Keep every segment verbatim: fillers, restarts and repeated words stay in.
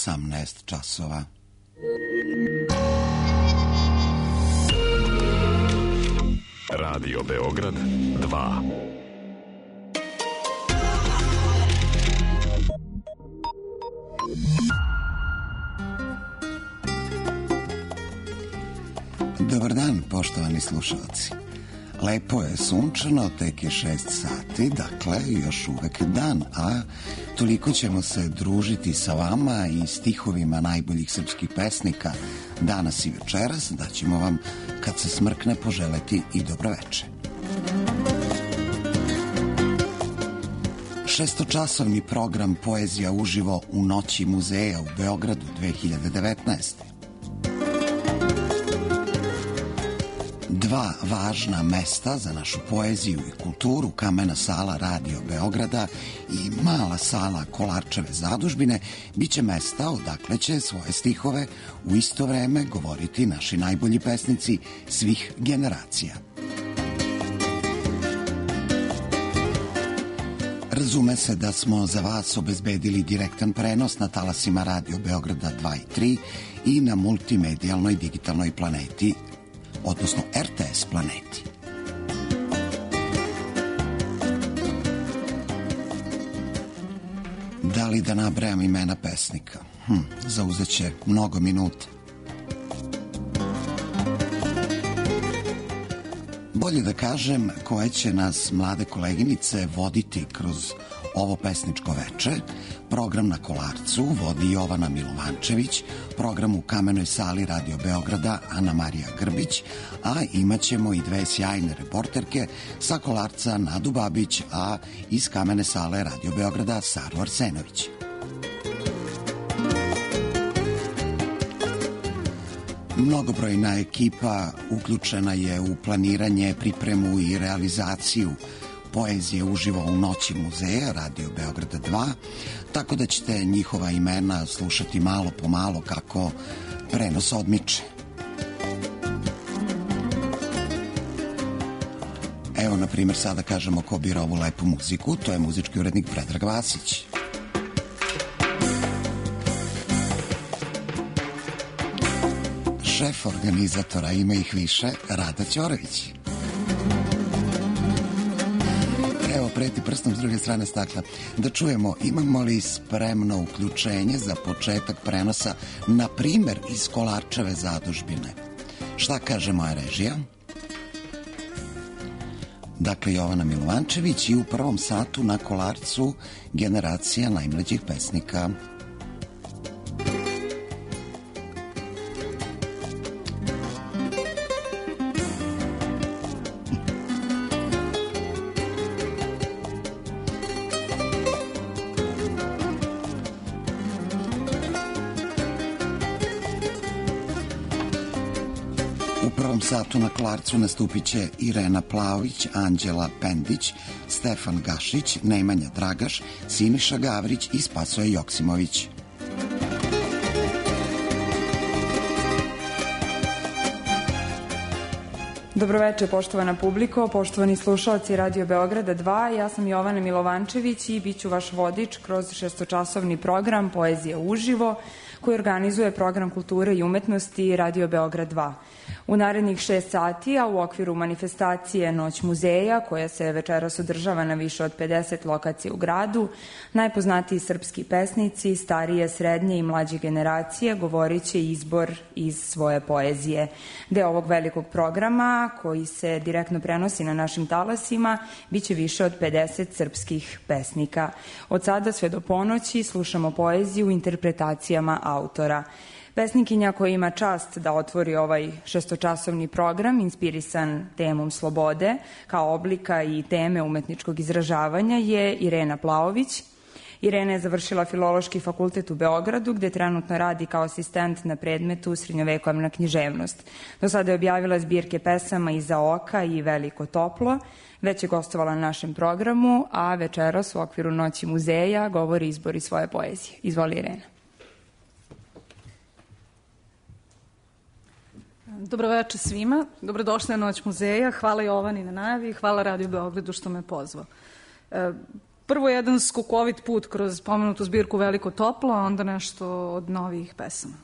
osamnaest časova. Radio Beograd dva. Dobar dan, poštovani slušalci. Lepo je, sunčano, tek je šest sati, dakle još uvek dan, a toliko ćemo se družiti sa vama i stihovima najboljih srpskih pesnika danas i večeras, da ćemo vam, kad se smrkne, poželeti i dobroveče. Šestočasovni program Poezija uživo u Noći muzeja u Beogradu dve hiljade devetnaeste. Dva važna mesta za našu poeziju i kulturu, Kamena sala Radio Beograda i Mala sala Kolarčeve zadužbine, bit će mesta odakle će svoje stihove u isto vreme govoriti naši najbolji pesnici svih generacija. Razume se da smo za vas obezbedili direktan prenos na talasima Radio Beograda dva i tri i na multimedijalnoj digitalnoj planeti, odnosno R T S planeti. Da li da nabrajam imena pesnika? Hm, zauzet će mnogo minuta. Bolje da kažem koje će nas mlade koleginice voditi kroz ovo pesničko veče. Program na Kolarcu vodi Jovana Milovančević, program u Kamenoj sali Radio Beograda Ana Marija Grbić, a imat ćemo i dve sjajne reporterke sa Kolarca Nadu Babić, a iz Kamene sale Radio Beograda Saru Arsenović. Mnogobrojna ekipa uključena je u planiranje, pripremu i realizaciju Poezije uživo u Noći muzeja Radio Beograda dva, tako da ćete njihova imena slušati malo po malo kako prenos odmiče. Evo, na primjer, sada kažemo ko bira ovu lepu muziku, to je muzički urednik Predrag Vasić. Šef organizatora, ima ih više, Rada Ćorović. Evo, preti prstom s druge strane stakla. Da čujemo, imamo li spremno uključenje za početak prenosa, na primer iz Kolarčeve zadužbine? Šta kaže moja režija? Dakle, Jovana Milovančević i u prvom satu na Kolarcu generacija najmlađih pesnika. Satu na Kolarcu nastupit će Irena Plaović, Anđela Pendić, Stefan Gašić, Nemanja Dragaš, Siniša Gavrić i Spasoje Joksimović. Dobroveče, poštovana publiko, poštovani slušalci Radio Beograda dva. Ja sam Jovana Milovančević i bit ću vaš vodič kroz šestočasovni program Poezija uživo, koji organizuje program kulture i umetnosti Radio Beograd dva. U narednih šest sati, a u okviru manifestacije Noć muzeja, koja se večeras održava na više od pedeset lokacija u gradu, najpoznatiji srpski pesnici, starije, srednje i mlađe generacije, govorit će izbor iz svoje poezije. Deo ovog velikog programa, koji se direktno prenosi na našim talasima, bit će više od pedeset srpskih pesnika. Od sada sve do ponoći slušamo poeziju u interpretacijama autora. Pesnikinja koja ima čast da otvori ovaj šestočasovni program, inspirisan temom slobode, kao oblika i teme umetničkog izražavanja, je Irena Plaović. Irena je završila Filološki fakultet u Beogradu, gde trenutno radi kao asistent na predmetu Srednjovekovna književnost. Do sada je objavila zbirke pesama Iza oka i Veliko toplo. Već je gostovala na našem programu, a večeras u okviru Noći muzeja govori izbor iz svoje poezije. Izvoli, Irena. Dobroveče svima, dobrodošli na Noć muzeja, hvala Jovani na najavi i hvala Radio Beogradu što me pozvao. Prvo jedan skokovit put kroz pomenutu zbirku Veliko toplo, a onda nešto od novih pesama.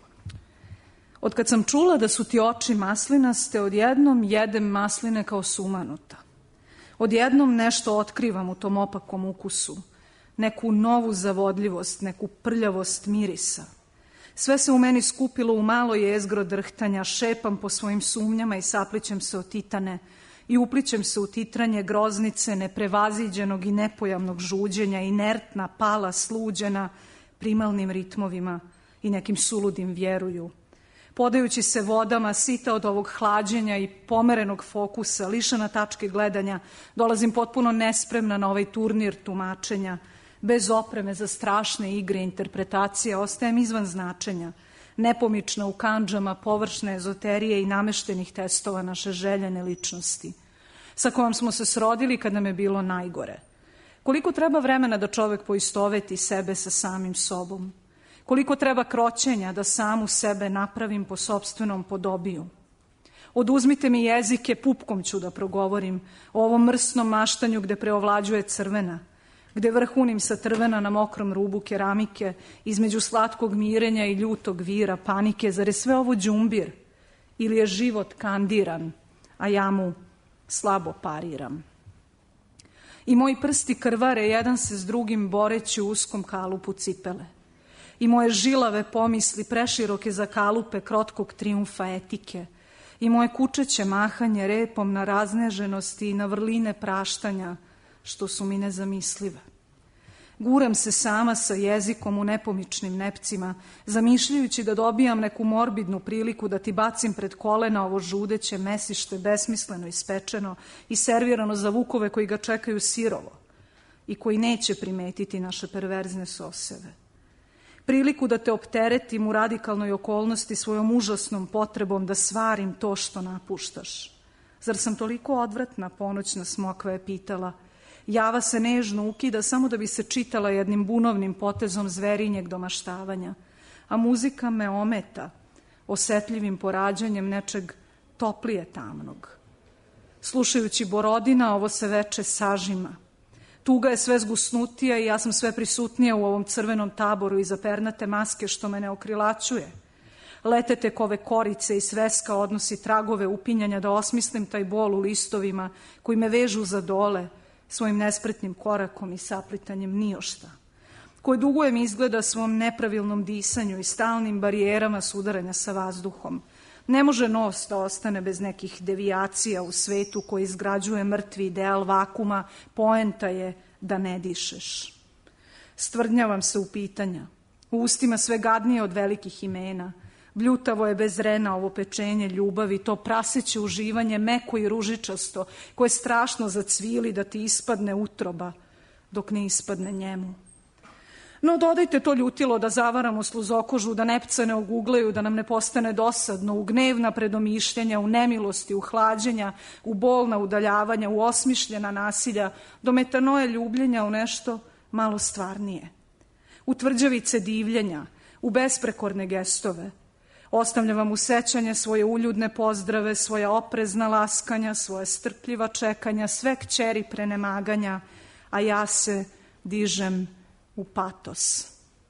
Od kad sam čula da su ti oči maslinaste, odjednom jedem masline kao sumanuta. Odjednom nešto otkrivam u tom opakom ukusu, neku novu zavodljivost, neku prljavost mirisa. Sve se u meni skupilo u malo jezgro drhtanja, šepam po svojim sumnjama i saplićem se od titane i uplićem se u titranje groznice, neprevaziđenog i nepojavnog žuđenja, inertna, pala, sluđena, primalnim ritmovima i nekim suludim vjeruju. Podajući se vodama, sita od ovog hlađenja i pomerenog fokusa, lišena tačke gledanja, dolazim potpuno nespremna na ovaj turnir tumačenja, bez opreme za strašne igre interpretacije, ostajem izvan značenja, nepomična u kandžama površne ezoterije i nameštenih testova naše željene ličnosti, sa kojom smo se srodili kad nam je bilo najgore. Koliko treba vremena da čovek poistoveti sebe sa samim sobom? Koliko treba kroćenja da samu sebe napravim po sopstvenom podobiju? Oduzmite mi jezike, pupkom ću da progovorim o ovom mrsnom maštanju gde preovlađuje crvena, gde vrhunim sa trvena na mokrom rubu keramike, između slatkog mirenja i ljutog vira, panike, zar je sve ovo đumbir? Ili je život kandiran, a ja mu slabo pariram? I moji prsti krvare jedan se s drugim boreći u uskom kalupu cipele. I moje žilave pomisli preširoke za kalupe krotkog trijumfa etike. I moje kučeće mahanje repom na razneženosti i na vrline praštanja, što su mi nezamislive. Guram se sama sa jezikom u nepomičnim nepcima, zamišljajući da dobijam neku morbidnu priliku da ti bacim pred kolena ovo žudeće mesište, besmisleno ispečeno i servirano za vukove koji ga čekaju sirovo i koji neće primetiti naše perverzne soseve. Priliku da te opteretim u radikalnoj okolnosti svojom užasnom potrebom da svarim to što napuštaš. Zar sam toliko odvratna, ponoćna smokva je pitala. Java se nežno ukida samo da bi se čitala jednim bunovnim potezom zverinjeg domaštavanja, a muzika me ometa osetljivim porađanjem nečeg toplije tamnog. Slušajući Borodina, ovo se veče sažima. Tuga je sve zgusnutija i ja sam sve prisutnija u ovom crvenom taboru iza pernate maske što me ne okrilačuje. Letete kove korice i sveska odnosi tragove upinjanja da osmislim taj bol u listovima koji me vežu za dole svojim nespretnim korakom i saplitanjem nijošta, koje dugujem izgleda svom nepravilnom disanju i stalnim barijerama sudaranja sa vazduhom. Ne može nos da ostane bez nekih devijacija u svetu koji izgrađuje mrtvi ideal vakuma, poenta je da ne dišeš. Stvrdnjavam se u pitanja, u ustima sve gadnije od velikih imena. Bljutavo je bez rena ovo pečenje ljubavi, to praseće uživanje meko i ružičasto, koje strašno zacvili da ti ispadne utroba, dok ne ispadne njemu. No, dodajte to ljutilo da zavaramo sluzokožu, da nepce ne oguglaju, da nam ne postane dosadno, u gnevna predomišljenja, u nemilosti, u hlađenja, u bolna udaljavanja, u osmišljena nasilja, do metanoje ljubljenja u nešto malo stvarnije. U tvrđavice divljenja, u besprekorne gestove. Ostavljam vam u sećanje svoje uljudne pozdrave, svoja oprezna laskanja, svoje strpljiva čekanja, sve kćeri prenemaganja, a ja se dižem u patos.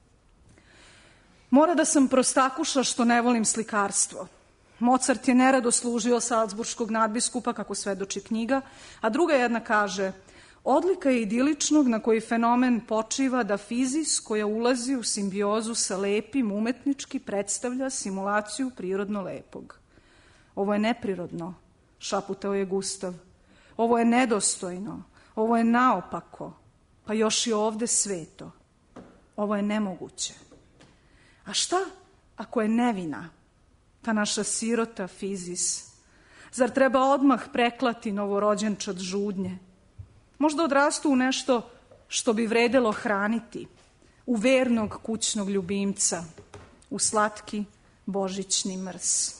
Mora da sam prostakuša što ne volim slikarstvo. Mozart je nerado služio salzburškog nadbiskupa, kako svedoči knjiga, a druga jedna kaže: odlika je idiličnog na koji fenomen počiva da fizis koja ulazi u simbiozu sa lepim umetnički predstavlja simulaciju prirodno lepog. Ovo je neprirodno, šaputao je Gustav. Ovo je nedostojno, ovo je naopako, pa još i ovde sveto. Ovo je nemoguće. A šta ako je nevina, ta naša sirota fizis? Zar treba odmah preklati novorođenčad žudnje? Možda odrastu u nešto što bi vredelo hraniti, u vernog kućnog ljubimca, u slatki božićni mrs.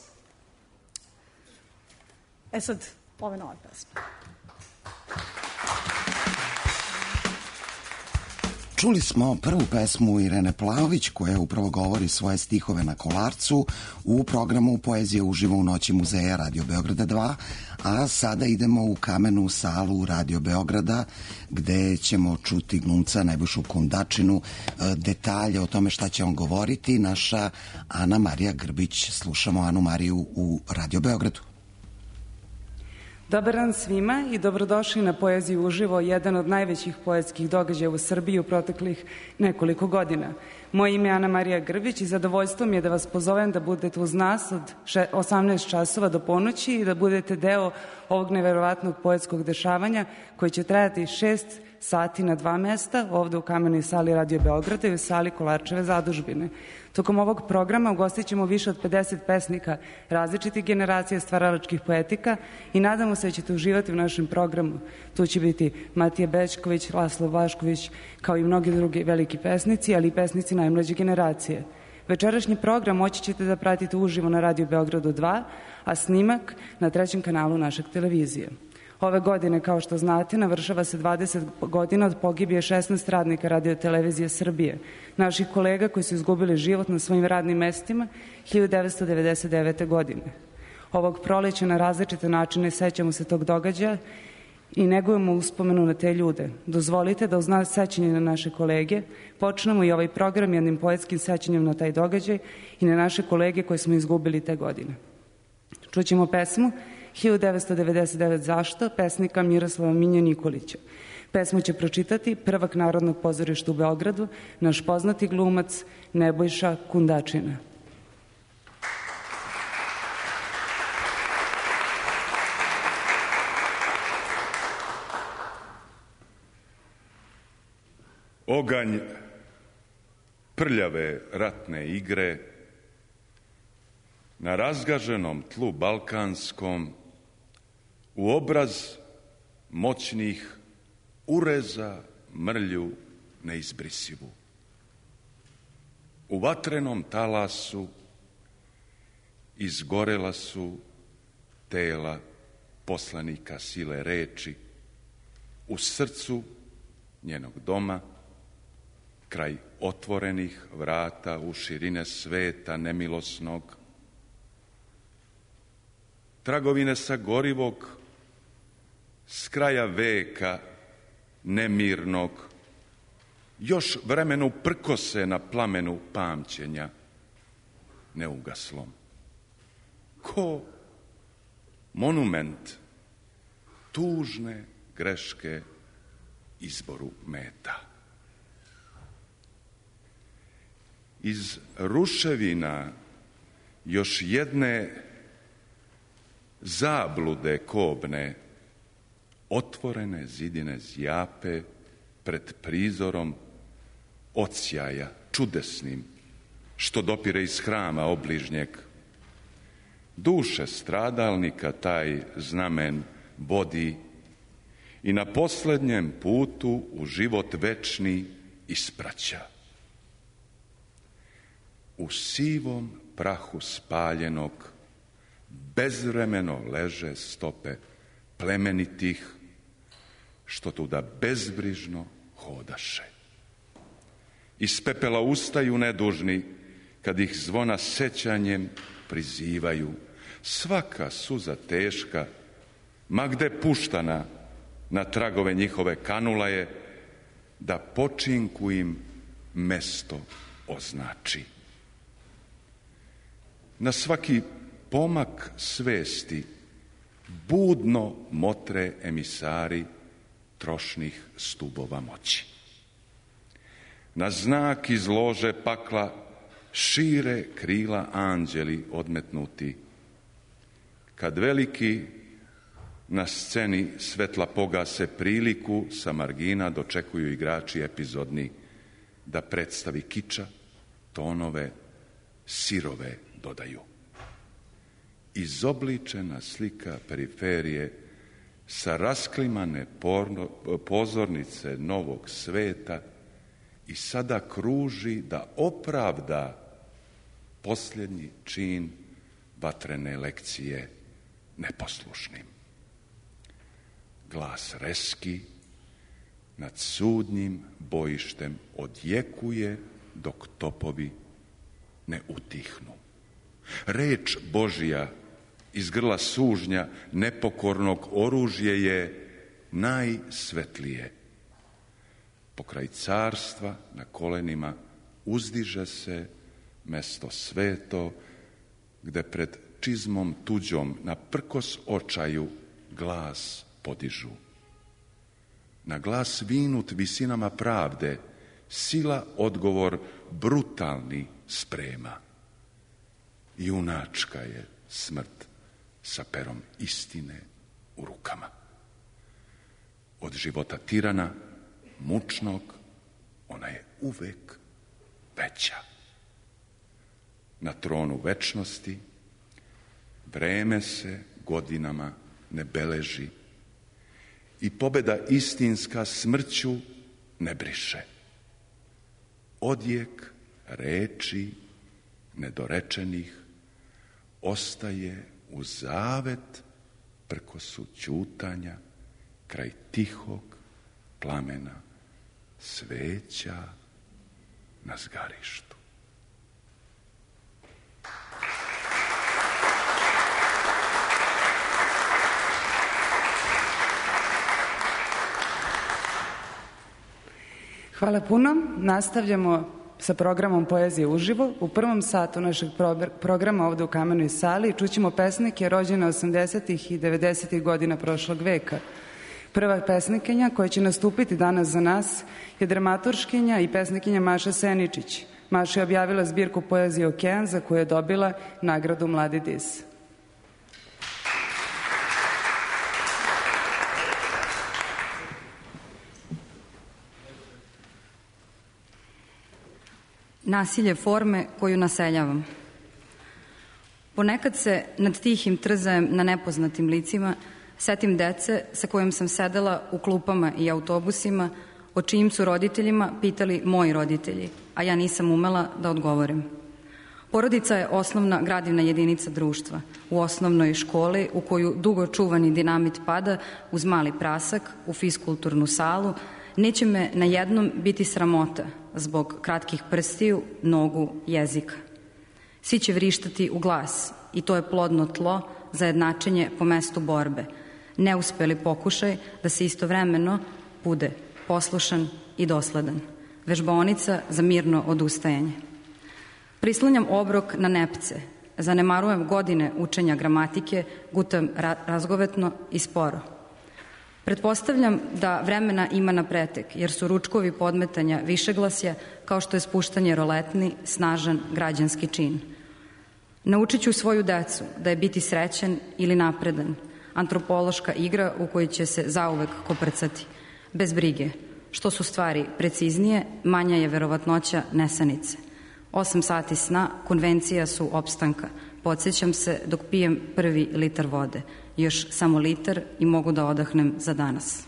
E sad, ove nove pesme. Čuli smo prvu pesmu Irene Plaović koja upravo govori svoje stihove na Kolarcu u programu Poezija uživo u noći muzeja Radio Beograda dva, a sada idemo u kamenu salu Radio Beograda gde ćemo čuti glumca Nebojšu Kundačinu, detalje o tome šta će on govoriti. Naša Ana Marija Grbić. Slušamo Anu Mariju u Radio Beogradu. Dobar dan svima i dobrodošli na Poeziju uživo, jedan od najvećih poetskih događaja u Srbiji u proteklih nekoliko godina. Moje ime je Ana Marija Grbić i zadovoljstvo mi je da vas pozovem da budete uz nas od osamnaest časova do ponoći i da budete deo ovog neverovatnog poetskog dešavanja koji će trajati šest sati na dva mesta, ovde u kamenoj sali Radio Beograda i u sali Kolarčeve zadužbine. Tokom ovog programa ugostit ćemo više od pedeset pesnika različitih generacija stvaralačkih poetika i nadamo se da ćete uživati u našem programu. Tu će biti Matija Bećković, Laslo Vlašković, kao i mnogi drugi veliki pesnici, ali i pesnici najmlađe generacije. Večerašnji program moći ćete da pratite uživo na Radio Beogradu dva, a snimak na trećem kanalu našeg televizije. Ove godine, kao što znate, navršava se dvadeset godina od pogibije šesnaest radnika Radio televizije Srbije, naših kolega koji su izgubili život na svojim radnim mestima hiljadu devetsto devedeset devete. godine. Ovog proleća na različite načine sećamo se tog događaja i negujemo uspomenu na te ljude. Dozvolite da uz nas sećanje na naše kolege počnemo i ovaj program jednim poetskim sećanjem na taj događaj i na naše kolege koje smo izgubili te godine. Čućemo pesmu hiljadu devetsto devedeset devete. Zašto? Pesnika Miroslava Minja Nikolića. Pesmu će pročitati prvak Narodnog pozorišta u Beogradu, naš poznati glumac Nebojša Kundačina. Oganj prljave ratne igre na razgaženom tlu balkanskom u obraz moćnih ureza mrlju neizbrisivu. U vatrenom talasu izgorela su tela poslanika sile reči u srcu njenog doma, kraj otvorenih vrata u širine sveta nemilosnog, tragovine sagorivog s kraja veka nemirnog, još vremenu prkose na plamenu pamćenja neugaslom. Ko monument tužne greške izboru meta. Iz ruševina još jedne zablude kobne otvorene zidine zjape pred prizorom odsjaja čudesnim što dopire iz hrama obližnjeg. Duše stradalnika taj znamen vodi i na posljednjem putu u život večni ispraća. U sivom prahu spaljenog bezvremeno leže stope plemenitih što tuda bezbrižno hodaše. Iz pepela ustaju nedužni kad ih zvona sećanjem prizivaju. Svaka suza teška, ma gde puštana na tragove njihove kanula je, da počinku im mesto označi. Na svaki pomak svesti budno motre emisari trošnih stubova moći. Na znak iz lože pakla šire krila anđeli odmetnuti. Kad veliki na sceni svetla pogase priliku, sa margina dočekuju igrači epizodni da predstavi kiča, tonove, sirove dodaju. Izobličena slika periferije sa rasklimane porno, pozornice novog sveta i sada kruži da opravda posljednji čin vatrene lekcije neposlušnim. Glas reski, nad sudnjim bojištem odjekuje dok topovi ne utihnu. Reč Božja iz grla sužnja nepokornog oružje je najsvetlije. Pokraj carstva na kolenima uzdiže se mesto sveto, gde pred čizmom tuđom na prkos očaju glas podižu. Na glas vinut visinama pravde sila odgovor brutalni sprema. Junačka je smrt sa perom istine u rukama. Od života tirana, mučnog, ona je uvek veća. Na tronu večnosti vreme se godinama ne beleži i pobeda istinska smrću ne briše. Odjek reči nedorečenih ostaje u zavet prkosu ćutanja kraj tihog plamena sveća na zgarištu. Hvala puno. Nastavljamo sa programom Poezije uživo. U prvom satu našeg programa ovde u Kamenoj sali čućemo pesnike rođene osamdesetih i devedesetih godina prošlog veka. Prva pesnikinja koja će nastupiti danas za nas je dramaturškinja i pesnikinja Maša Seničić. Maša je objavila zbirku Poezije Okean za koju je dobila nagradu Mladi dis. Nasilje forme koju naseljavam. Ponekad se nad tihim trzajem na nepoznatim licima setim dece sa kojim sam sedela u klupama i autobusima, o čijim su roditeljima pitali moji roditelji, a ja nisam umela da odgovorim. Porodica je osnovna gradivna jedinica društva. U osnovnoj školi u koju dugo čuvani dinamit pada uz mali prasak u fiskulturnu salu, neće me na jednom biti sramota zbog kratkih prstiju, nogu, jezika. Svi će vrištati u glas i to je plodno tlo za jednačenje po mestu borbe. Neuspeli pokušaj da se istovremeno bude poslušan i dosledan. Vežbaonica za mirno odustajanje. Prislanjam obrok na nepce, zanemarujem godine učenja gramatike, gutam ra razgovetno i sporo. Pretpostavljam da vremena ima na pretek, jer su ručkovi podmetanja višeglasja kao što je spuštanje roletni, snažan građanski čin. Naučit ću svoju decu da je biti srećan ili napredan, antropološka igra u kojoj će se zauvek koprcati, bez brige. Što su stvari preciznije, manja je verovatnoća nesanice. Osam sati sna, konvencija su opstanka. Podsjećam se dok pijem prvi litar vode. Još samo litar i mogu da odahnem za danas.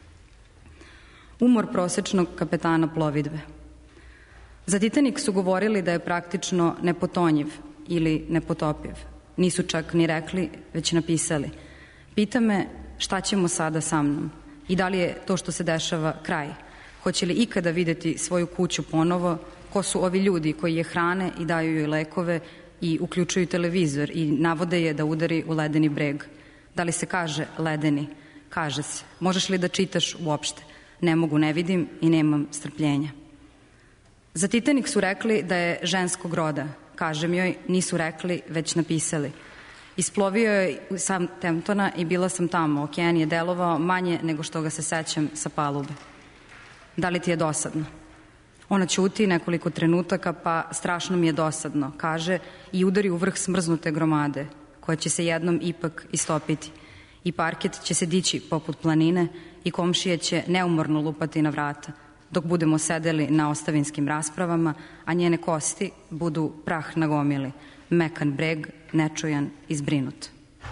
Umor prosečnog kapetana plovidbe. Za Titanik su govorili da je praktično nepotonjiv ili nepotopiv. Nisu čak ni rekli, već napisali. Pita me šta ćemo sada sa mnom i da li je to što se dešava kraj. Hoće li ikada videti svoju kuću ponovo, ko su ovi ljudi koji je hrane i daju joj lekove i uključuju televizor i navode je da udari u ledeni breg. Da li se kaže ledeni? Kaže se. Možeš li da čitaš uopšte? Ne mogu, ne vidim i nemam strpljenja. Za Titanik su rekli da je ženskog roda. Kažem joj, nisu rekli, već napisali. Isplovio je sam Temptona i bila sam tamo. Okean je delovao manje nego što ga se sećam sa palube. Da li ti je dosadno? Ona ćuti nekoliko trenutaka, pa strašno mi je dosadno, kaže i udari u vrh smrznute gromade, koja će se jednom ipak istopiti. I parket će se dići poput planine i komšije će neumorno lupati na vrata, dok budemo sedeli na ostavinskim raspravama, a njene kosti budu prah na gomili, mekan breg, nečujan i zbrinut.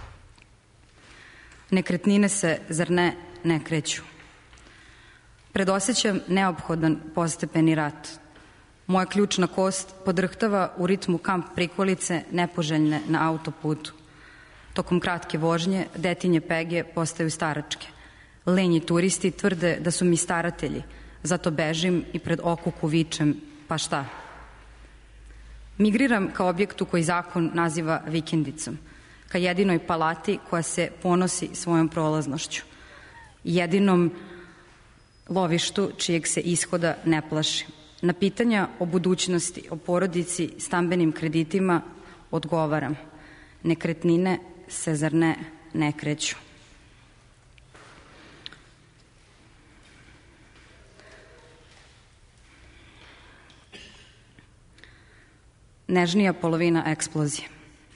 Nekretnine se, zar ne, ne kreću. Predosjećam neophodan postepeni rat. Moja ključna kost podrhtava u ritmu kamp prikolice nepoželjne na autoputu. Tokom kratke vožnje detinje pege postaju staračke. Lenji turisti tvrde da su mi staratelji, zato bežim i pred okuku vičem, pa šta? Migriram ka objektu koji zakon naziva vikendicom, ka jedinoj palati koja se ponosi svojom prolaznošću, jedinom lovištu čijeg se ishoda ne plaši. Na pitanja o budućnosti, o porodici, stambenim kreditima odgovaram. Nekretnine se, zar ne, ne kreću. Nežnija polovina eksplozije.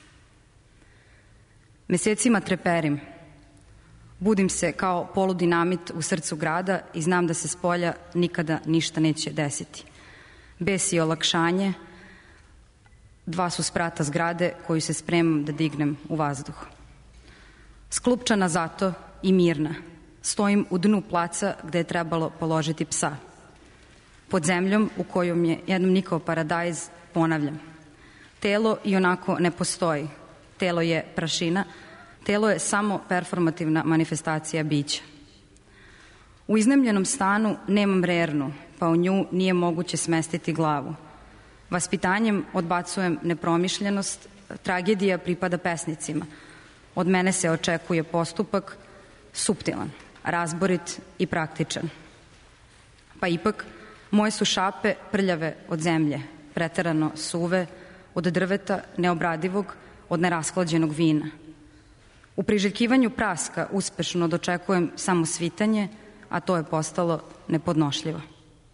Mesecima treperim. Budim se kao poludinamit u srcu grada i znam da se s polja nikada ništa neće desiti. Bes i olakšanje, dva su sprata zgrade koju se spremam da dignem u vazduh. Sklupčana zato i mirna, stojim u dnu placa gde je trebalo položiti psa. Pod zemljom u kojom je jednom nikao paradajz, ponavljam. Telo i onako ne postoji. Telo je prašina, telo je samo performativna manifestacija bića. U iznajmljenom stanu nemam rernu, pa u nju nije moguće smestiti glavu. Vaspitanjem odbacujem nepromišljenost, tragedija pripada pesnicima. Od mene se očekuje postupak suptilan, razborit i praktičan. Pa ipak, moje su šape prljave od zemlje, preterano suve, od drveta neobradivog, od nerasklađenog vina. U priželjkivanju praska uspešno dočekujem samo svitanje, a to je postalo nepodnošljivo.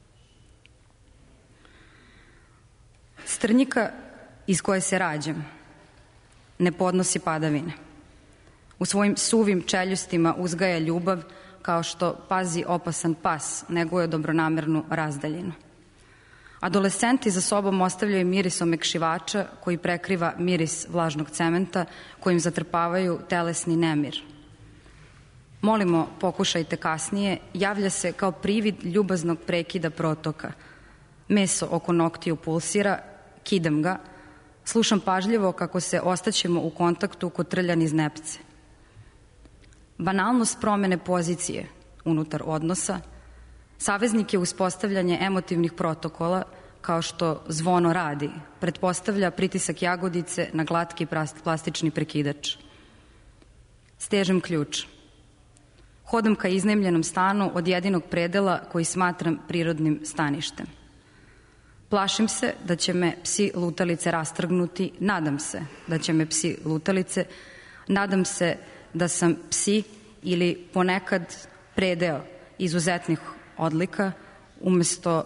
Strnjika iz koje se rađam ne podnosi padavine. U svojim suvim čeljustima uzgaja ljubav kao što pazi opasan pas neguje dobronamernu razdaljinu. Adolescenti za sobom ostavljaju miris omekšivača koji prekriva miris vlažnog cementa kojim zatrpavaju telesni nemir. Molimo, pokušajte kasnije, javlja se kao privid ljubaznog prekida protoka. Meso oko noktiju pulsira, kidam ga, slušam pažljivo kako se ostaćemo u kontaktu kod trljan iz nepce. Banalnost promene pozicije unutar odnosa, saveznik je uspostavljanje emotivnih protokola, kao što zvono radi, pretpostavlja pritisak jagodice na glatki plastični prekidač. Stežem ključ. Hodam ka iznajmljenom stanu od jedinog predela koji smatram prirodnim staništem. Plašim se da će me psi lutalice rastrgnuti, nadam se da će me psi lutalice, nadam se da sam psi ili ponekad predeo izuzetnih odlika umesto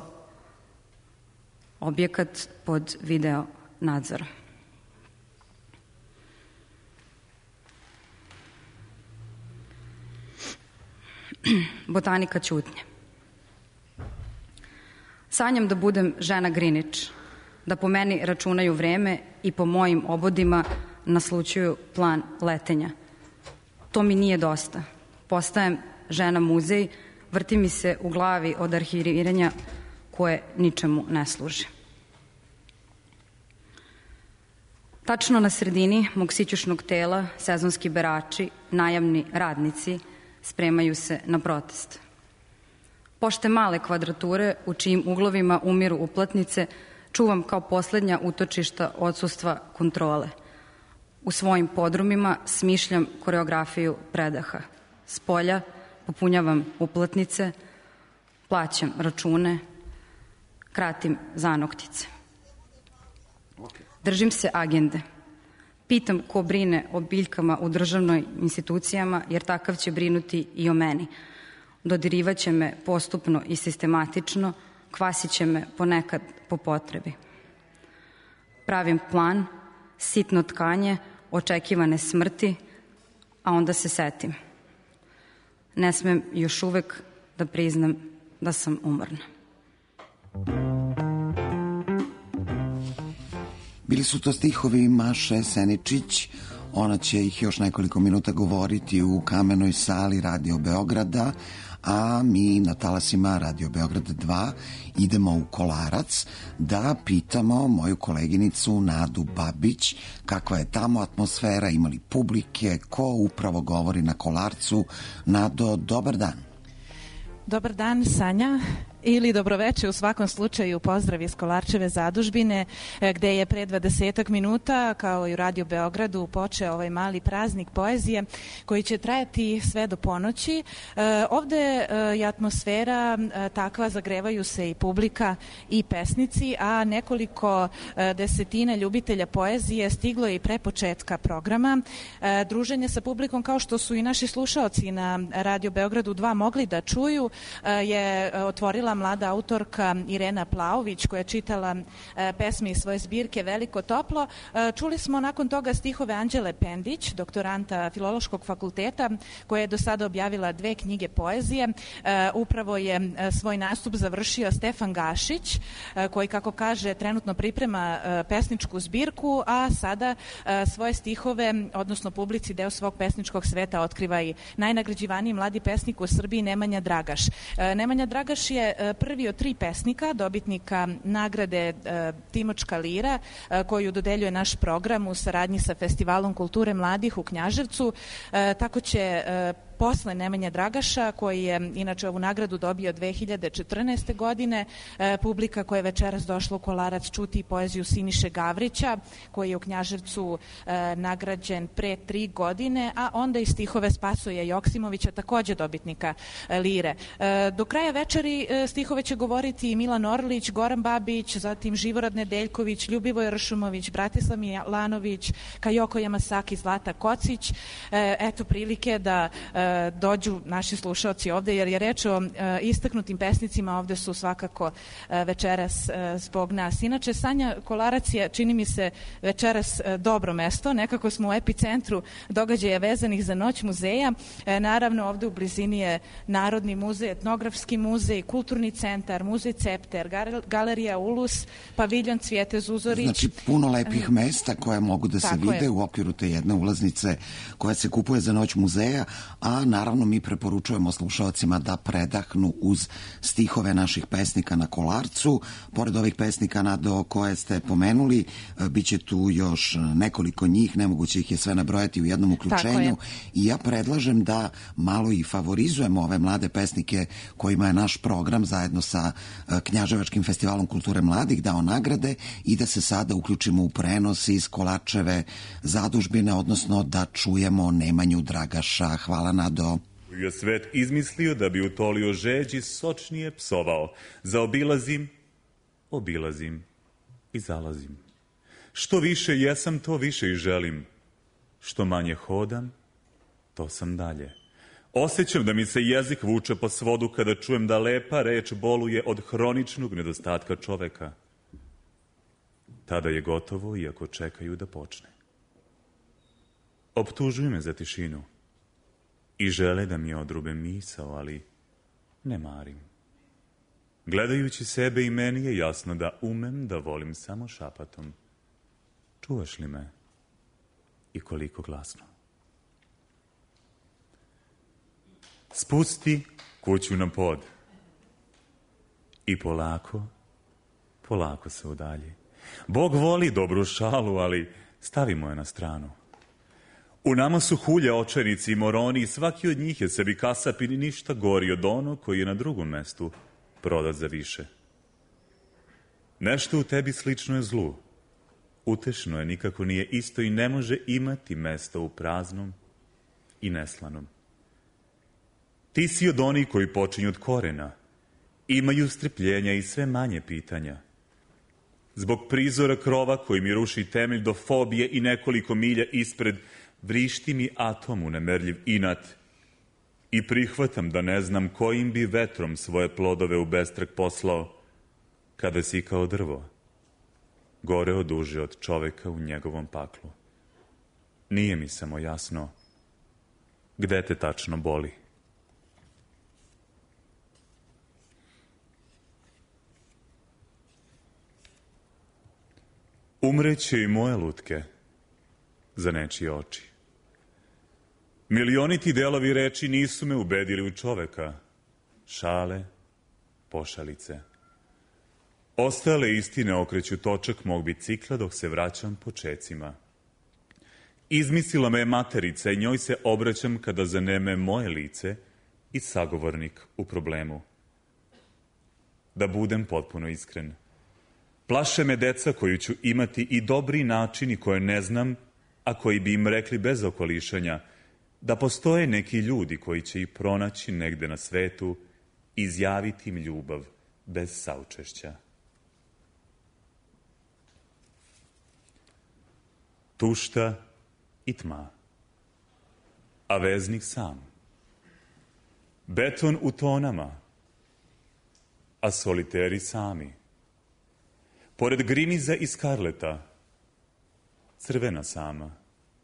objekat pod video nadzorom. Botanika ćutnje. Sanjam da budem žena Grinić, da po meni računaju vreme i po mojim obodima naslučuju plan letenja. To mi nije dosta. Postajem žena muzej, vrti mi se u glavi od arhiviranja koje ničemu ne služi. Tačno na sredini mog sićušnog tela sezonski berači, najamni radnici, spremaju se na protest. Pošte male kvadrature u čijim uglovima umiru uplatnice čuvam kao poslednja utočišta odsustva kontrole. U svojim podrumima smišljam koreografiju predaha. S polja popunjavam uplatnice, plaćam račune, kratim zanoktice. Držim se agende. Pitam ko brine o biljkama u državnoj institucijama, jer takav će brinuti i o meni. Dodirivaće me postupno i sistematično, kvasit će me ponekad po potrebi. Pravim plan, sitno tkanje, očekivane smrti, a onda se setim. Ne smem još uvek da priznam da sam umorna. Bili su to stihovi Maše Seničić. Ona će ih još nekoliko minuta govoriti u kamenoj sali Radio Beograda, a mi na talasima Radio Beograd dva idemo u Kolarac da pitamo moju koleginicu Nadu Babić kakva je tamo atmosfera, imali publike, ko upravo govori na Kolarcu. Nado, dobar dan. Dobar dan, Sanja. Ili dobroveče, u svakom slučaju pozdrav iz Kolarčeve zadužbine gde je pre dvadesetak minuta kao i u Radio Beogradu počeo ovaj mali praznik poezije koji će trajati sve do ponoći. E, ovde je atmosfera takva, zagrevaju se i publika i pesnici, a nekoliko desetina ljubitelja poezije stiglo je i pre početka programa. E, druženje sa publikom, kao što su i naši slušaoci na Radio Beogradu dva mogli da čuju, je otvorila mlada autorka Irena Plaović koja je čitala e, pesme iz svoje zbirke Veliko toplo. E, čuli smo nakon toga stihove Anđele Pendić, doktoranta Filološkog fakulteta, koja je do sada objavila dve knjige poezije. E, upravo je e, svoj nastup završio Stefan Gašić, e, koji, kako kaže, trenutno priprema e, pesničku zbirku, a sada e, svoje stihove, odnosno publici deo svog pesničkog sveta otkriva i najnagrađivaniji mladi pesnik u Srbiji Nemanja Dragaš. E, Nemanja Dragaš je prvi od tri pesnika, dobitnika nagrade e, Timočka lira, e, koju dodeljuje naš program u saradnji sa Festivalom kulture mladih u Knjaževcu. E, tako će e, posle Nemanja Dragaša, koji je inače ovu nagradu dobio dve hiljade četrnaeste. godine, e, publika koja je večeras došla u Kolarac čuti poeziju Siniše Gavrića, koji je u Knjaževcu e, nagrađen pre tri godine, a onda i stihove Spasoja Joksimovića, takođe dobitnika e, lire. E, do kraja večeri e, stihove će govoriti Milan Orlić, Goran Babić, zatim Živorad Nedeljković, Ljubivoj Ršumović, Bratislav Milanović, Kajoko Yamasaki, Zlata Kocić. E, eto prilike da e, dođu naši slušaoci ovde, jer je reč o e, istaknutim pesnicima, ovde su svakako e, večeras e, zbog nas. Inače, Sanja, Kolarac je, čini mi se, večeras e, dobro mesto, nekako smo u epicentru događaja vezanih za Noć muzeja. E, naravno, ovde u blizini je Narodni muzej, Etnografski muzej, Kulturni centar, Muzej Cepter, Galerija Ulus, Paviljon Cvijete Zuzorić. Znači, puno lepih mesta koja mogu da se Tako vide je. u okviru te jedne ulaznice koja se kupuje za Noć muzeja, a naravno mi preporučujemo slušalcima da predahnu uz stihove naših pesnika na Kolarcu. Pored ovih pesnika, Nado, koje ste pomenuli, bit će tu još nekoliko njih, nemoguće ih je sve nabrojati u jednom uključenju i ja predlažem da malo i favorizujemo ove mlade pesnike kojima je naš program zajedno sa Knjaževačkim festivalom kulture mladih dao nagrade i da se sada uključimo u prenos iz Kolarčeve zadužbine, odnosno da čujemo Nemanju Dragaša. Hvala, Nado. Je svet izmislio da bi utolio žeđi sočnije psovao. Zaobilazim, obilazim i zalazim. Što više jesam, to više i želim. Što manje hodam, to sam dalje. Osjećam da mi se jezik vuče po svodu kada čujem da lepa reč boluje od hroničnog nedostatka čoveka. Tada je gotovo, iako čekaju da počne. Optužuju me za tišinu i žele da mi odrube misao, ali ne marim. Gledajući sebe i meni je jasno da umem da volim samo šapatom. Čuvaš li me? I koliko glasno? Spusti kuću na pod i polako, polako se udalji. Bog voli dobru šalu, ali stavimo je na stranu. U nama su hulje, očajnici i moroni i svaki od njih je sebi kasapin i ništa gori od onog koji je na drugom mestu prodat za više. Nešto u tebi slično je zlu. Utešno je, nikako nije isto i ne može imati mesta u praznom i neslanom. Ti si od onih koji počinju od korena, imaju strpljenja i sve manje pitanja. Zbog prizora krova koji mi ruši temelj do fobije i nekoliko milja ispred, vrišti mi atom u nemerljiv inat i prihvatam da ne znam kojim bi vetrom svoje plodove u bestrag poslao, kada si kao drvo goreo duže od čoveka u njegovom paklu. Nije mi samo jasno gde te tačno boli. Umreće i moje lutke za nečije oči. Milioniti delovi reči nisu me ubedili u čoveka, šale, pošalice. Ostale istine okreću točak mog bicikla dok se vraćam počecima. Izmislila me je materica i njoj se obraćam kada zaneme moje lice i sagovornik u problemu. Da budem potpuno iskren. Plaše me deca koju ću imati i dobri načini koje ne znam, a koji bi im rekli bez okolišanja da postoje neki ljudi koji će ih pronaći negde na svetu i izjaviti im ljubav bez saučešća. Tušta i tma, a veznik sam. Beton u tonama, a soliteri sami. Pored grimiza i skarleta, crvena sama.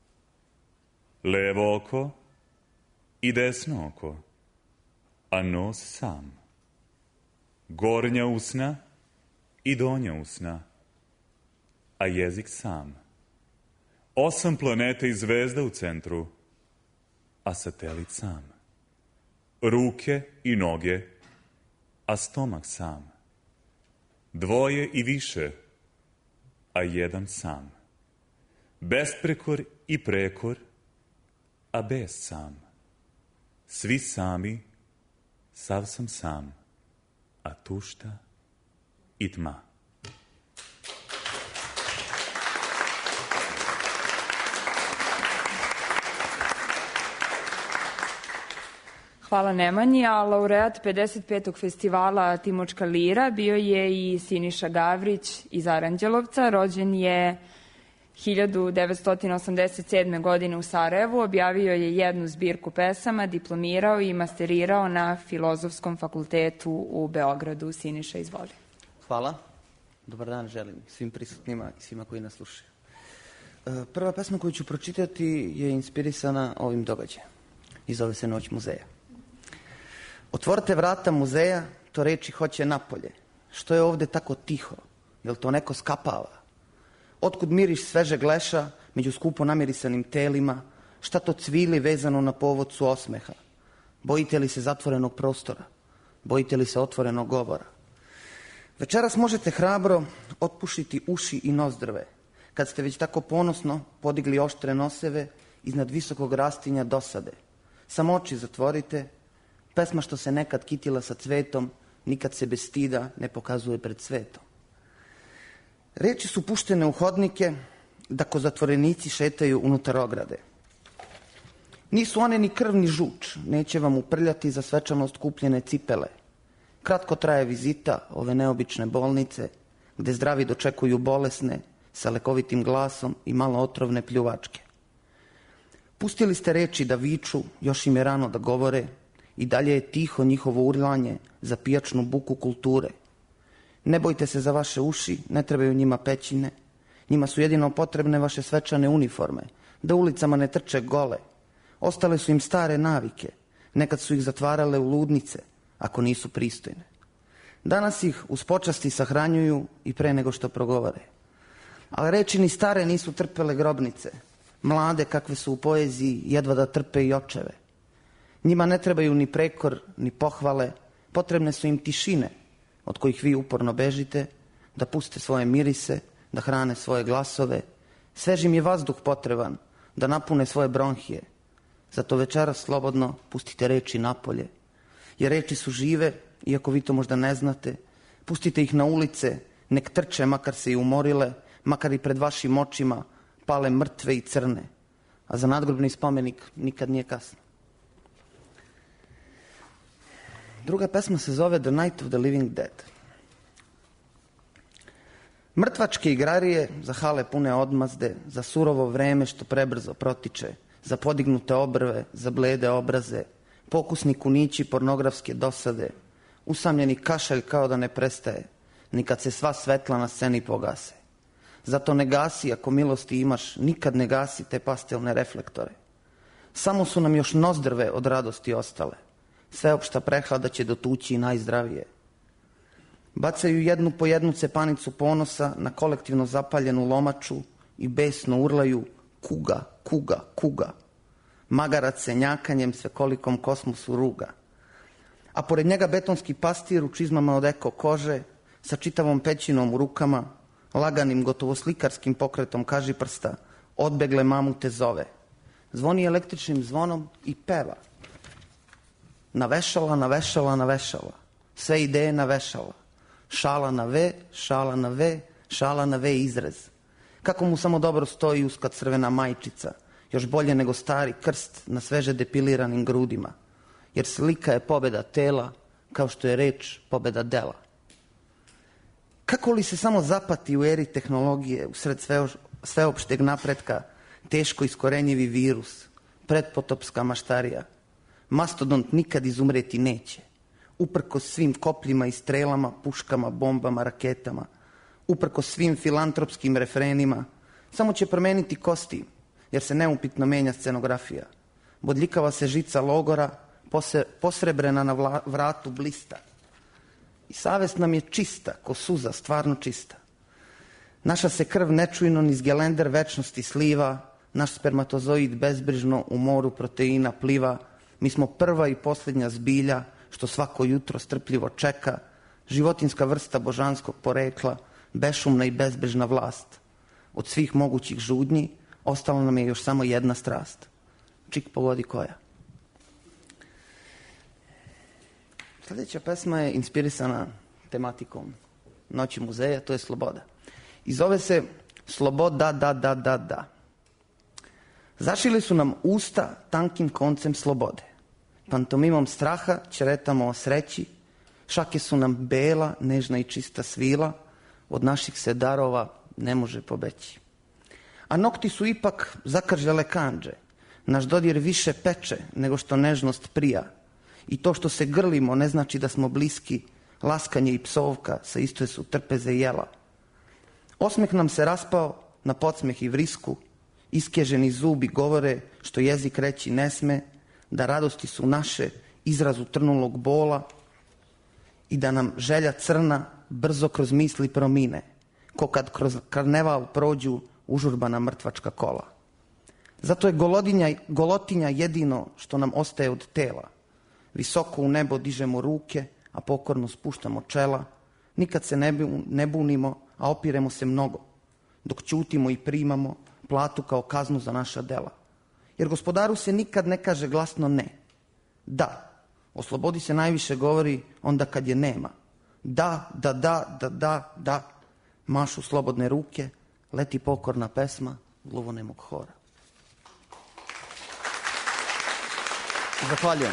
Levo oko i desno oko, a nos sam. Gornja usna i donja usna, a jezik sam. Osam planeta i zvezda u centru, a satelit sam. Ruke i noge, a stomak sam. Dvoje i više, a jedan sam. Besprekor i prekor, a bez sam. Svi sami, sav sam sam, a tušta i tma. Hvala Nemanji, a laureat pedeset petog festivala Timočka lira bio je i Siniša Gavrić iz Aranđelovca. Rođen je hiljadu devetsto osamdeset sedme. godine u Sarajevu, objavio je jednu zbirku pesama, diplomirao i masterirao na Filozofskom fakultetu u Beogradu. Siniša, izvoli. Hvala. Dobar dan želim svim prisutnima i svima koji nas slušaju. Prva pesma koju ću pročitati je inspirisana ovim događajem i zove se Noć muzeja. Otvorite vrata muzeja, to reči hoće napolje. Što je ovde tako tiho? Jel to neko skapava? Otkud miriš svežeg leša među skupo namirisanim telima? Šta to cvili vezano na povodcu osmeha? Bojite li se zatvorenog prostora? Bojite li se otvorenog govora? Večeras možete hrabro otpušiti uši i nozdrve, kad ste već tako ponosno podigli oštre noseve iznad visokog rastinja dosade. Samo oči zatvorite. Pesma što se nekad kitila sa cvetom, nikad se bez stida ne pokazuje pred svetom. Reči su puštene u hodnike, da ko zatvorenici šetaju unutar ograde. Nisu one ni krv ni žuč, neće vam uprljati za svečanost kupljene cipele. Kratko traje vizita ove neobične bolnice, gde zdravi dočekuju bolesne, sa lekovitim glasom i malo otrovne pljuvačke. Pustili ste reči da viču, još im je rano da govore, i dalje je tiho njihovo urlanje za pijačnu buku kulture. Ne bojte se za vaše uši, ne trebaju njima pećine. Njima su jedino potrebne vaše svečane uniforme, da ulicama ne trče gole. Ostale su im stare navike, nekad su ih zatvarale u ludnice, ako nisu pristojne. Danas ih uz počasti sahranjuju i pre nego što progovore. Ali reči ni stare nisu trpele grobnice, mlade kakve su u poeziji jedva da trpe i očeve. Njima ne trebaju ni prekor, ni pohvale, potrebne su im tišine, od kojih vi uporno bežite, da puste svoje mirise, da hrane svoje glasove. Svežim je vazduh potreban, da napune svoje bronhije. Zato večeras slobodno pustite reči napolje, jer reči su žive, iako vi to možda ne znate. Pustite ih na ulice, nek trče, makar se i umorile, makar i pred vašim očima pale mrtve i crne. A za nadgrobni spomenik nikad nije kasno. Druga pesma se zove The Night of the Living Dead. Mrtvačke igrarije za hale pune odmazde, za surovo vreme što prebrzo protiče, za podignute obrve, za blede obraze, pokusni kunići pornografske dosade, usamljeni kašalj kao da ne prestaje, ni kad se sva svetla na sceni pogase. Zato ne gasi, ako milosti imaš, nikad ne gasi te pastelne reflektore. Samo su nam još nozdrve od radosti ostale. Sveopšta prehlada će dotući i najzdravije. Bacaju jednu po jednu cepanicu ponosa na kolektivno zapaljenu lomaču i besno urlaju kuga, kuga, kuga. Magarac se njakanjem svekolikom kosmosu ruga. a pored njega betonski pastir u čizmama od eko kože, sa čitavom pećinom u rukama, laganim, gotovo slikarskim pokretom kažiprsta, odbegle mamute zove. Zvoni električnim zvonom i peva. Navešala, navešala, navešala. Sve ideje navešala. Šala na ve, šala na ve, šala na ve izrez. Kako mu samo dobro stoji uska crvena majčica, još bolje nego stari krst na sveže depiliranim grudima. Jer slika je pobeda tela, kao što je reč pobeda dela. Kako li se samo zapati u eri tehnologije, usred sveopšteg napretka, teško iskorenjivi virus, pretpotopska maštarija. Mastodont nikad izumreti neće. Uprkos svim kopljima i strelama, puškama, bombama, raketama, uprkos svim filantropskim refrenima, samo će promeniti kostim, jer se neupitno menja scenografija. Bodljikava se žica logora, posrebrena na vratu blista. I savest nam je čista, ko suza, stvarno čista. Naša se krv nečujno niz gelender večnosti sliva, naš spermatozoid bezbrižno u moru proteina pliva, mi smo prva i posljednja zbilja, što svako jutro strpljivo čeka, životinska vrsta božanskog porekla, bešumna i bezbrižna vlast. Od svih mogućih žudnji, ostala nam je još samo jedna strast. Čik pogodi koja. Sljedeća pesma je inspirisana tematikom Noći muzeja, to je Sloboda. I zove se Sloboda, da, da, da, da. Zašili su nam usta tankim koncem slobode. Pantomimom straha ćeretamo o sreći, šake su nam bela, nežna i čista svila, od naših se darova ne može pobeći. A nokti su ipak zakržljale kandže, naš dodir više peče nego što nežnost prija. I to što se grlimo ne znači da smo bliski, laskanje i psovka sa iste su trpeze jela. Osmeh nam se raspao na podsmeh i vrisku, iskeženi zubi govore što jezik reći ne sme, da radosti su naše izraz utrnulog bola i da nam želja crna brzo kroz misli promine, ko kad kroz karneval prođu užurbana mrtvačka kola. Zato je golodinja, golotinja jedino što nam ostaje od tela. Visoko u nebo dižemo ruke, a pokorno spuštamo čela. Nikad se ne, ne bunimo, a opiremo se mnogo, dok ćutimo i primamo platu kao kaznu za naša dela. Jer gospodaru se nikad ne kaže glasno ne. Da, o slobodi se najviše govori onda kad je nema. Da, da, da, da, da, da, mašu slobodne ruke, leti pokorna pesma gluvonemog hora. Zahvaljujem.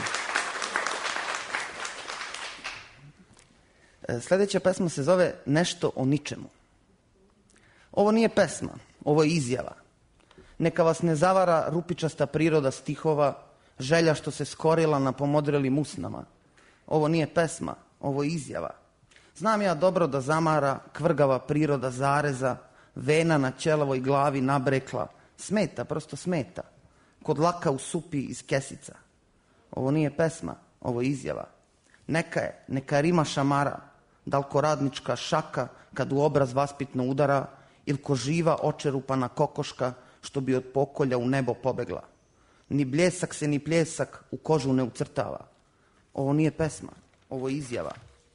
Sljedeća pesma se zove Nešto o ničemu. Ovo nije pesma, ovo je izjava. Neka vas ne zavara rupičasta priroda stihova, želja što se skorila na pomodrelim usnama. Ovo nije pesma, ovo je izjava. Znam ja dobro da zamara kvrgava priroda zareza, vena na ćelavoj glavi nabrekla. Smeta, prosto smeta. Kod laka u supi iz kesica. Ovo nije pesma, ovo je izjava. Neka je, neka je rima šamara, dalkoradnička šaka kad u obraz vaspitno udara, ili ko živa očerupana kokoška što bi od pokolja u nebo pobegla. Ni bljesak se ni pljesak u kožu ne ucrtava. Ovo nije pesma, ovo je izjava.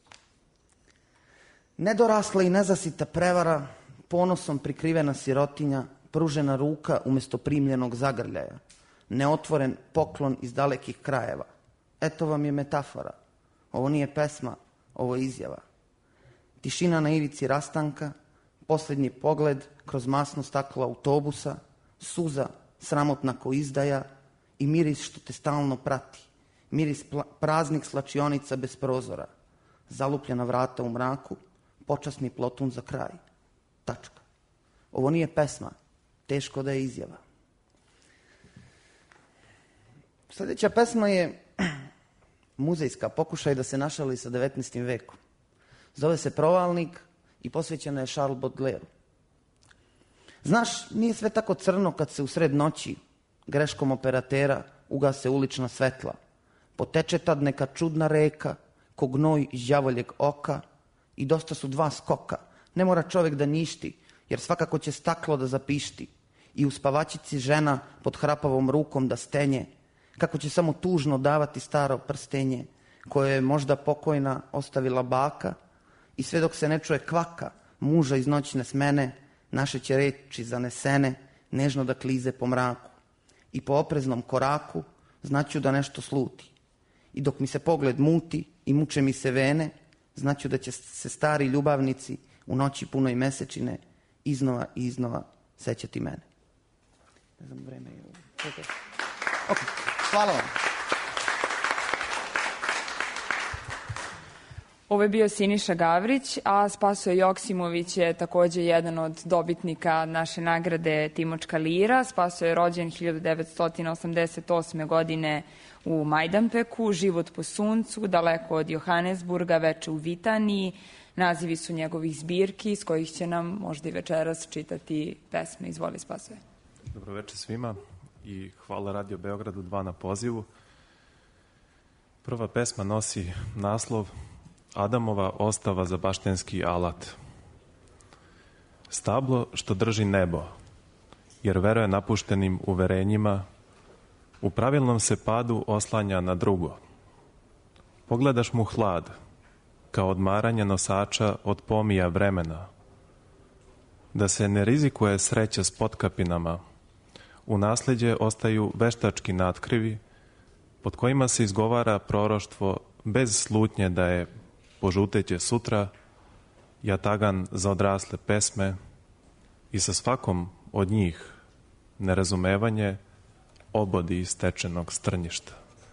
Nedorasla i nezasita prevara, ponosom prikrivena sirotinja, pružena ruka umjesto primljenog zagrljaja, neotvoren poklon iz dalekih krajeva. Eto vam je metafora. Ovo nije pesma, ovo je izjava. Tišina na ivici rastanka, posljednji pogled kroz masno staklo autobusa, suza sramotna ko izdaja i miris što te stalno prati. Miris praznih slačionica bez prozora, zalupljena vrata u mraku, počasni plotun za kraj. Tačka. Ovo nije pesma, teško da je izjava. Sljedeća pesma je muzejska, pokušaj da se našali sa devetnaestim vekom. Zove se Provalnik i posvećena je Charles Baudelaire. Znaš, nije sve tako crno kad se usred noći greškom operatera ugase ulična svetla. Poteče tad neka čudna reka, ko gnoj iz đavoljeg oka i dosta su dva skoka. Ne mora čovjek da ništi, jer svakako će staklo da zapišti i u spavačici žena pod hrapavom rukom da stenje, kako će samo tužno davati staro prstenje, koje je možda pokojna ostavila baka i sve dok se ne čuje kvaka muža iz noćne smene, naše će reči zanesene nežno da klize po mraku i po opreznom koraku znaću da nešto sluti. I dok mi se pogled muti i muče mi se vene, znaću da će se stari ljubavnici u noći punoj mesečine iznova i iznova sećati mene. Ne znam, vreme je... Ok, hvala vam. Ovo je bio Siniša Gavrić, a Spasoje Joksimović je takođe jedan od dobitnika naše nagrade Timočka lira. Spasoje je rođen hiljadu devetsto osamdeset osme. godine u Majdanpeku, Život po suncu, daleko od Johannesburga, veče u Vitaniji. Nazivi su njegovih zbirki, iz kojih će nam možda i večeras čitati pesme. Izvoli, Spasoje. Dobroveče svima i hvala Radio Beogradu dva na pozivu. Prva pesma nosi naslov Adamova ostava za baštenski alat. Stablo što drži nebo, jer veruje napuštenim uverenjima, u pravilnom se padu oslanja na drugo. Pogledaš mu hlad, kao odmaranje nosača od pomija vremena. Da se ne rizikuje sreća s potkapinama, u nasleđe ostaju veštački natkrivi, pod kojima se izgovara proroštvo bez slutnje da je požuteće sutra, jatagan za odrasle pesme i sa svakom od njih nerazumevanje obodi stečenog strnjišta.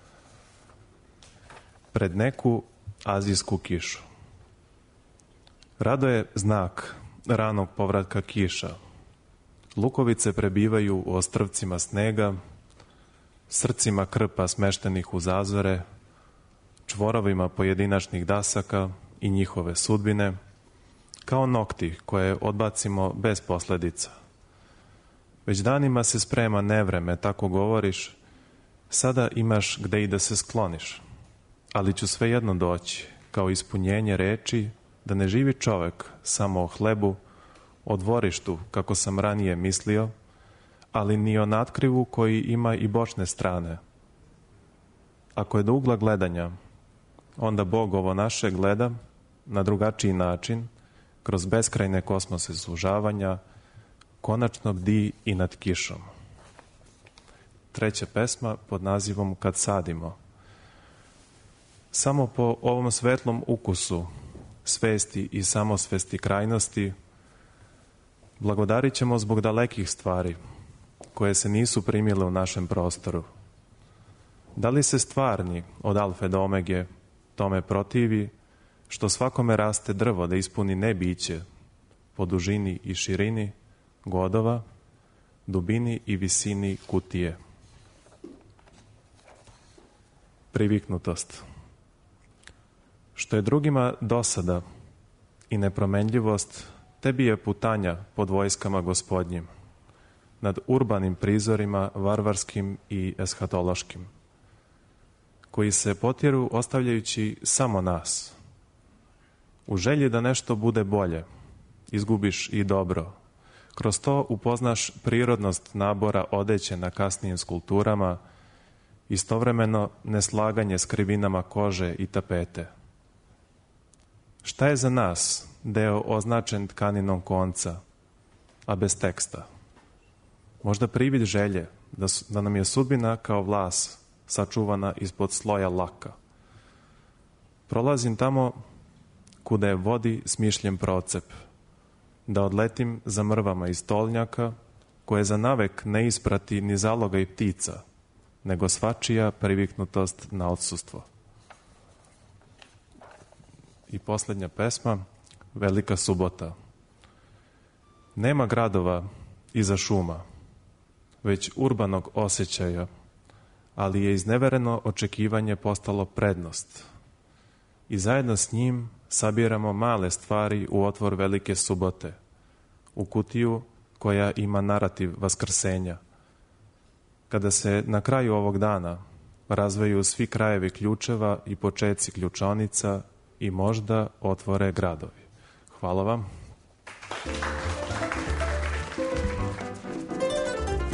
Pred neku azijsku kišu. Rado je znak ranog povratka kiša. Lukovice prebivaju u ostrvcima snega, srcima krpa smeštenih u zazore, čvorovima pojedinačnih dasaka i njihove sudbine, kao nokti koje odbacimo bez posledica. Već danima se sprema nevreme, tako govoriš, sada imaš gde i da se skloniš, ali ću svejedno doći, kao ispunjenje reči, da ne živi čovek samo o hlebu, o dvorištu, kako sam ranije mislio, ali ni o natkrivu koji ima i bočne strane. Ako je do ugla gledanja, onda Bog ovo naše gleda na drugačiji način, kroz beskrajne kosmose sužavanja, konačno bdi i nad kišom. Treća pesma pod nazivom Kad sadimo. Samo po ovom svetlom ukusu, svesti i samosvesti krajnosti, blagodarit ćemo zbog dalekih stvari, koje se nisu primile u našem prostoru. Da li se stvarni od alfe do omege tome protivi, što svakome raste drvo da ispuni nebiće po dužini i širini godova, dubini i visini kutije. Priviknutost. Što je drugima dosada i nepromenljivost, tebi je putanja pod vojskama gospodnjim, nad urbanim prizorima varvarskim i eshatološkim, koji se potjeru ostavljajući samo nas. U želji da nešto bude bolje, izgubiš i dobro. Kroz to upoznaš prirodnost nabora odeće na kasnijim skulpturama, istovremeno neslaganje s krivinama kože i tapete. Šta je za nas deo označen tkaninom konca, a bez teksta? Možda privid želje da, da nam je sudbina kao vlas sačuvana ispod sloja laka. Prolazim tamo kuda je vodi smišljen procep, da odletim za mrvama iz stolnjaka, koje za navek ne isprati ni zaloga i ptica, nego svačija priviknutost na odsustvo. I posljednja pesma, Velika subota. Nema gradova iza šuma, već urbanog osjećaja, ali je iznevereno očekivanje postalo prednost. I zajedno s njim sabiramo male stvari u otvor Velike subote, u kutiju koja ima narativ vaskrsenja. Kada se na kraju ovog dana razvaju svi krajevi ključeva i počeci ključonica i možda otvore gradovi. Hvala vam.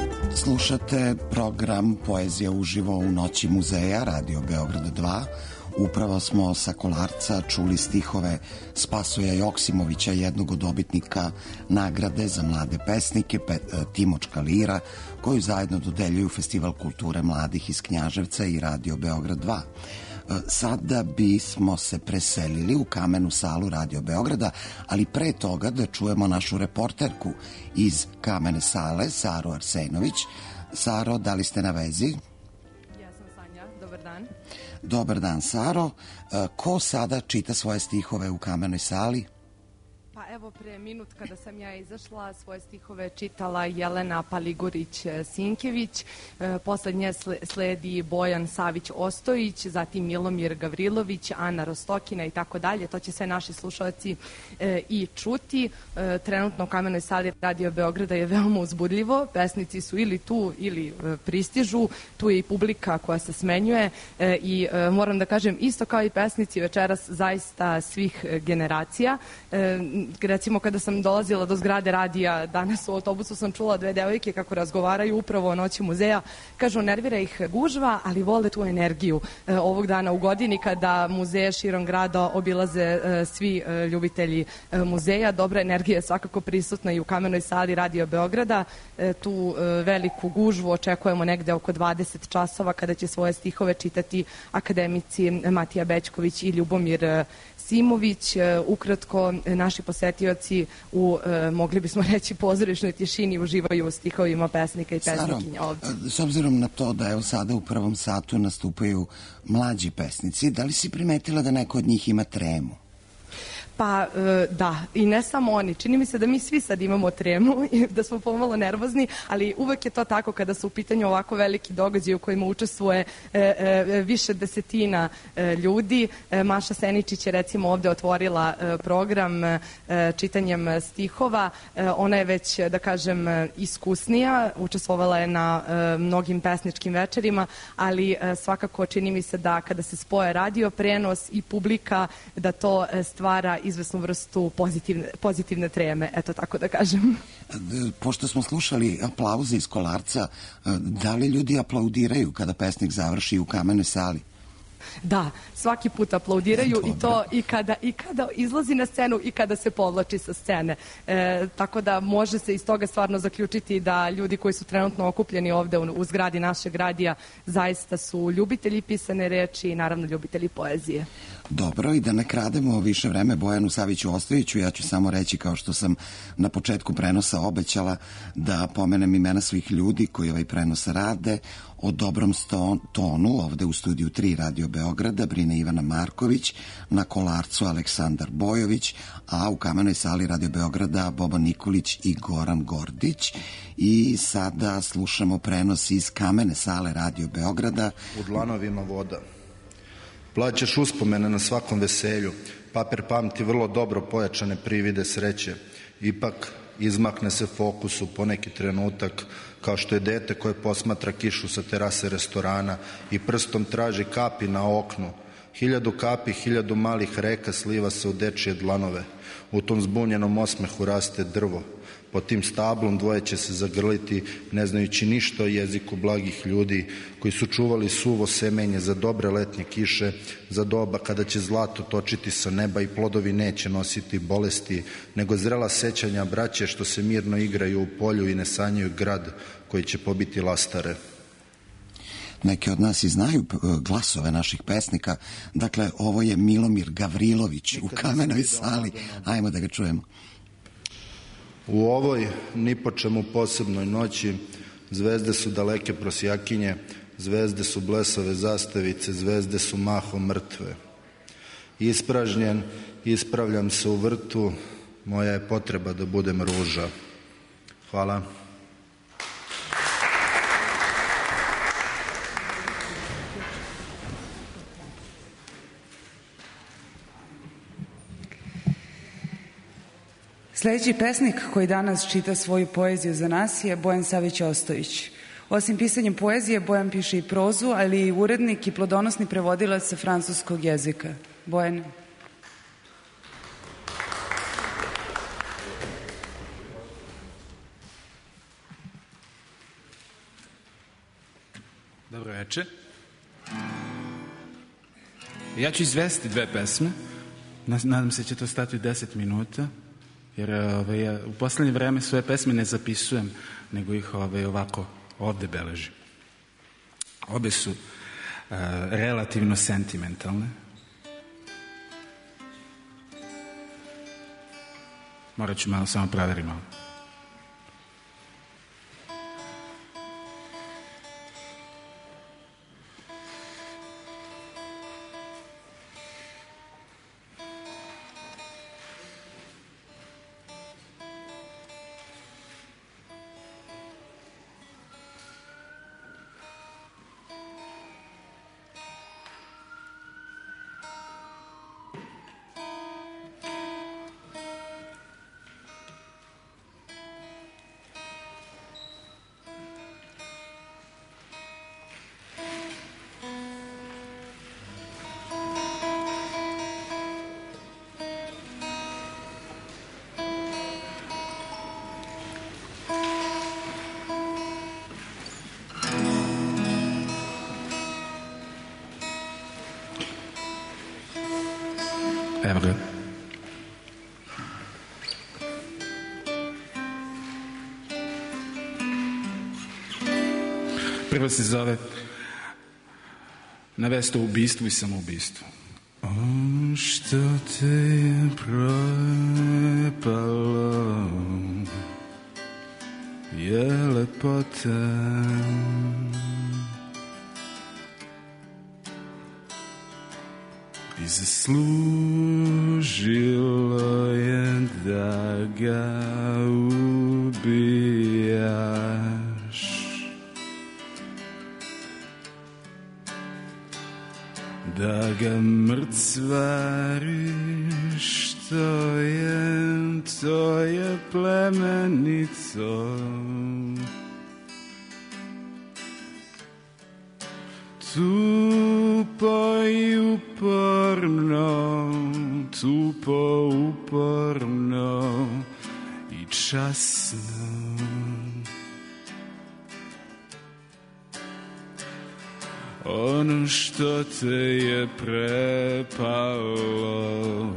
Slušate program Poezija uživo u noći muzeja Radio Beograd dva. Upravo smo sa Kolarca čuli stihove Spasoja Joksimovića, jednog od dobitnika nagrade za mlade pesnike Timočka lira, koju zajedno dodeljuju Festival kulture mladih iz Knjaževca i Radio Beograd dva. Sada bismo se preselili u kamenu salu Radio Beograda, ali pre toga da čujemo našu reporterku iz kamene sale, Saru Arsenović. Saro, da li ste na vezi? Ja sam Sanja, dobar dan. Dobar dan, Saro. Ko sada čita svoje stihove u kamenoj sali? Pa evo, pre minut kada sam ja izašla, svoje stihove čitala Jelena Paligurić-Sinkević, e, poslednje sledi Bojan Savić-Ostojić, zatim Milomir Gavrilović, Ana Rostokina i tako dalje. To će sve naši slušalci e, i čuti. E, trenutno u kamenoj sali Radio Beograda je veoma uzbudljivo. Pesnici su ili tu ili e, pristižu. Tu je i publika koja se smenjuje e, i e, moram da kažem, isto kao i pesnici večeras zaista svih generacija. E, recimo kada sam dolazila do zgrade radija danas u autobusu sam čula dve devojke kako razgovaraju upravo o noći muzeja. Kažu, nervira ih gužva, ali vole tu energiju e, ovog dana u godini kada muzeje širom grada obilaze e, svi e, ljubitelji e, muzeja. Dobra energija je svakako prisutna i u kamenoj sali Radio Beograda. E, tu e, veliku gužvu očekujemo negde oko dvadeset časova kada će svoje stihove čitati akademici Matija Bećković i Ljubomir e, Simović. Ukratko, naši posetioci u, mogli bismo reći, pozorišnoj tišini uživaju u stihovima pesnika i pesnikinja ovdje. Saro, s obzirom na to da evo sada u prvom satu nastupaju mlađi pesnici, da li si primetila da neko od njih ima tremu? Pa da, i ne samo oni. Čini mi se da mi svi sad imamo tremu i da smo pomalo nervozni, ali uvek je to tako kada su u pitanju ovako veliki događaj u kojima učestvuje e, e, više desetina e, ljudi. E, Maša Seničić je recimo ovde otvorila e, program e, čitanjem stihova. E, ona je već, da kažem, iskusnija, učestvovala je na e, mnogim pesničkim večerima, ali e, svakako čini mi se da kada se spoje radio prenos i publika, da to e, stvara izvesnu vrstu pozitivne, pozitivne treme, eto tako da kažem. Pošto smo slušali aplauze iz Kolarca, da li ljudi aplaudiraju kada pesnik završi u kamenoj sali? Da, svaki put aplaudiraju e, i to i kada, i kada izlazi na scenu i kada se povlači sa scene. E, tako da može se iz toga stvarno zaključiti da ljudi koji su trenutno okupljeni ovde u, u zgradi našeg radija zaista su ljubitelji pisane reči i naravno ljubitelji poezije. Dobro, i da ne krademo više vreme Bojanu Saviću Ostojiću, ja ću samo reći, kao što sam na početku prenosa obećala, da pomenem imena svih ljudi koji ovaj prenos rade. O dobrom tonu ovde u studiju tri Radio Beograda brine Ivana Marković, na Kolarcu Aleksandar Bojović, a u kamenoj sali Radio Beograda Bobo Nikolić i Goran Gordić. I sada slušamo prenos iz kamene sale Radio Beograda. U dlanovima voda. Plaćaš uspomene na svakom veselju. Papir pamti vrlo dobro pojačane privide sreće. Ipak izmakne se fokusu poneki trenutak, kao što je dete koje posmatra kišu sa terase restorana i prstom traži kapi na oknu. Hiljadu kapi, hiljadu malih reka sliva se u dečije dlanove. U tom zbunjenom osmehu raste drvo. Pod tim stablom dvoje će se zagrliti, ne znajući ništa o jeziku blagih ljudi koji su čuvali suvo semenje za dobre letnje kiše, za doba kada će zlato točiti sa neba i plodovi neće nositi bolesti, nego zrela sećanja braće što se mirno igraju u polju i ne sanjaju grad koji će pobiti lastare. Neki od nas i znaju glasove naših pesnika. Dakle, ovo je Milomir Gavrilović u kamenoj sali. Ajmo da ga čujemo. U ovoj ni po čemu posebnoj noći zvezde su daleke prosjakinje, zvezde su blesave zastavice, zvezde su mahom mrtve. Ispražnjen, ispravljam se u vrtu, moja je potreba da budem ruža. Hvala. Sljedeći pesnik koji danas čita svoju poeziju za nas je Bojan Savić Ostojić. Osim pisanjem poezije, Bojan piše i prozu, ali i urednik i plodonosni prevodilac sa francuskog jezika. Bojan. Dobro večer. Ja ću izvesti dve pesme. Nadam se će to stati u deset minuta. Jer ove, ja u poslednje vreme svoje pesme ne zapisujem, nego ih ove, ovako ovde beležim. Obe su uh, relativno sentimentalne. Morat ću malo samo proverim ovo. Evo ga. Prvo se zove Na vest o ubistvu i samoubistvu. O, što te je prepalo je lepota. I zaslužilo je da ga ubijaš, da ga mrcvariš, to je, to je plemenito. Tupo i uporno, tupo uporno i časno. Ono što te je prepalo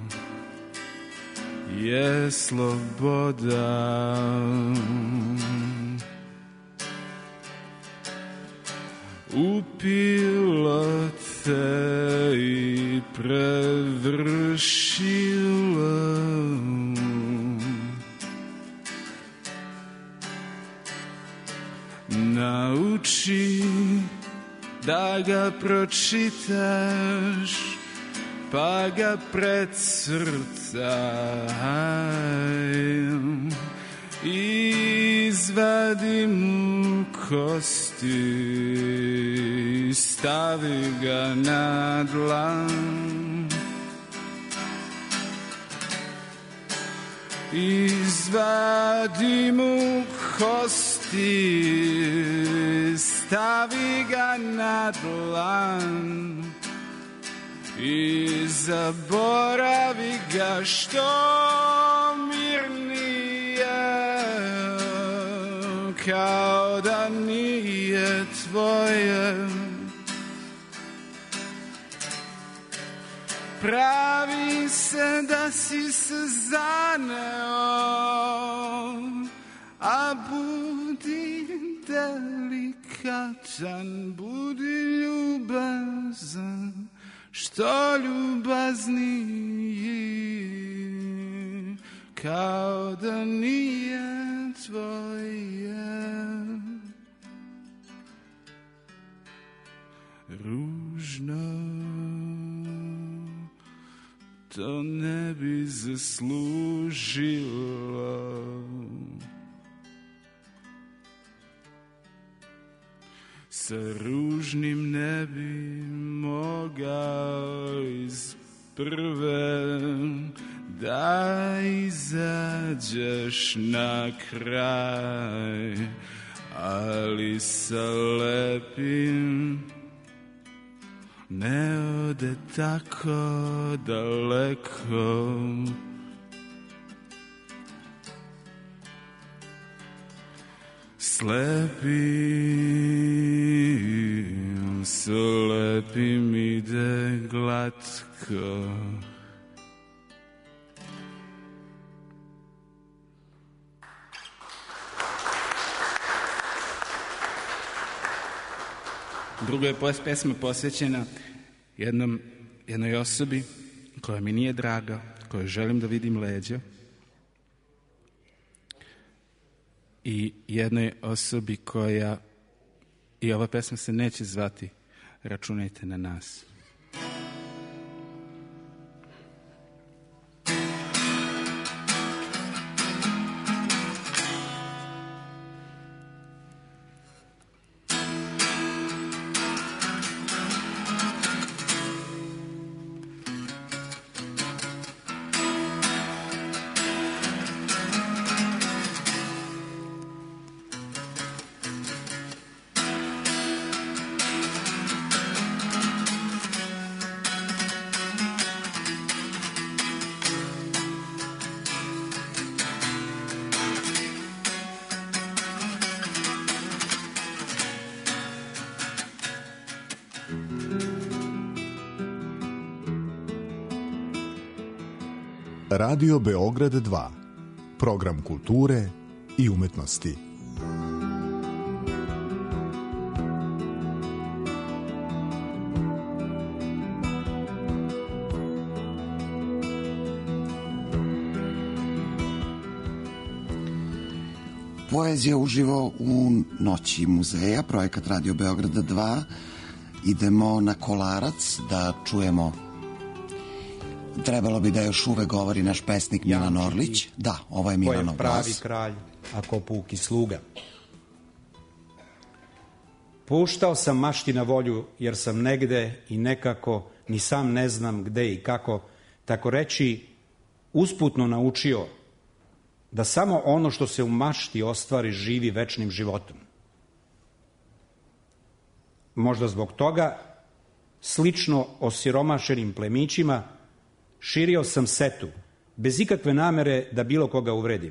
je sloboda. Upilo te i prevršilo. Nauči da ga pročitaš, pa ga precrtaj. Izvadi mu kosti, stavi ga na dlan. Izvadi mu kosti, stavi ga na dlan. I zaboravi ga što mirnije, kao da nije tvoje. Pravi se da si se zaneo, a budi delikatan, budi ljubazan, što ljubazniji, kao da nije tvoje. Ružno to ne bi zaslužilo. Sa ružnim ne bi mogao iz prve da izađeš na kraj, ali sa lepim ne ode tako daleko. Slepim, slepim ide glatko. Druga je pesma posvećena jednom, jednoj osobi koja mi nije draga, kojoj želim da vidim leđa, i jednoj osobi koja, i ova pesma se neće zvati Računajte na nas. Radio Beograd dva, program kulture i umetnosti. Poezija uživo u noći muzeja, projekat Radio Beograda dva. Idemo na Kolarac da čujemo. Trebalo bi da još uvek govori naš pesnik Milan Orlić. Da, ovo je Milanov glas. Ko je pravi kralj, ako puki sluga. Puštao sam mašti na volju, jer sam negde i nekako, ni sam ne znam gde i kako, tako reći, usputno naučio da samo ono što se u mašti ostvari živi večnim životom. Možda zbog toga, slično osiromašenim plemićima, širio sam setu, bez ikakve namere da bilo koga uvredim.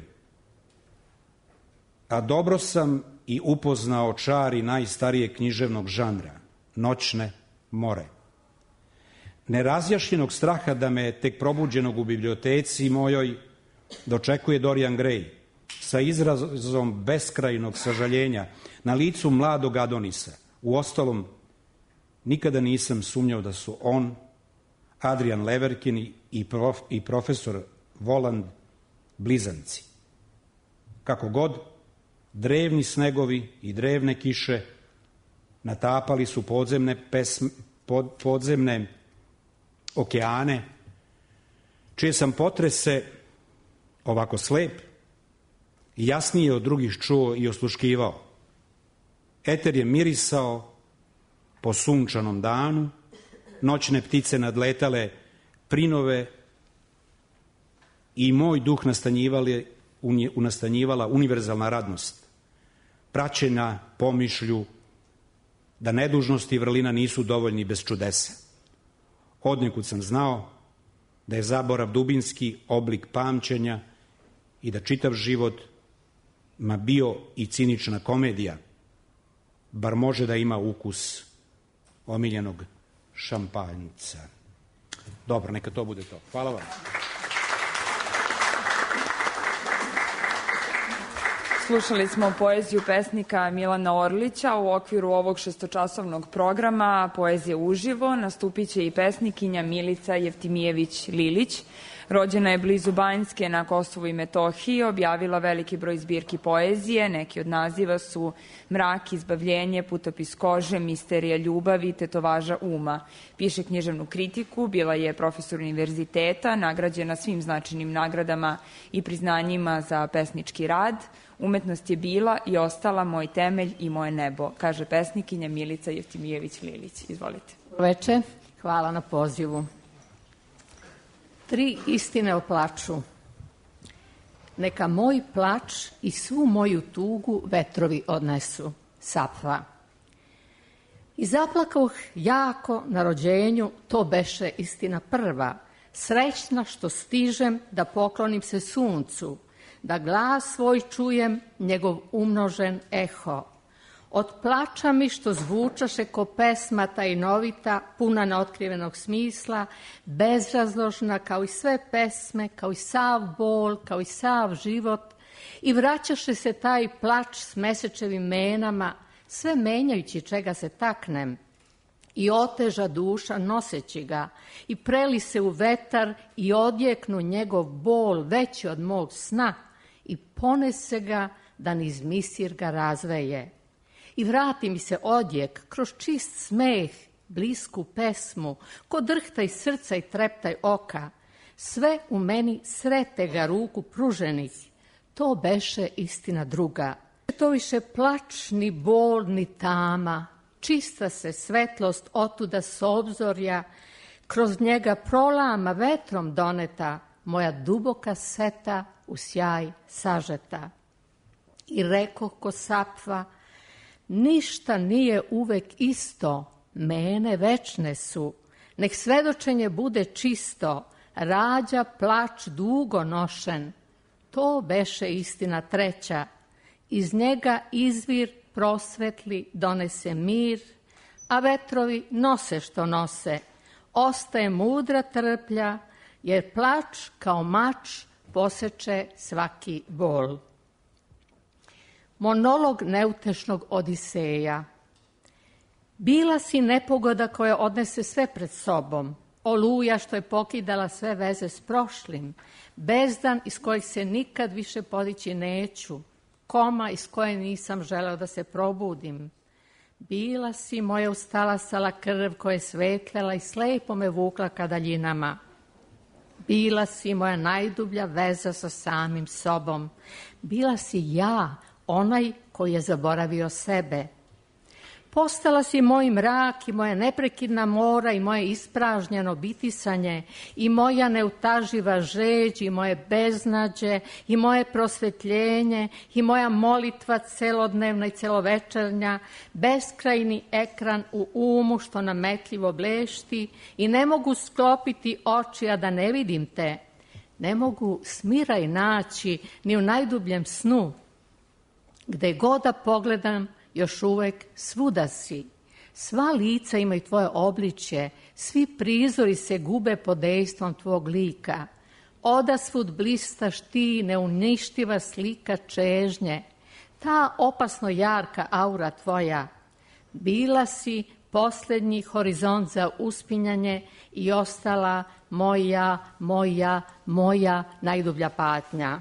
A dobro sam i upoznao čari najstarijeg književnog žanra, noćne more. Nerazjašnjenog straha da me tek probuđenog u biblioteci mojoj dočekuje Dorian Gray, sa izrazom beskrajnog sažaljenja na licu mladog Adonisa. Uostalom, nikada nisam sumnjao da su on, Adrian Leverkin i, prof, i profesor Voland blizanci. Kako god, drevni snegovi i drevne kiše natapali su podzemne, pesme, pod, podzemne okeane, čije sam potrese ovako slep i jasnije od drugih čuo i osluškivao. Eter je mirisao po sunčanom danu, noćne ptice nadletale prinove i moj duh nastanjivala univerzalna radnost, praćena pomišlju da nedužnost i vrlina nisu dovoljni bez čudesa. Odnekud sam znao da je zaborav dubinski oblik pamćenja i da čitav život, ma bio i cinična komedija, bar može da ima ukus omiljenog šampanjca. Dobro, neka to bude to. Hvala vam. Slušali smo poeziju pesnika Milana Orlića. U okviru ovog šestočasovnog programa Poezija uživo nastupit će i pesnikinja Milica Jeftimijević-Lilić. Rođena je blizu Banjske na Kosovu i Metohiji, objavila veliki broj zbirki poezije, neki od naziva su Mrak, Izbavljenje, Putopis kože, Misterija ljubavi, Tetovaža uma. Piše književnu kritiku, bila je profesor univerziteta, nagrađena svim značajnim nagradama i priznanjima za pesnički rad. Umetnost je bila i ostala moj temelj i moje nebo, kaže pesnikinja Milica Jeftimijević-Lilić. Izvolite. Veče, hvala na pozivu. Tri istine o plaču. Neka moj plač i svu moju tugu vetrovi odnesu. Sapfa. I zaplakaoh jako na rođenju, to beše istina prva. Srećna što stižem da poklonim se suncu, da glas svoj čujem, njegov umnožen eho. Od plača mi što zvučaše ko pesma tajnovita, puna neotkrivenog smisla, bezrazložna kao i sve pesme, kao i sav bol, kao i sav život, i vraćaše se taj plač s mesečevim menama, sve menjajući čega se taknem, i oteža duša noseći ga, i preli se u vetar i odjeknu njegov bol veći od mog sna, i ponese ga da niz misir ga razveje. I vrati mi se odjek kroz čist smeh, blisku pesmu, ko drhtaj srca i treptaj oka. Sve u meni srete ga ruku pruženih, to beše istina druga. To više plač, ni bol, ni tama, čista se svetlost otuda s obzorja, kroz njega prolama vetrom doneta, moja duboka seta u sjaj sažeta. I reko ko sapva, ništa nije uvek isto, mene večne su, nek svedočenje bude čisto, rađa plač dugo nošen, to beše istina treća, iz njega izvir prosvetli donese mir, a vetrovi nose što nose, ostaje mudra trplja, jer plač kao mač poseče svaki bol. Monolog neutešnog Odiseja. Bila si nepogoda koja odnese sve pred sobom, oluja što je pokidala sve veze s prošlim, bezdan iz kojeg se nikad više podići neću, koma iz koje nisam želeo da se probudim. Bila si moja ustalasala krv koja je svetlela i slepo me vukla ka daljinama. Bila si moja najdublja veza sa samim sobom. Bila si ja, onaj koji je zaboravio sebe. Postala si moj mrak i moja neprekidna mora i moje ispražnjeno bitisanje i moja neutaživa žeđ i moje beznađe i moje prosvetljenje i moja molitva celodnevna i celovečernja, beskrajni ekran u umu što nametljivo blešti i ne mogu sklopiti oči, a da ne vidim te. Ne mogu smiraj naći ni u najdubljem snu. Gde god da pogledam, još uvek svuda si. Sva lica imaju tvoje obličje, svi prizori se gube pod dejstvom tvog lika. Odasvud blistaš ti, neuništiva slika čežnje, ta opasno jarka aura tvoja. Bila si posljednji horizont za uspinjanje i ostala moja, moja, moja najdublja patnja.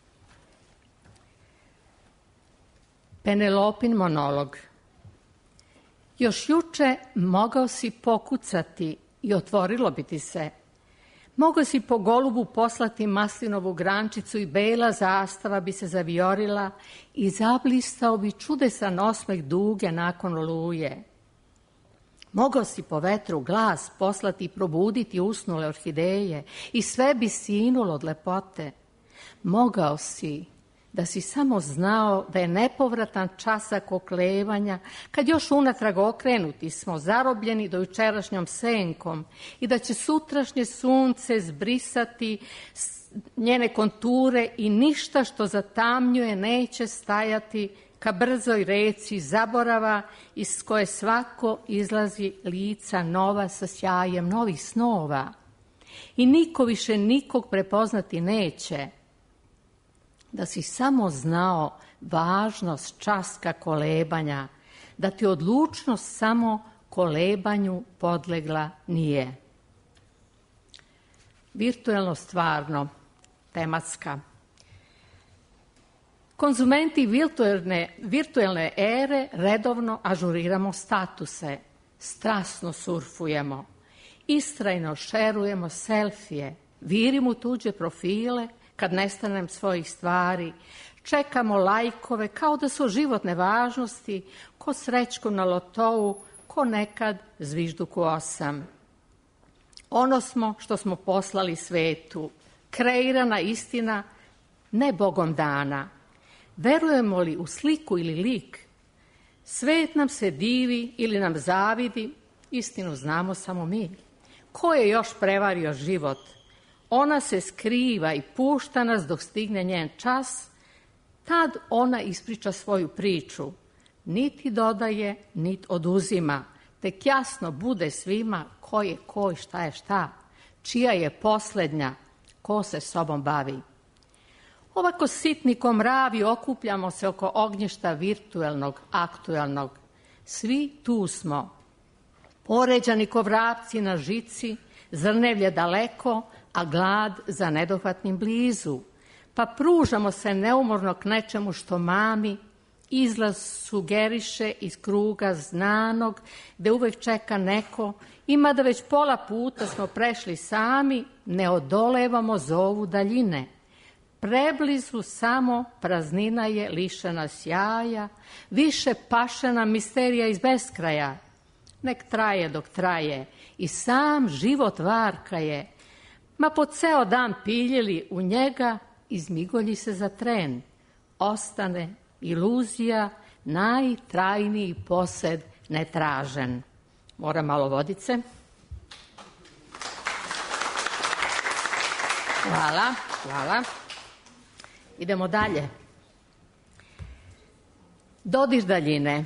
Penelopin monolog. Još juče mogao si pokucati i otvorilo bi ti se. Mogao si po golubu poslati maslinovu grančicu i bela zastava bi se zaviorila i zablistao bi čudesan osmeh duge nakon oluje. Mogao si po vetru glas poslati i probuditi usnule orhideje i sve bi sinulo od lepote. Mogao si da si samo znao da je nepovratan časak oklevanja, kad još unatrag okrenuti smo, zarobljeni do jučerašnjom senkom i da će sutrašnje sunce zbrisati njene konture i ništa što zatamnjuje neće stajati ka brzoj reci zaborava iz koje svako izlazi lica nova sa sjajem novih snova. I niko više nikog prepoznati neće. Da si samo znao važnost časka kolebanja, da ti odlučnost samo kolebanju podlegla nije. Virtuelno stvarno, tematska. Konzumenti virtuelne, virtuelne ere redovno ažuriramo statuse, strasno surfujemo, istrajno šerujemo selfije, virimo u tuđe profile, kad nestanem svojih stvari, čekamo lajkove kao da su životne važnosti, ko srećku na lotovu, ko nekad zvižduku osam. Ono smo što smo poslali svetu, kreirana istina, ne Bogom dana. Verujemo li u sliku ili lik? Svet nam se divi ili nam zavidi, istinu znamo samo mi. Ko je još prevario život? Ona se skriva i pušta nas dok stigne njen čas, tad ona ispriča svoju priču. niti dodaje, niti oduzima, tek jasno bude svima ko je ko i šta je šta, čija je poslednja, ko se sobom bavi. Ovako sitni ko mravi okupljamo se oko ognjišta virtuelnog, aktuelnog. Svi tu smo, poređani ko vrapci na žici, zrnevlje daleko, a glad za nedohvatnim blizu. Pa pružamo se neumorno k nečemu što mami, izlaz sugeriše iz kruga znanog, gde uvek čeka neko, ima da već pola puta smo prešli sami, ne odolevamo zovu daljine. Preblizu samo praznina je lišena sjaja, više pašena misterija iz beskraja. Nek traje dok traje i sam život varka je, ma po ceo dan piljili u njega, izmigolji se za tren. Ostane iluzija, najtrajniji posed netražen. Moram malo vodice. Hvala, hvala. Idemo dalje. Dodir daljine.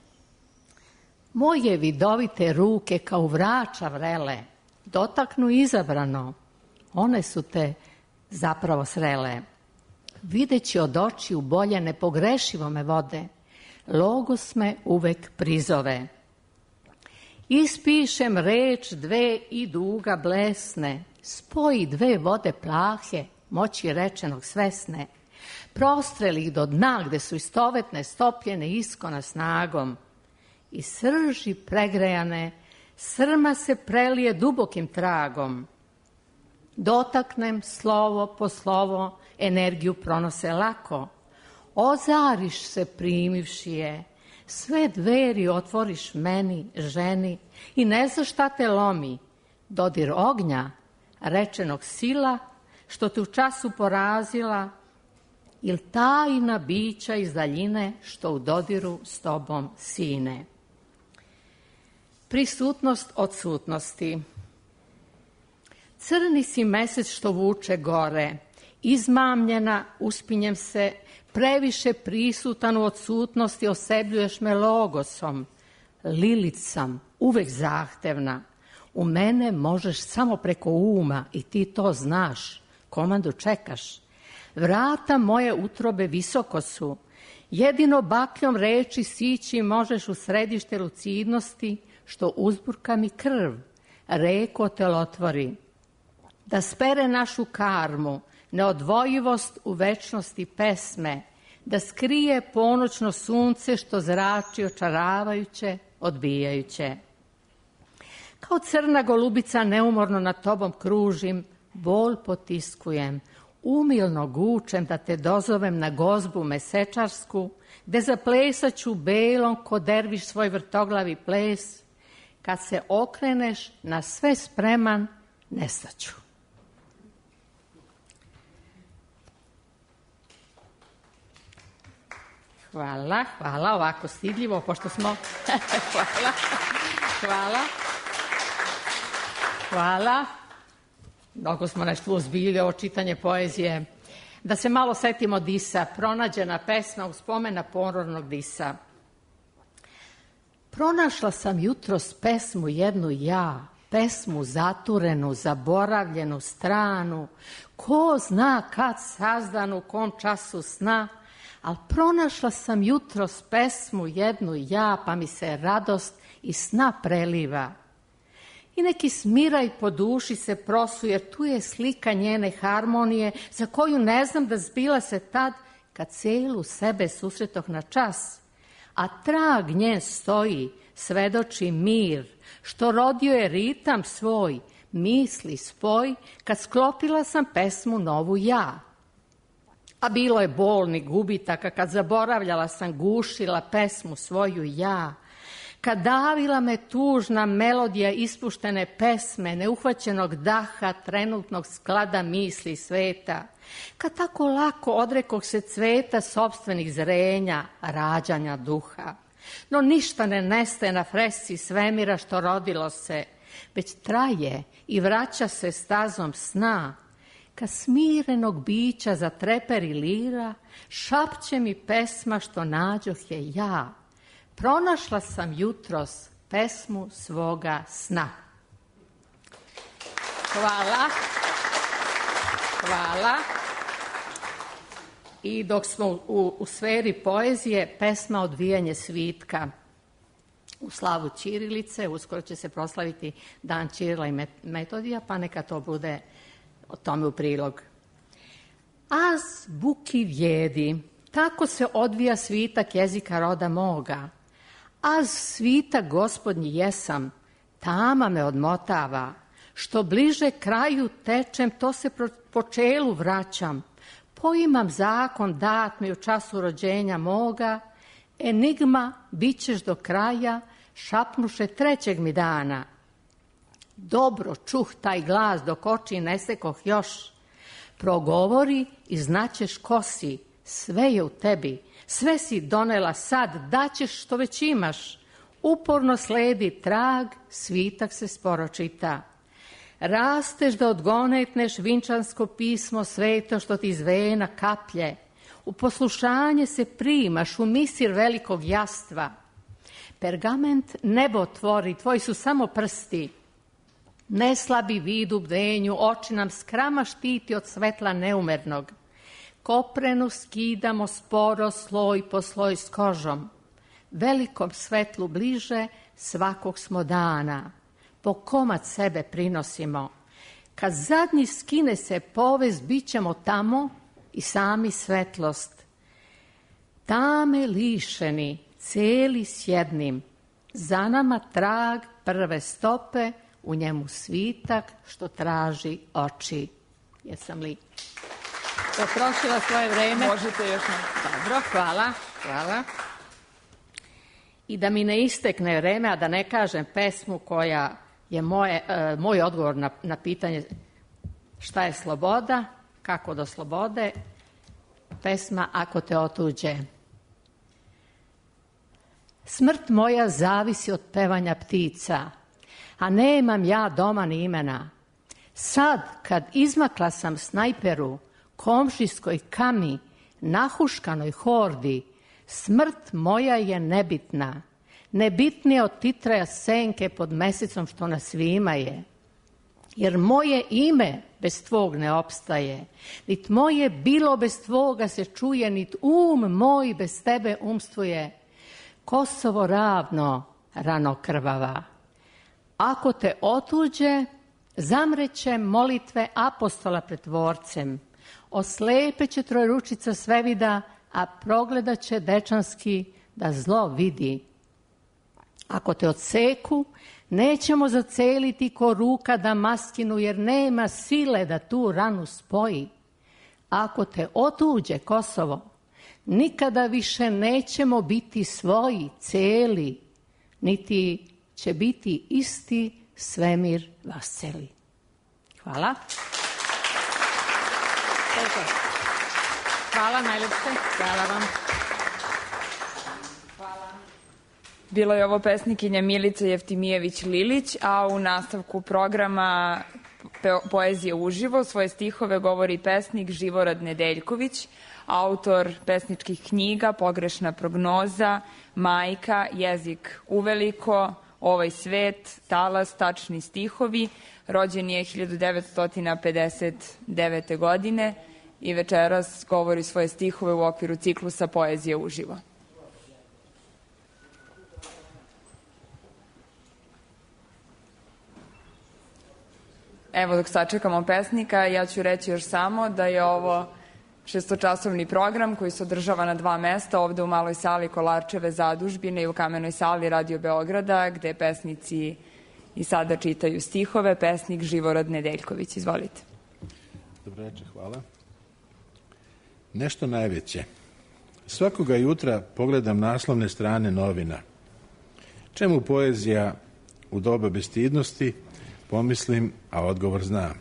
Moje vidovite ruke kao vrača vrele, dotaknu izabrano, one su te zapravo srele. Videći od očiju bolje nepogrešivo me vode, logos me uvek prizove. Ispišem reč dve i duga blesne, spoji dve vode plahe, moći rečenog svesne, prostreli ih do dna gde su istovetne stopljene iskona snagom. I srži pregrejane, srma se prelije dubokim tragom. Dotaknem slovo po slovo, energiju pronose lako. Ozariš se primivši je, sve dveri otvoriš meni, ženi, i ne znaš šta te lomi. Dodir ognja, rečenog sila, što te u času porazila, il tajna bića iz daljine, što u dodiru s tobom sine. Prisutnost odsutnosti. Crni si mesec što vuče gore, izmamljena, uspinjem se, previše prisutan u odsutnosti, osebljuješ me logosom. Lilic sam, uvek zahtevna, u mene možeš samo preko uma i ti to znaš, komandu čekaš. Vrata moje utrobe visoko su, jedino bakljom reči sići možeš u središte lucidnosti, što uzburka mi krv, reko telotvori. Da spere našu karmu, neodvojivost u večnosti pesme, da skrije ponoćno sunce što zrači očaravajuće, odbijajuće. Kao crna golubica neumorno nad tobom kružim, bol potiskujem, umilno gučem da te dozovem na gozbu mesečarsku, gde zaplesaću belom ko derviš svoj vrtoglavi ples. Kad se okreneš na sve spreman, nestaću. Hvala, hvala, ovako stidljivo, pošto smo... hvala, hvala, hvala. Mnogo smo nešto uzbiljili ovo čitanje poezije. Da se malo setimo Disa, pronađena pesma u spomena ponornog Disa. Pronašla sam jutros pesmu jednu ja, pesmu zaturenu, zaboravljenu, stranu, ko zna kad sazdanu, u kom času sna, ali pronašla sam jutros pesmu jednu ja, pa mi se radost i sna preliva. I neki smiraj po duši se prosu, jer tu je slika njene harmonije, za koju ne znam da zbila se tad, kad celu sebe susretoh na čas. A trag njen stoji, svedoči mir, što rodio je ritam svoj, misli spoj, kad sklopila sam pesmu novu ja. A bilo je bolnih gubitaka, kad zaboravljala sam, gušila pesmu svoju ja, kad davila me tužna melodija ispuštene pesme, neuhvaćenog daha, trenutnog sklada misli sveta, kad tako lako odrekoh se cveta sopstvenih zrenja, rađanja duha. No ništa ne nestaje na fresci svemira što rodilo se, već traje i vraća se stazom sna. Kad smirenog bića zatreperi lira, šapće mi pesma što nađoh je ja. pronašla sam jutros pesmu svoga sna. Hvala. Hvala. I dok smo u, u sferi poezije, pesma Odvijanje svitka u slavu ćirilice, uskoro će se proslaviti Dan Ćirila i Metodija, pa neka to bude o tome u prilog. Az buki vjedi, tako se odvija svitak jezika roda moga. Az svitak gospodnji jesam, tama me odmotava. Što bliže kraju tečem, to se po čelu vraćam. Poimam zakon dat mi u času rođenja moga, enigma bit ćeš do kraja, šapnuše trećeg mi dana. Dobro čuh taj glas dok oči ne sekoh još, progovori i znaćeš ko si, sve je u tebi, sve si donela sad, daćeš što već imaš. Uporno sledi trag, svitak se sporo čita. Rasteš da odgonetneš vinčansko pismo sveto što ti iz vena kaplje. U poslušanje se primaš u misir velikog jastva. Pergament nebo otvori, tvoji su samo prsti. Ne slabi vid u bdenju, oči nam skrama štiti od svetla neumernog. Koprenu skidamo sporo, sloj po sloj s kožom. Velikom svetlu bliže svakog smo dana. Po komad sebe prinosimo. Kad zadnji skine se povez, bit ćemo tamo i sami svetlost. Tame lišeni, celi s jednim, za nama trag prve stope, u njemu svitak što traži oči. Jesam li potrošila svoje vreme? Možete još ne. Dobro, hvala, hvala. I da mi ne istekne vreme, a da ne kažem pesmu koja je moje, uh, moj odgovor na, na pitanje šta je sloboda, kako do slobode, pesma Ako te otuđe. Smrt moja zavisi od pevanja ptica, a nemam ja doma ni imena. Sad, kad izmakla sam snajperu, komšijskoj kami, nahuškanoj hordi, smrt moja je nebitna, nebitnije od titraja senke pod mesecom što na svima je. Jer moje ime bez tvog ne opstaje, nit moje bilo bez tvoga se čuje, nit um moj bez tebe umstvuje. Kosovo ravno, rano krvava. Ako te otuđe, zamreće molitve apostola pred dvorcem. Oslepeće trojručica svevida, a progledat će dečanski da zlo vidi. Ako te odseku, nećemo zaceliti ko ruka Damaskinu, jer nema sile da tu ranu spoji. Ako te otuđe Kosovo, nikada više nećemo biti svoji, celi, niti će biti isti svemir vasceli. Hvala. Hvala najljepše. Hvala vam. Bila je ovo pesnikinja Milica Jeftimijević-Lilić, a u nastavku programa Poezije uživo svoje stihove govori pesnik Živorad Nedeljković, autor pesničkih knjiga Pogrešna prognoza, Majka, Jezik uveliko, Ovaj svet, Talas, Tačni stihovi. Rođen je hiljadu devetsto pedeset devete. godine i večeras govori svoje stihove u okviru ciklusa Poezije uživo. Evo, dok sačekamo pesnika, ja ću reći još samo da je ovo šestočasovni program koji se održava na dva mesta, ovde u maloj sali Kolarčeve zadužbine i u kamenoj sali Radio Beograda, gde pesnici i sada čitaju stihove. Pesnik Živorad Nedeljković, izvolite. Dobro večer, hvala. Nešto najveće. Svakoga jutra pogledam naslovne strane novina. Čemu poezija u doba bestidnosti? Pomislim, a odgovor znam.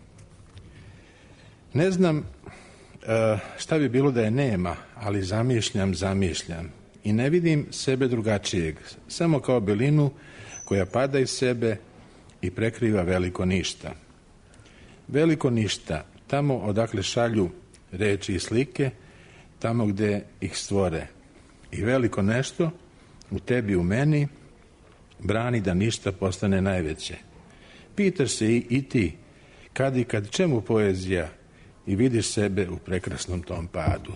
Ne znam šta bi bilo da je nema, ali zamišljam, zamišljam. I ne vidim sebe drugačijeg, samo kao belinu koja pada iz sebe i prekriva veliko ništa. Veliko ništa, tamo odakle šalju reči i slike, tamo gde ih stvore. I veliko nešto, u tebi, u meni, brani da ništa postane najveće. Pitaš se i, i ti, kad i kad čemu poezija, i vidiš sebe u prekrasnom tom padu.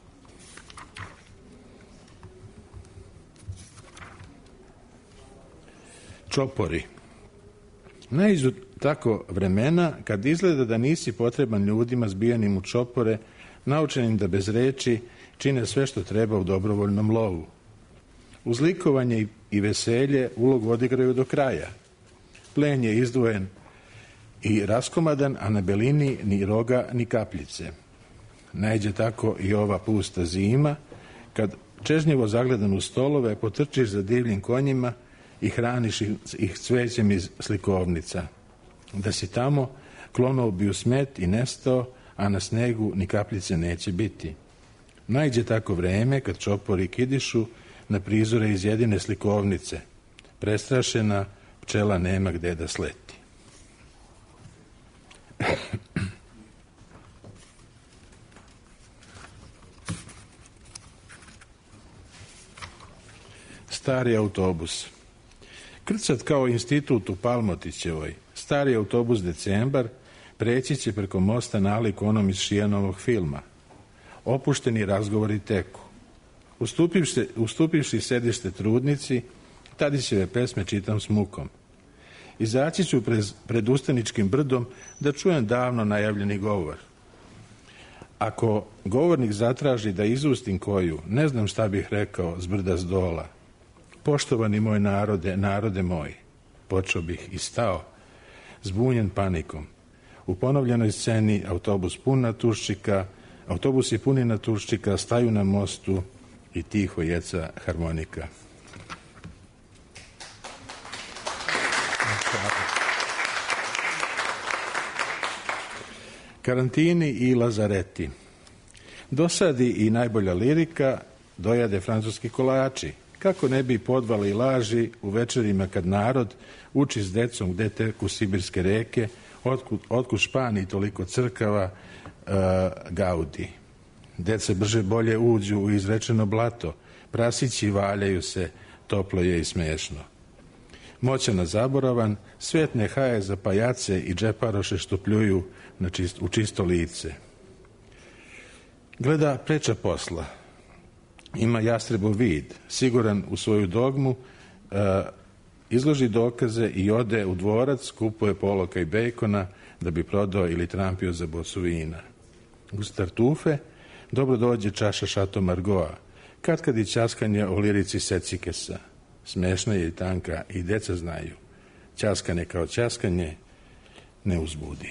Čopori. Naiđu tako vremena kad izgleda da nisi potreban ljudima zbijanim u čopore, naučenim da bez reči čine sve što treba u dobrovoljnom lovu. Uz likovanje i veselje ulogu odigraju do kraja. Plen je izdvojen i raskomadan, a na belini ni roga ni kapljice. Naiđe tako i ova pusta zima, kad čežnjevo zagledan u stolove potrčiš za divljim konjima i hraniš ih cvećem iz slikovnica. Da si tamo, klonuo bi u smet i nestao, a na snegu ni kapljice neće biti. Naiđe tako vreme kad čopori kidišu na prizore iz jedine slikovnice. Prestrašena pčela nema gde da sleti. Stari autobus. Krcat kao institut u Palmotićevoj. Stari autobus Decembar preći će preko mosta nalik onom iz Šijanovog filma. Opušteni razgovori teku. Ustupivši, ustupivši sedište trudnici, Tadićeve pesme čitam s mukom. Izaći ću pred, pred Ustaničkim brdom da čujem davno najavljeni govor. Ako govornik zatraži da izustim koju, ne znam šta bih rekao s brda s dola. Poštovani moj narode, narode moj, počeo bih i stao, zbunjen panikom. U ponovljenoj sceni autobus pun naturščika, autobusi puni naturščika staju na mostu i tiho jeca harmonika. Karantini i lazareti. Dosadi i najbolja lirika, dojade francuski kolači. Kako ne bi podvali laži u večerima kad narod uči s decom gde teku sibirske reke, otkud, otkud Španiji toliko crkava, uh, gaudi. Dece brže bolje uđu u izrečeno blato, prasići valjaju se, toplo je i smešno. Moćana zaboravan, svet ne haje za pajace i džeparoše što pljuju na čist, u čisto lice. Gleda preča posla. Ima jastrebov vid, siguran u svoju dogmu, uh, izloži dokaze i ode u dvorac, kupuje poloka i bejkona da bi prodao ili trampio za bocu vina. Uz tartufe dobro dođe čaša Šato Margoa, kad kad i ćaskanje o lirici Secikesa. Smešna je i tanka i deca znaju. Ćaskanje kao ćaskanje ne uzbudi.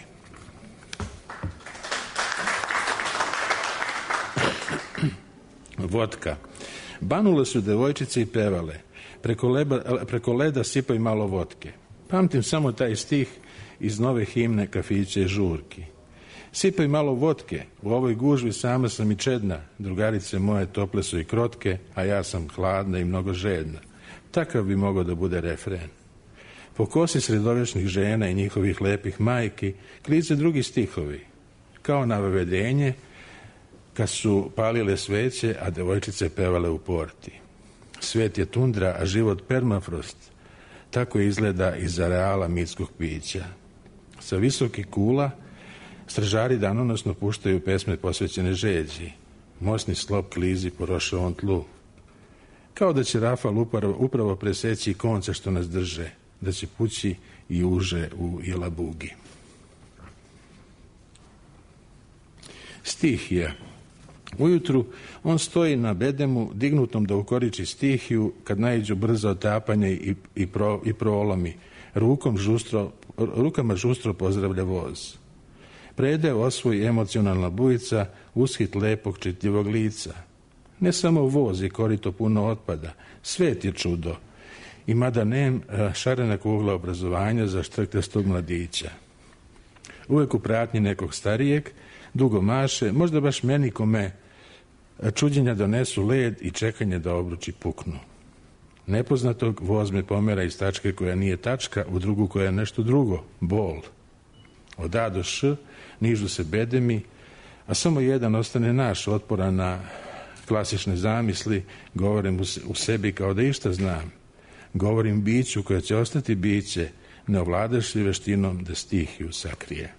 Vodka. Banule su devojčice i pevale. Preko, leba, preko leda sipaj malo vodke. Pamtim samo taj stih iz nove himne Kafiće i žurki. Sipaj malo vodke, u ovoj gužvi sama sam i čedna, drugarice moje tople su i krotke, a ja sam hladna i mnogo žedna. Takav bi mogao da bude refren. Po kosi sredovječnih žena i njihovih lepih majki klize drugi stihovi, kao navedenje kad su palile sveće, a devojčice pevale u porti. Svet je tundra, a život permafrost. Tako izgleda iza reala mitskog pića. Sa visokih kula stražari danonosno puštaju pesme posvećene žeđi. Mosni slop klizi po rošovom tlu. Kao da će Rafal upravo, upravo preseći konce što nas drže, da će pući i uže u jelabugi. Stihija. Ujutru on stoji na bedemu, dignutom da ukoriči stihiju, kad naiđu brzo otapanje i, i, pro, i prolomi. Rukom žustro, rukama žustro pozdravlja voz. Prede osvoj emocionalna bujica, ushit lepog čitljivog lica. Ne samo voz i korito puno otpada, svet je čudo. I mada nem šarena kugla obrazovanja za štrktastog mladića. Uvek u pratnji nekog starijeg, dugo maše, možda baš meni kome čuđenja donesu led i čekanje da obruči puknu. Nepoznatog voz me pomera iz tačke koja nije tačka u drugu koja je nešto drugo, bol. Od A do Š nižu se bedemi, a samo jedan ostane naš, otporan na klasične zamisli, govorim u sebi kao da išta znam. Govorim biću koje će ostati biće, ne ovladaš li veštinom da stihiju sakrije.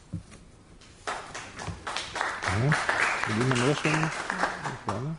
Imamo još jedno? Hvala.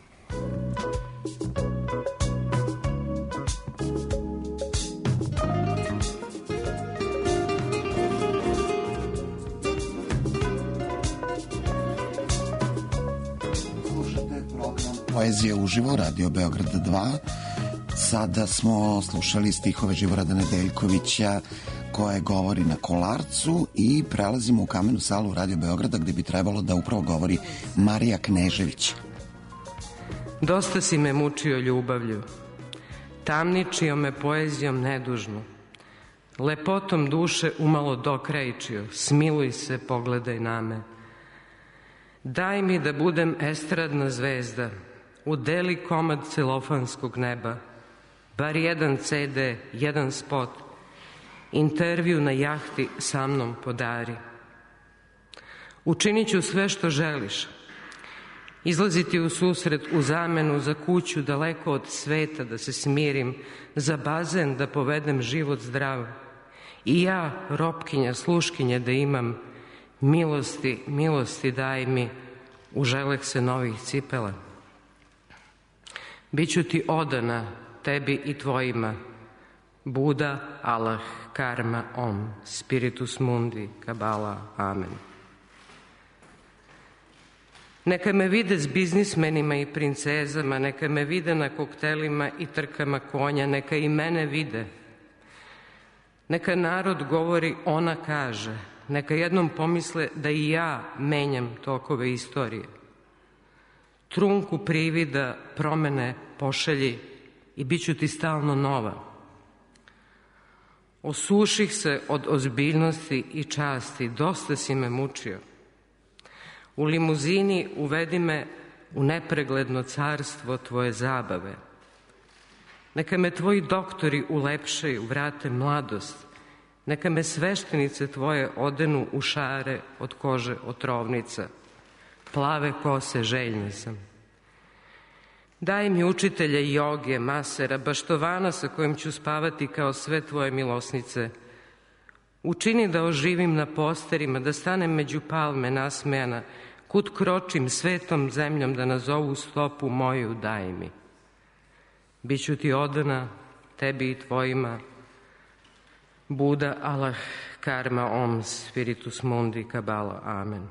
Poezija uživo, Radio Beograd dva. Sada smo slušali stihove Živorada Nedeljkovića koje govori na Kolarcu i prelazimo u kamenu salu Radio Beograda gde bi trebalo da upravo govori Marija Knežević. Dosta si me mučio ljubavlju, tamničio me poezijom nedužnu, lepotom duše umalo dokrajčio, smiluj se, pogledaj na me. Daj mi da budem estradna zvezda, udeli komad celofanskog neba, bar jedan ce de, jedan spot, intervju na jahti sa mnom podari. Učinit ću sve što želiš, izlaziti u susret u zamenu za kuću daleko od sveta da se smirim, za bazen da povedem život zdrav. I ja, ropkinja, sluškinja da imam, milosti, milosti daj mi, uželeh se novih cipela. Biću ti odana, tebi i tvojima, Buda, Allah, Karma, Om, Spiritus Mundi, Kabala, Amen. Neka me vide s biznismenima i princezama, neka me vide na koktelima i trkama konja, neka i mene vide. Neka narod govori, ona kaže, neka jednom pomisle da i ja menjam tokove istorije. Trunku privida, promene, pošalji i bit ću ti stalno nova. Osuših se od ozbiljnosti i časti, dosta si me mučio. U limuzini uvedi me u nepregledno carstvo tvoje zabave. Neka me tvoji doktori ulepšaju, vrate mladost. Neka me sveštenice tvoje odenu u šare od kože otrovnica. Plave kose željna sam. Daj mi učitelja joge, masera, baštovana sa kojim ću spavati kao sve tvoje milosnice. Učini da oživim na posterima, da stanem među palme nasmejana, kud kročim svetom zemljom da nazovu stopu moju, daj mi. Biću ti odana, tebi i tvojima, Buda, Allah, Karma, Om, Spiritus Mundi, Kabala, Amen.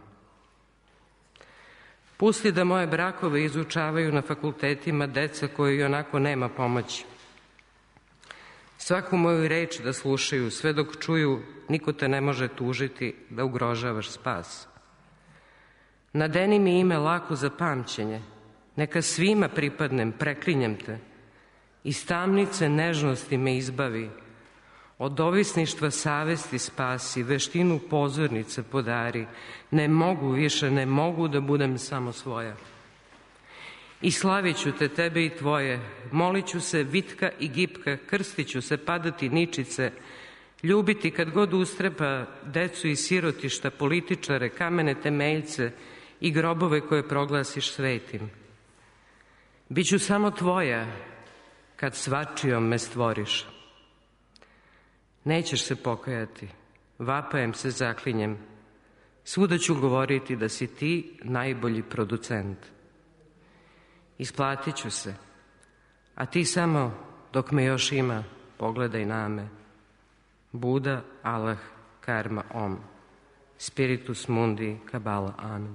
Pusti da moje brakove izučavaju na fakultetima deca koji i onako nema pomoći. Svaku moju reč da slušaju, sve dok čuju, niko te ne može tužiti da ugrožavaš spas. Nadeni mi ime lako za pamćenje, neka svima pripadnem, preklinjem te. Iz tamnice nežnosti me izbavi, od ovisništva savesti spasi, veštinu pozornice podari. Ne mogu više, ne mogu da budem samo svoja. I slavit ću te, tebe i tvoje, molit ću se vitka i gipka, krstit ću se, padati ničice, ljubiti kad god ustrepa decu i sirotišta, političare, kamene temeljce i grobove koje proglasiš svetim. Biću samo tvoja kad svačijom me stvoriš. Nećeš se pokajati, vapajem se zaklinjem, svuda ću govoriti da si ti najbolji producent. Isplatit ću se, a ti samo, dok me još ima, pogledaj na me. Buda, Allah, Karma, Om, Spiritus Mundi, Kabala, Amen.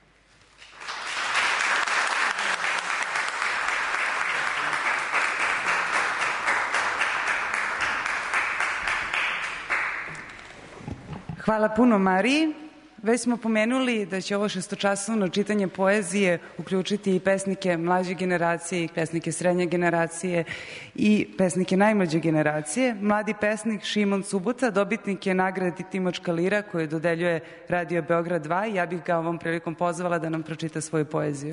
Hvala puno Mariji. Već smo pomenuli da će ovo šestočasovno čitanje poezije uključiti i pesnike mlađe generacije, i pesnike srednje generacije i pesnike najmlađe generacije. Mladi pesnik Šimon Subota dobitnik je nagrade Timočka lira koju dodeljuje Radio Beograd dva i ja bih ga ovom prilikom pozvala da nam pročita svoju poeziju.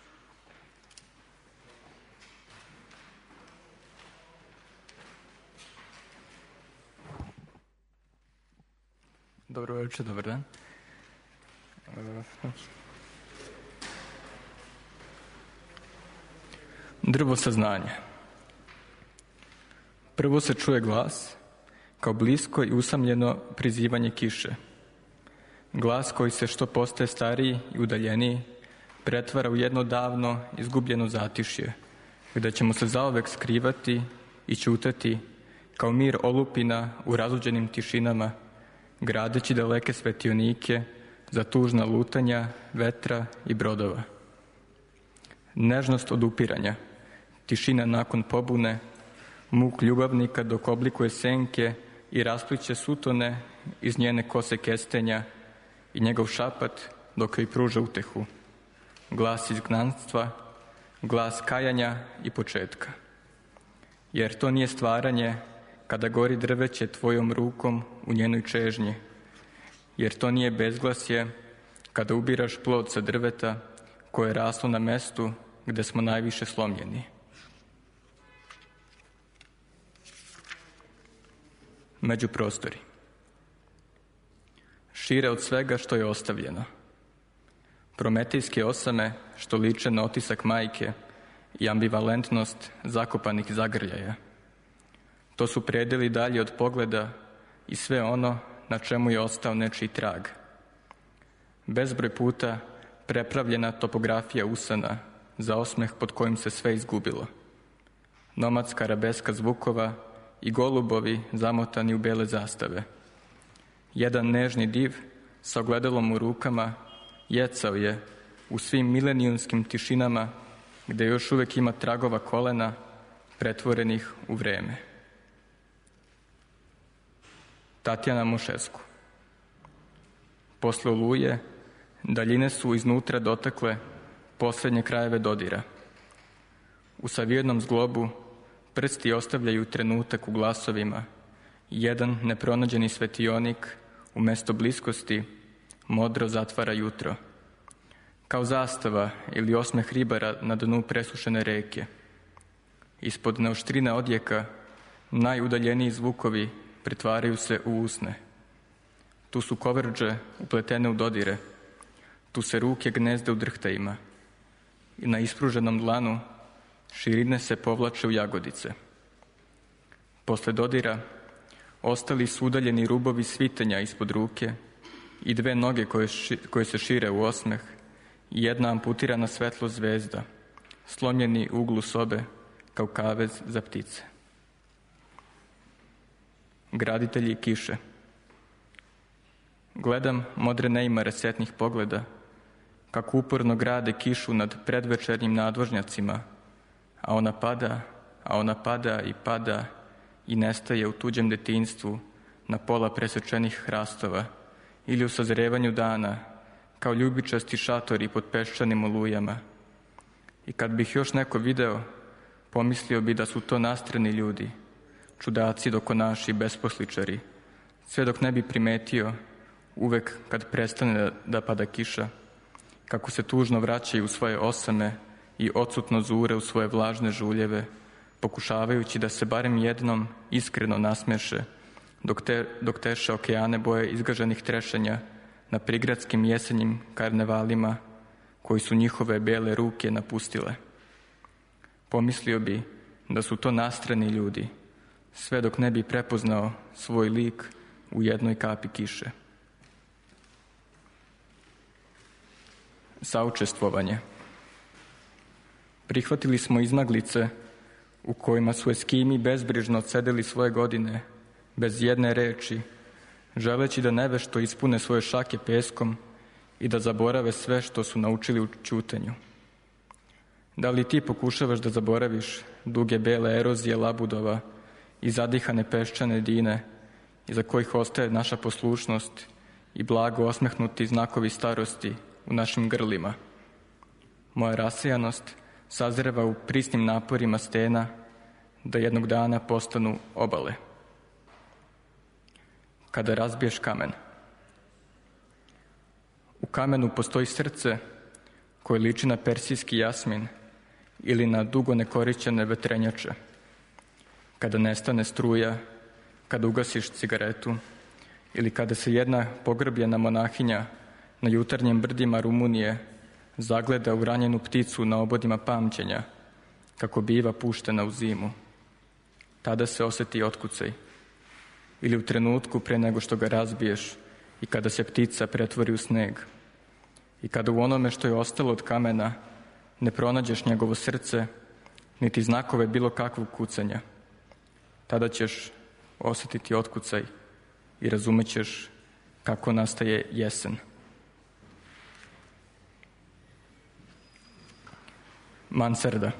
Dobro večer, dobar dan. Drvo saznanja. Prvo se čuje glas, kao blisko i usamljeno prizivanje kiše. Glas koji se što postaje stariji i udaljeniji pretvara u jedno davno izgubljeno zatišje, gde ćemo se zaovek skrivati i ćutati kao mir olupina u razuđenim tišinama, gradeći daleke svetionike za tužna lutanja vetra i brodova. Nežnost odupiranja, tišina nakon pobune, muk ljubavnika dok oblikuje senke i raspliće sutone iz njene kose kestenja i njegov šapat dok joj pruža utehu. Glas izgnanstva, glas kajanja i početka. Jer to nije stvaranje kada gori drveće tvojom rukom u njenoj čežnji. Jer to nije bezglasje kada ubiraš plod sa drveta koje je raslo na mestu gde smo najviše slomljeni. Međuprostori. Šire od svega što je ostavljeno. Prometejske osame što liče na otisak majke i ambivalentnost zakopanih zagrljaja. To su predeli dalje od pogleda i sve ono na čemu je ostao nečiji trag. Bezbroj puta prepravljena topografija usana za osmeh pod kojim se sve izgubilo. Nomadska arabeska zvukova i golubovi zamotani u bele zastave. Jedan nežni div sa ogledalom u rukama jecao je u svim milenijumskim tišinama gde još uvek ima tragova kolena pretvorenih u vreme. Tatjana Mošesku. Posle oluje daljine su iznutra dotakle poslednje krajeve dodira. U savijednom zglobu prsti ostavljaju trenutak u glasovima. Jedan nepronađeni svetionik umesto bliskosti modro zatvara jutro. Kao zastava ili osmeh ribara na dnu presušene reke. Ispod neoštrine odjeka najudaljeniji zvukovi pretvaraju se u usne. Tu su kovrđe upletene u dodire. Tu se ruke gnezde u drhtajima. I na ispruženom dlanu širine se povlače u jagodice. Posle dodira ostali su udaljeni rubovi svitenja ispod ruke i dve noge koje, ši, koje se šire u osmeh i jedna amputirana svetlo zvezda, slomljeni u uglu sobe kao kavez za ptice. Graditelji kiše. Gledam modre neimare setnih pogleda, kako uporno grade kišu nad predvečernjim nadvožnjacima, a ona pada, a ona pada i pada i nestaje u tuđem detinjstvu na pola presečenih hrastova ili u sazrevanju dana, kao ljubičasti šatori pod peščanim olujama. I kad bih još neko video, pomislio bi da su to nastrani ljudi, čudaci dokonaši, besposličari, sve dok ne bi primetio, uvek kad prestane da pada kiša, kako se tužno vraćaju u svoje osame i odsutno zure u svoje vlažne žuljeve, pokušavajući da se barem jednom iskreno nasmeše, dok, te, dok teše okeane boje izgaženih trešenja na prigradskim jesenjim karnevalima koji su njihove bele ruke napustile. Pomislio bi da su to nastrani ljudi, sve dok ne bi prepoznao svoj lik u jednoj kapi kiše. Saučestvovanje. Prihvatili smo izmaglice u kojima su Eskimi bezbrižno odsedeli svoje godine, bez jedne reči, želeći da nevešto ispune svoje šake peskom i da zaborave sve što su naučili u ćutanju. Da li ti pokušavaš da zaboraviš duge bele erozije labudova i zadihane peščane dine, iza kojih ostaje naša poslušnost i blago osmehnuti znakovi starosti u našim grlima? Moja rasejanost sazreva u prisnim naporima stena da jednog dana postanu obale. Kada razbiješ kamen. U kamenu postoji srce koje liči na persijski jasmin ili na dugo nekorišćene vetrenjače. Kada nestane struja, kada ugasiš cigaretu ili kada se jedna pogrbljena monahinja na jutarnjim brdima Rumunije zagleda u ranjenu pticu na obodima pamćenja, kako biva puštena u zimu. Tada se osjeti otkucaj. Ili u trenutku pre nego što ga razbiješ i kada se ptica pretvori u sneg. I kada u onome što je ostalo od kamena ne pronađeš njegovo srce, niti znakove bilo kakvog kucanja. Tada ćeš osjetiti otkucaj i razumećeš kako nastaje jesen. Mansarda.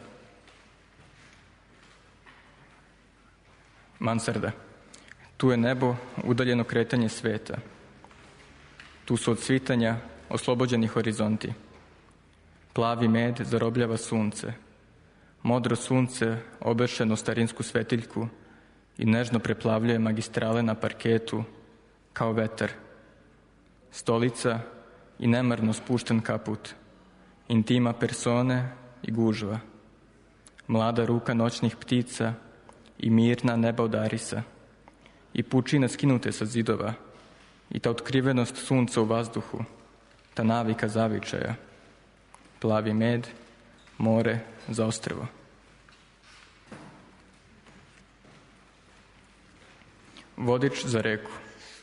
Mansarda. Tu je nebo, udaljeno kretanje sveta. Tu su od svitanja oslobođeni horizonti. Plavi med zarobljava sunce. Modro sunce obešeno starinsku svetiljku i nežno preplavljuje magistrale na parketu kao vetar. Stolica i nemarno spušten kaput. Intima persone i gužva. Mlada ruka noćnih ptica i mirna neba od arisa. I pučine skinute sa zidova. I ta otkrivenost sunca u vazduhu. Ta navika zavičaja. Plavi med, more za ostrvo. Vodič za reku.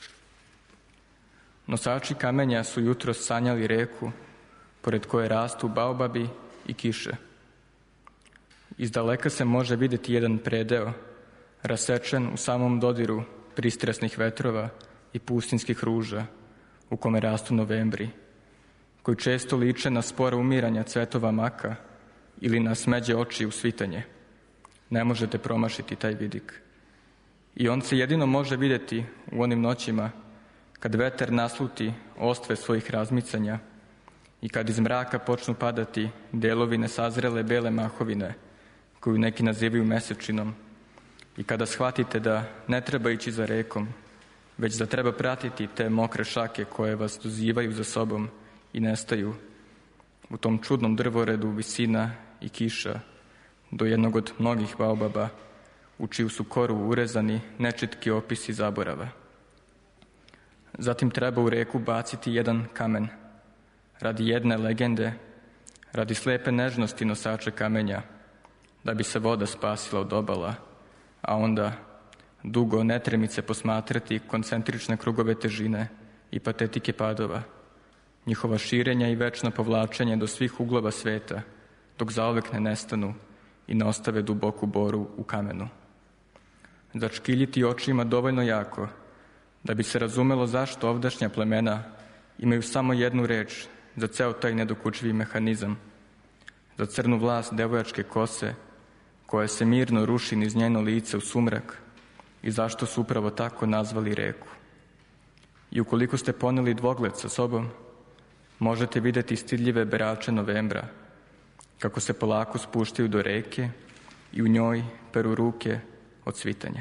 Nosači kamenja su jutro sanjali reku, pored koje rastu baobabi i kiše. Iz daleka se može vidjeti jedan predeo, rasečen u samom dodiru pristresnih vetrova i pustinskih ruža, u kome rastu novembri, koji često liče na spora umiranja cvetova maka ili na smeđe oči u svitanje. Ne možete promašiti taj vidik. I on se jedino može vidjeti u onim noćima kad veter nasluti ostve svojih razmicanja i kad iz mraka počnu padati delovi nesazrele bele mahovine koju neki nazivaju mesečinom i kada shvatite da ne treba ići za rekom, već da treba pratiti te mokre šake koje vas dozivaju za sobom i nestaju u tom čudnom drvoredu visina i kiša do jednog od mnogih baobaba u čiju su koru urezani nečitki opisi zaborava. Zatim treba u reku baciti jedan kamen, radi jedne legende, radi slepe nežnosti nosača kamenja, da bi se voda spasila od obala, a onda dugo netremice posmatrati koncentrične krugove težine i patetike padova, njihova širenja i večno povlačenje do svih uglova sveta, dok zauvek ne nestanu i ne ostave duboku boru u kamenu. Začkiljiti očima dovoljno jako da bi se razumelo zašto ovdašnja plemena imaju samo jednu reč za ceo taj nedokučivi mehanizam, za crnu vlast devojačke kose koja se mirno ruši niz njeno lice u sumrak i zašto su upravo tako nazvali reku. I ukoliko ste poneli dvogled sa sobom, možete vidjeti stidljive berače novembra, kako se polako spuštaju do reke i u njoj peru ruke od svitanja.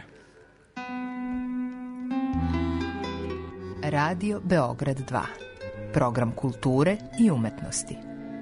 Radio Beograd dva. Program kulture i umetnosti.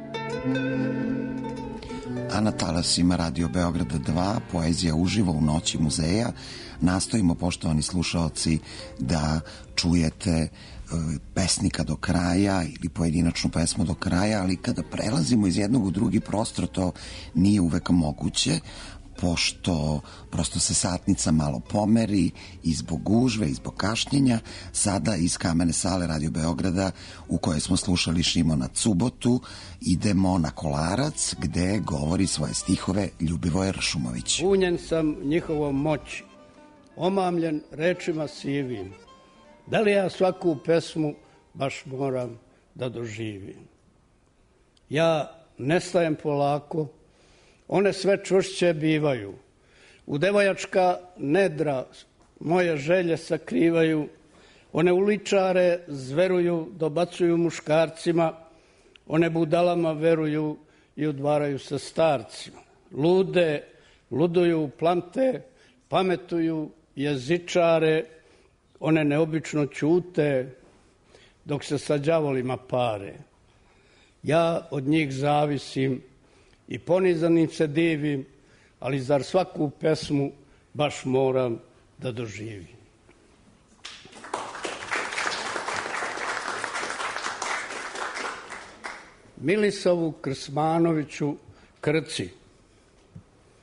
A na talasima Radio Beograd dva, poezija uživo u noći muzeja, nastojimo, poštovani slušaoci, da čujete e, pesnika do kraja ili pojedinačnu pesmu do kraja, ali kada prelazimo iz jednog u drugi prostor, to nije uvek moguće, pošto prosto se satnica malo pomeri i zbog gužve i zbog kašnjenja. Sada iz kamene sale Radio Beograda, u kojoj smo slušali Šimona Cubotu, idemo na Kolarac, gde govori svoje stihove Ljubivoje Ršumović. Punjen sam njihovom moći, omamljen rečima sivim. Da li ja svaku pesmu baš moram da doživim? Ja nestajem polako, one sve čvršće bivaju. U devojačka nedra moje želje sakrivaju. One uličare zveruju, dobacuju muškarcima. One budalama veruju i udvaraju sa starcima. Lude, luduju plante, pametuju jezičare. One neobično ćute dok se sa đavolima pare. Ja od njih zavisim i ponizanim se divim, ali zar svaku pesmu baš moram da doživim? Milisavu Krsmanoviću Krci.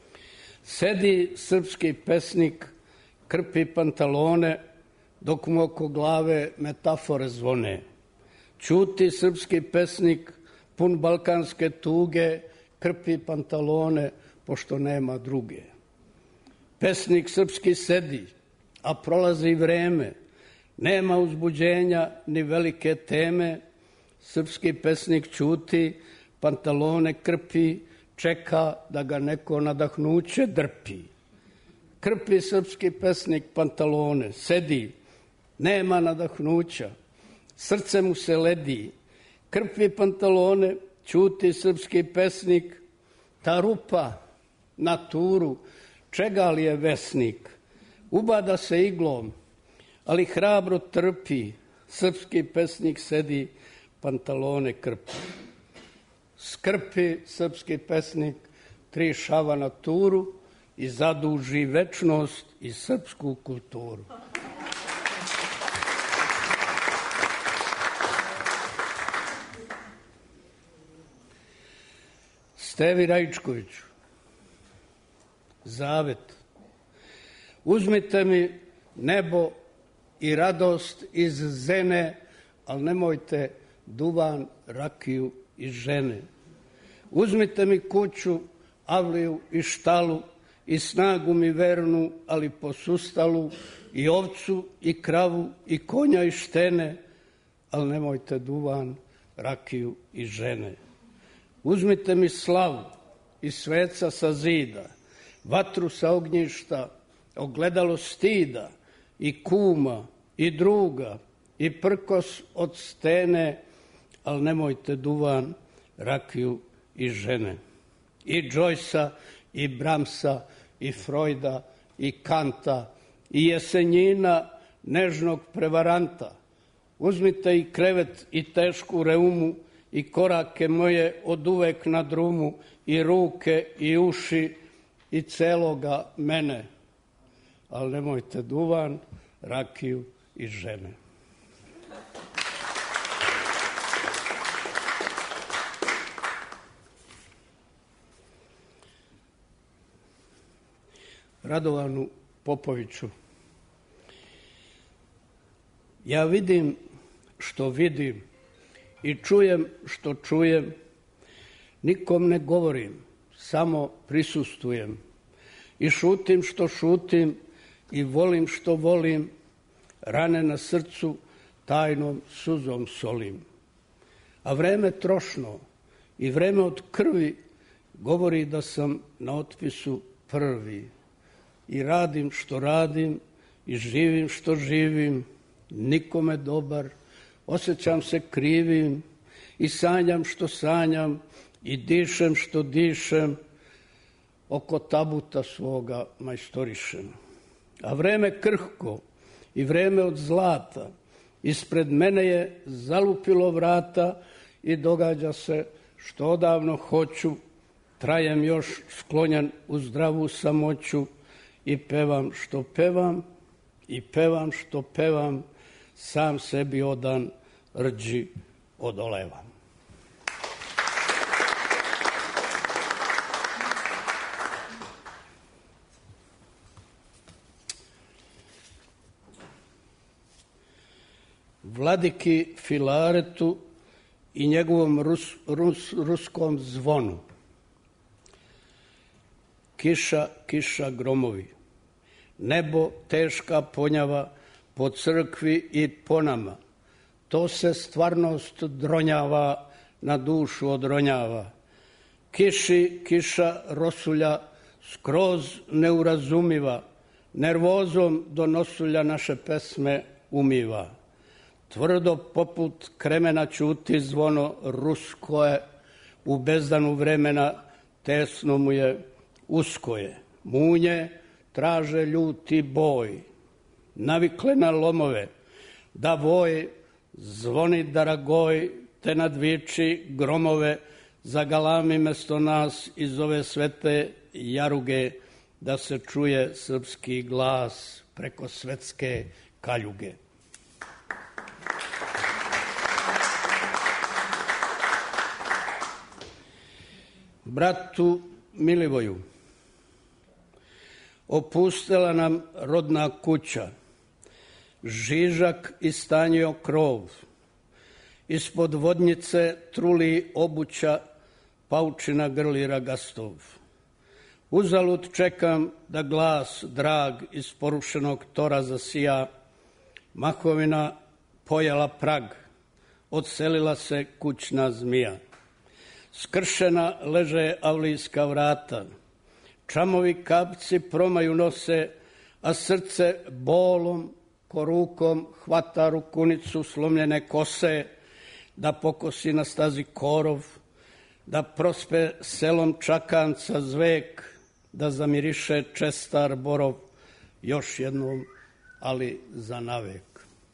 Sedi srpski pesnik, krpi pantalone, dok mu oko glave metafore zvone. Ćuti srpski pesnik, pun balkanske tuge, krpi pantalone, pošto nema druge. Pesnik srpski sedi, a prolazi vreme, nema uzbuđenja ni velike teme. Srpski pesnik ćuti, pantalone krpi, čeka da ga neko nadahnuće drpi. Krpi srpski pesnik pantalone, sedi, nema nadahnuća, srce mu se ledi. Krpi pantalone, ćuti srpski pesnik, ta rupa na turu, čega li je vesnik? Ubada se iglom, ali hrabro trpi. Srpski pesnik sedi, pantalone krpi. Skrpi srpski pesnik, tri šava na turu i zaduži večnost i srpsku kulturu. Stevi Raičkoviću, zavet. Uzmite mi nebo i radost iz zene, ali nemojte duvan, rakiju i žene. Uzmite mi kuću, avliju i štalu i snagu mi vernu, ali posustalu, i ovcu i kravu i konja i štene, ali nemojte duvan, rakiju i žene. Uzmite mi slavu i sveca sa zida, vatru sa ognjišta, ogledalo stida, i kuma, i druga, i prkos od stene, ali nemojte duvan, rakiju i žene. I Joycea, i Bramsa, i Freuda, i Kanta, i Jesenjina, nežnog prevaranta. Uzmite i krevet i tešku reumu, i korake moje od uvek na drumu, i ruke i uši, i celoga mene. Ali nemojte duvan, rakiju i žene. Radovanu Popoviću. Ja vidim što vidim i čujem što čujem, nikom ne govorim, samo prisustujem. I šutim što šutim i volim što volim, rane na srcu tajnom suzom solim. A vreme trošno i vreme od krvi govori da sam na otpisu prvi. I radim što radim i živim što živim, nikome dobar, osjećam se krivim i sanjam što sanjam i dišem što dišem, oko tabuta svoga majstorišem. A vreme krhko i vreme od zlata ispred mene je zalupilo vrata i događa se što odavno hoću, trajem još sklonjan u zdravu samoću i pevam što pevam i pevam što pevam, sam sebi odan rđi odolevam. Vladiki Filaretu i njegovom rus, rus, ruskom zvonu. Kiša, kiša, gromovi. Nebo teška ponjava po crkvi i po nama. To se stvarnost dronjava, na dušu odronjava. Kiši, kiša, rosulja, skroz neurazumiva, nervozom do nosulja naše pesme umiva. Tvrdo poput kremena ćuti zvono rusko je, u bezdanu vremena tesno mu je, usko je. Munje traže ljuti boj, navikle na lomove, da voj zvoni daragoj, te nadviči gromove, zagalami mesto nas iz ove svete jaruge, da se čuje srpski glas preko svetske kaljuge. Bratu Milivoju, opustela nam rodna kuća, žižak istanjio krov, ispod vodnjice truli obuća, paučina grli ragastov. Uzalud čekam da glas drag iz porušenog tora zasija, mahovina pojela prag, odselila se kućna zmija. Skršena leže avlijska vrata, čamovi kapci promaju nose, a srce bolom ko rukom hvata rukunicu slomljene kose, da pokosi na stazi korov, da prospe selom čakanca zvek, da zamiriše čestar borov još jednom, ali za navek.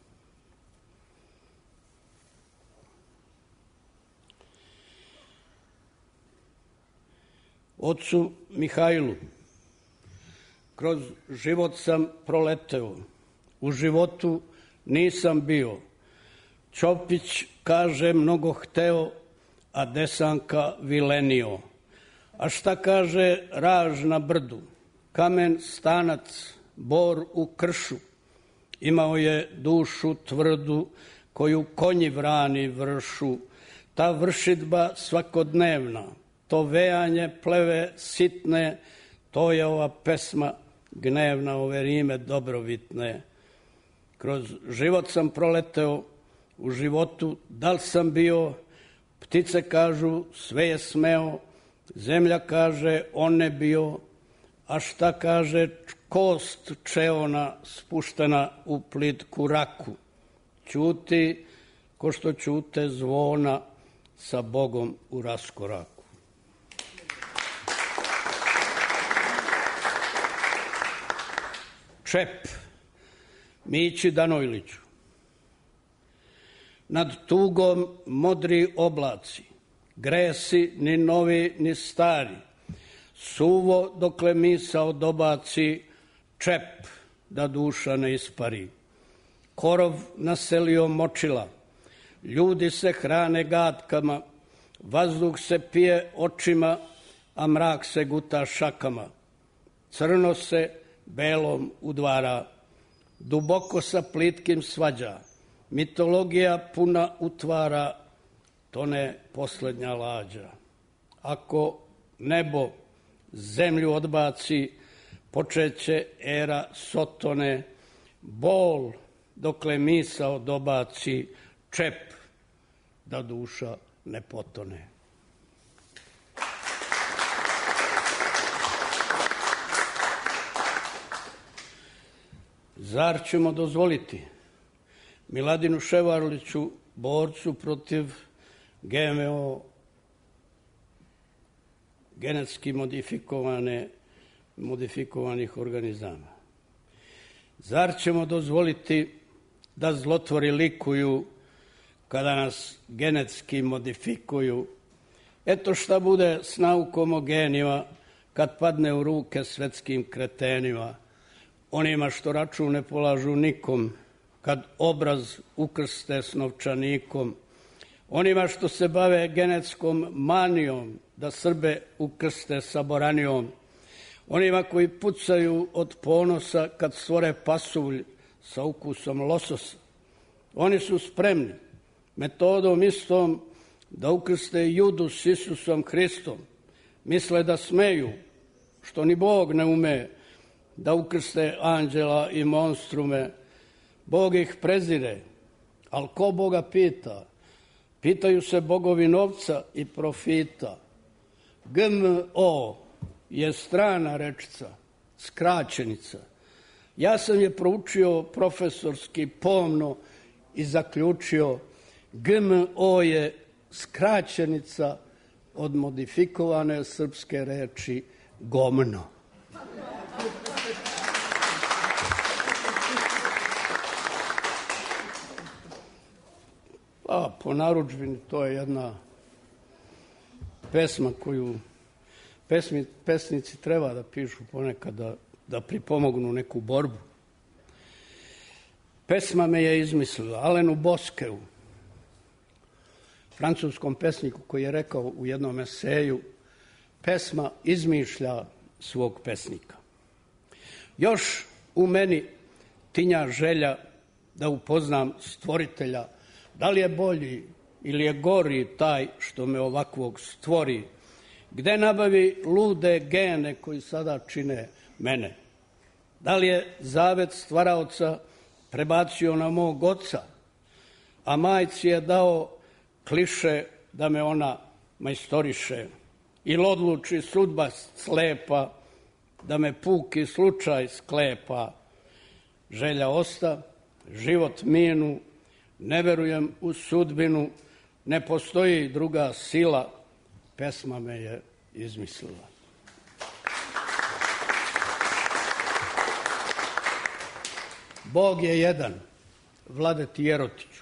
Ocu Mihajlu, kroz život sam proleteo, u životu nisam bio. Ćopić kaže mnogo hteo, a Desanka vilenio. A šta kaže raž na brdu? Kamen stanac, bor u kršu. Imao je dušu tvrdu, koju konji vrani vršu. Ta vršidba svakodnevna, to vejanje pleve sitne, to je ova pesma gnevna, ove rime dobrovitne. Kroz život sam proleteo, u životu da li sam bio, ptice kažu sve je smeo, zemlja kaže on ne bio, a šta kaže kost čeona spuštena u plitku raku. Ćuti ko što ćute zvona sa Bogom u raskoraku. Čep, Mići Danojliću. Nad tugom modri oblaci, gresi ni novi ni stari, suvo dokle misao dobaci, čep da duša ne ispari. Korov naselio močila, ljudi se hrane gatkama, vazduh se pije očima, a mrak se guta šakama. Crno se belom udvara, duboko sa plitkim svađa, mitologija puna utvara, tone poslednja lađa. Ako nebo zemlju odbaci, počeće era Sotone, bol dokle misao dobaci, čep da duša ne potone. Zar ćemo dozvoliti Miladinu Ševarliću, borcu protiv G M O, genetski modifikovane, modifikovanih organizama? Zar ćemo dozvoliti da zlotvori likuju kada nas genetski modifikuju? Eto šta bude s naukom o genima kad padne u ruke svetskim kretenima, onima što račun ne polažu nikom, kad obraz ukrste s novčanikom, onima što se bave genetskom manijom, da Srbe ukrste sa boranijom, onima koji pucaju od ponosa kad stvore pasulj sa ukusom lososa. Oni su spremni metodom istom da ukrste Judu s Isusom Hristom. Misle da smeju, što ni Bog ne ume, da ukrste anđela i monstrume. Bog ih prezire, ali ko Boga pita? Pitaju se bogovi novca i profita. G M O je strana rečica, skraćenica. Ja sam je proučio profesorski pomno i zaključio, G M O je skraćenica od modifikovane srpske reči gomno. A, po narudžbini to je jedna pesma koju pesmi, pesnici treba da pišu ponekad da, da pripomognu neku borbu. Pesma me je izmislila Alenu Boskeu, francuskom pesniku koji je rekao u jednom eseju, pesma izmišlja svog pesnika. Još u meni tinja želja da upoznam stvoritelja, da li je bolji ili je gori taj što me ovakvog stvori, gde nabavi lude gene koji sada čine mene. Da li je zavet stvaraoca prebacio na mog oca, a majci je dao kliše da me ona majstoriše, ili odluči sudba slepa da me puki slučaj sklepa. Želja osta, život minu, ne verujem u sudbinu, ne postoji druga sila, pesma me je izmislila. Bog je jedan, Vladeti Jerotiću.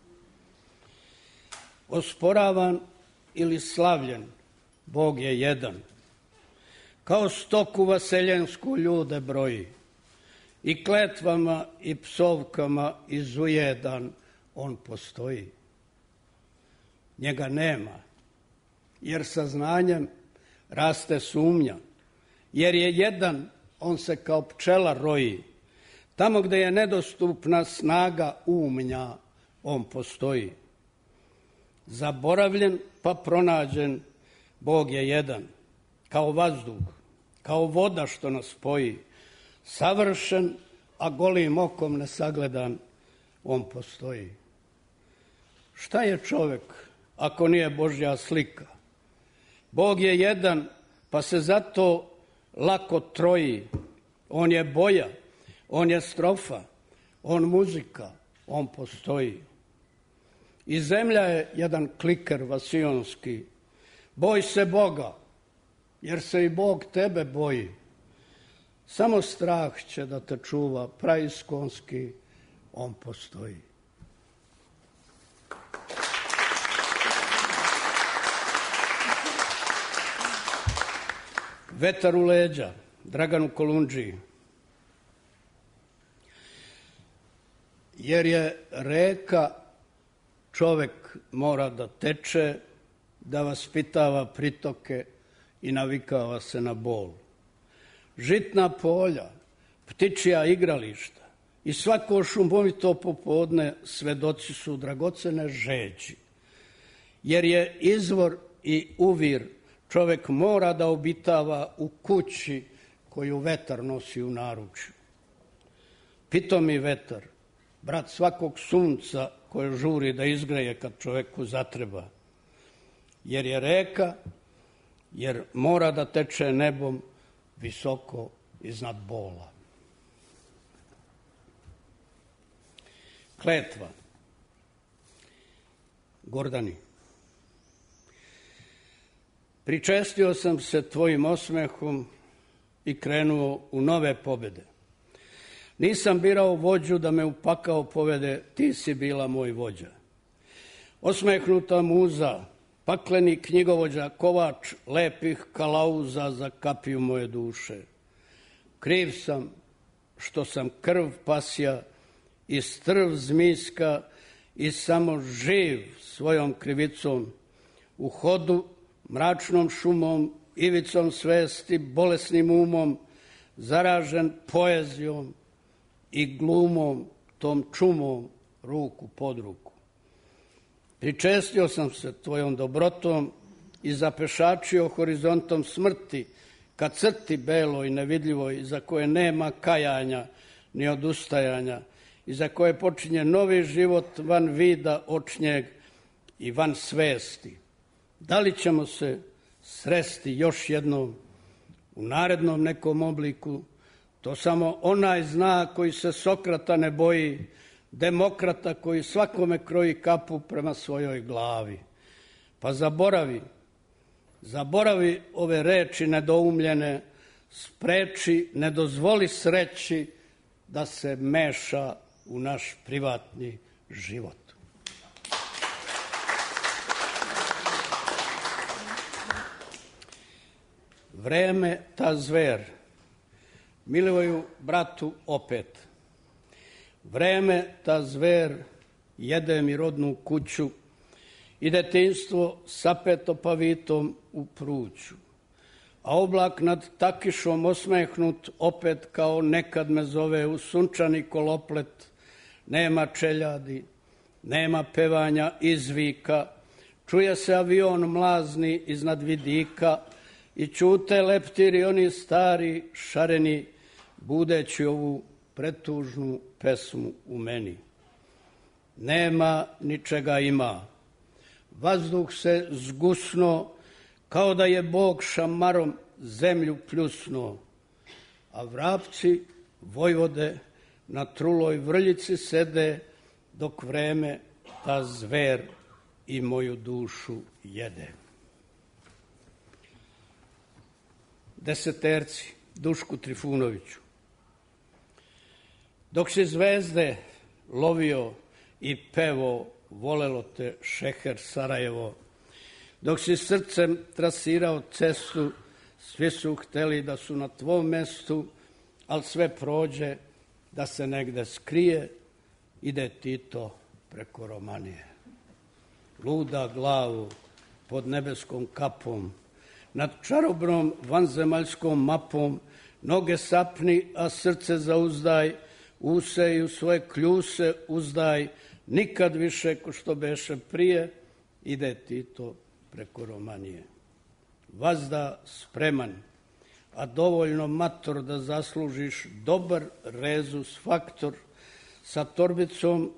Osporavan ili slavljen, Bog je jedan. Kao stoku vaseljensku ljude broji, i kletvama i psovkama izujedan on postoji. Njega nema, jer saznanjem raste sumnja, jer je jedan, on se kao pčela roji. Tamo gde je nedostupna snaga umnja, on postoji. Zaboravljen pa pronađen, Bog je jedan, kao vazduh, kao voda što nas spoji. Savršen, a golim okom nesagledan, on postoji. Šta je čovek ako nije Božja slika? Bog je jedan, pa se zato lako troji. On je boja, on je strofa, on muzika, on postoji. I zemlja je jedan kliker vasionski. Boj se Boga, jer se i Bog tebe boji. Samo strah će da te čuva, praiskonski, on postoji. Vetar u leđa, Draganu Kolundžiji. Jer je reka, čovek mora da teče, da vaspitava pritoke i navikava se na bol. Žitna polja, ptičija igrališta i svako šumovito popodne svedoci su dragocene žeđi. Jer je izvor i uvir čovek mora da obitava u kući koju vetar nosi u naručju. Pitomi vetar, brat svakog sunca koje žuri da izgreje kad čoveku zatreba. Jer je reka, jer mora da teče nebom visoko iznad bola. Kletva. Gordani. Pričestio sam se tvojim osmehom i krenuo u nove pobede. Nisam birao vođu da me u pakao povede, ti si bila moj vođa. Osmehnuta muza, pakleni knjigovođa, kovač lepih kalauza za kapiju moje duše. Kriv sam što sam krv pasja i strv zmijska i samo živ svojom krivicom u hodu, mračnom šumom, ivicom svesti, bolesnim umom, zaražen poezijom i glumom, tom čumom, ruku pod ruku. Pričestio sam se tvojom dobrotom i zapešačio horizontom smrti ka crti beloj nevidljivoj za koje nema kajanja ni odustajanja i za koje počinje novi život van vida očnjeg i van svesti. Da li ćemo se sresti još jednom u narednom nekom obliku, to samo onaj zna koji se Sokrata ne boji, demokrata koji svakome kroji kapu prema svojoj glavi. Pa zaboravi, zaboravi ove reči nedoumljene, spreči, ne dozvoli sreći da se meša u naš privatni život. Vreme ta zver, Milivoju bratu opet. Vreme ta zver jede mi rodnu kuću i detinjstvo sapeto pavitom u pruću. a oblak nad Takišom osmehnut opet kao nekad me zove u sunčani koloplet. Nema čeljadi, nema pevanja izvika, čuje se avion mlazni iznad vidika i ćute leptiri oni stari, šareni, budeći ovu pretužnu pesmu u meni. Nema ničega ima, vazduh se zgusno, kao da je Bog šamarom zemlju pljusno, a vrapci vojvode na truloj vrljici sede, dok vreme ta zver i moju dušu jede. Deseterci, Dušku Trifunoviću. Dok si zvezde lovio i pevo, volelo te šeher Sarajevo. Dok si srcem trasirao cestu, svi su hteli da su na tvom mestu, ali sve prođe da se negde skrije, ide Tito preko Romanije. Luda glavu pod nebeskom kapom, nad čarobnom vanzemaljskom mapom, noge sapni, a srce zauzdaj, use i u svoje kljuse uzdaj, nikad više ko što beše prije, ide Tito preko Romanije. Vazda spreman, a dovoljno mator da zaslužiš dobar rezus faktor, sa torbicom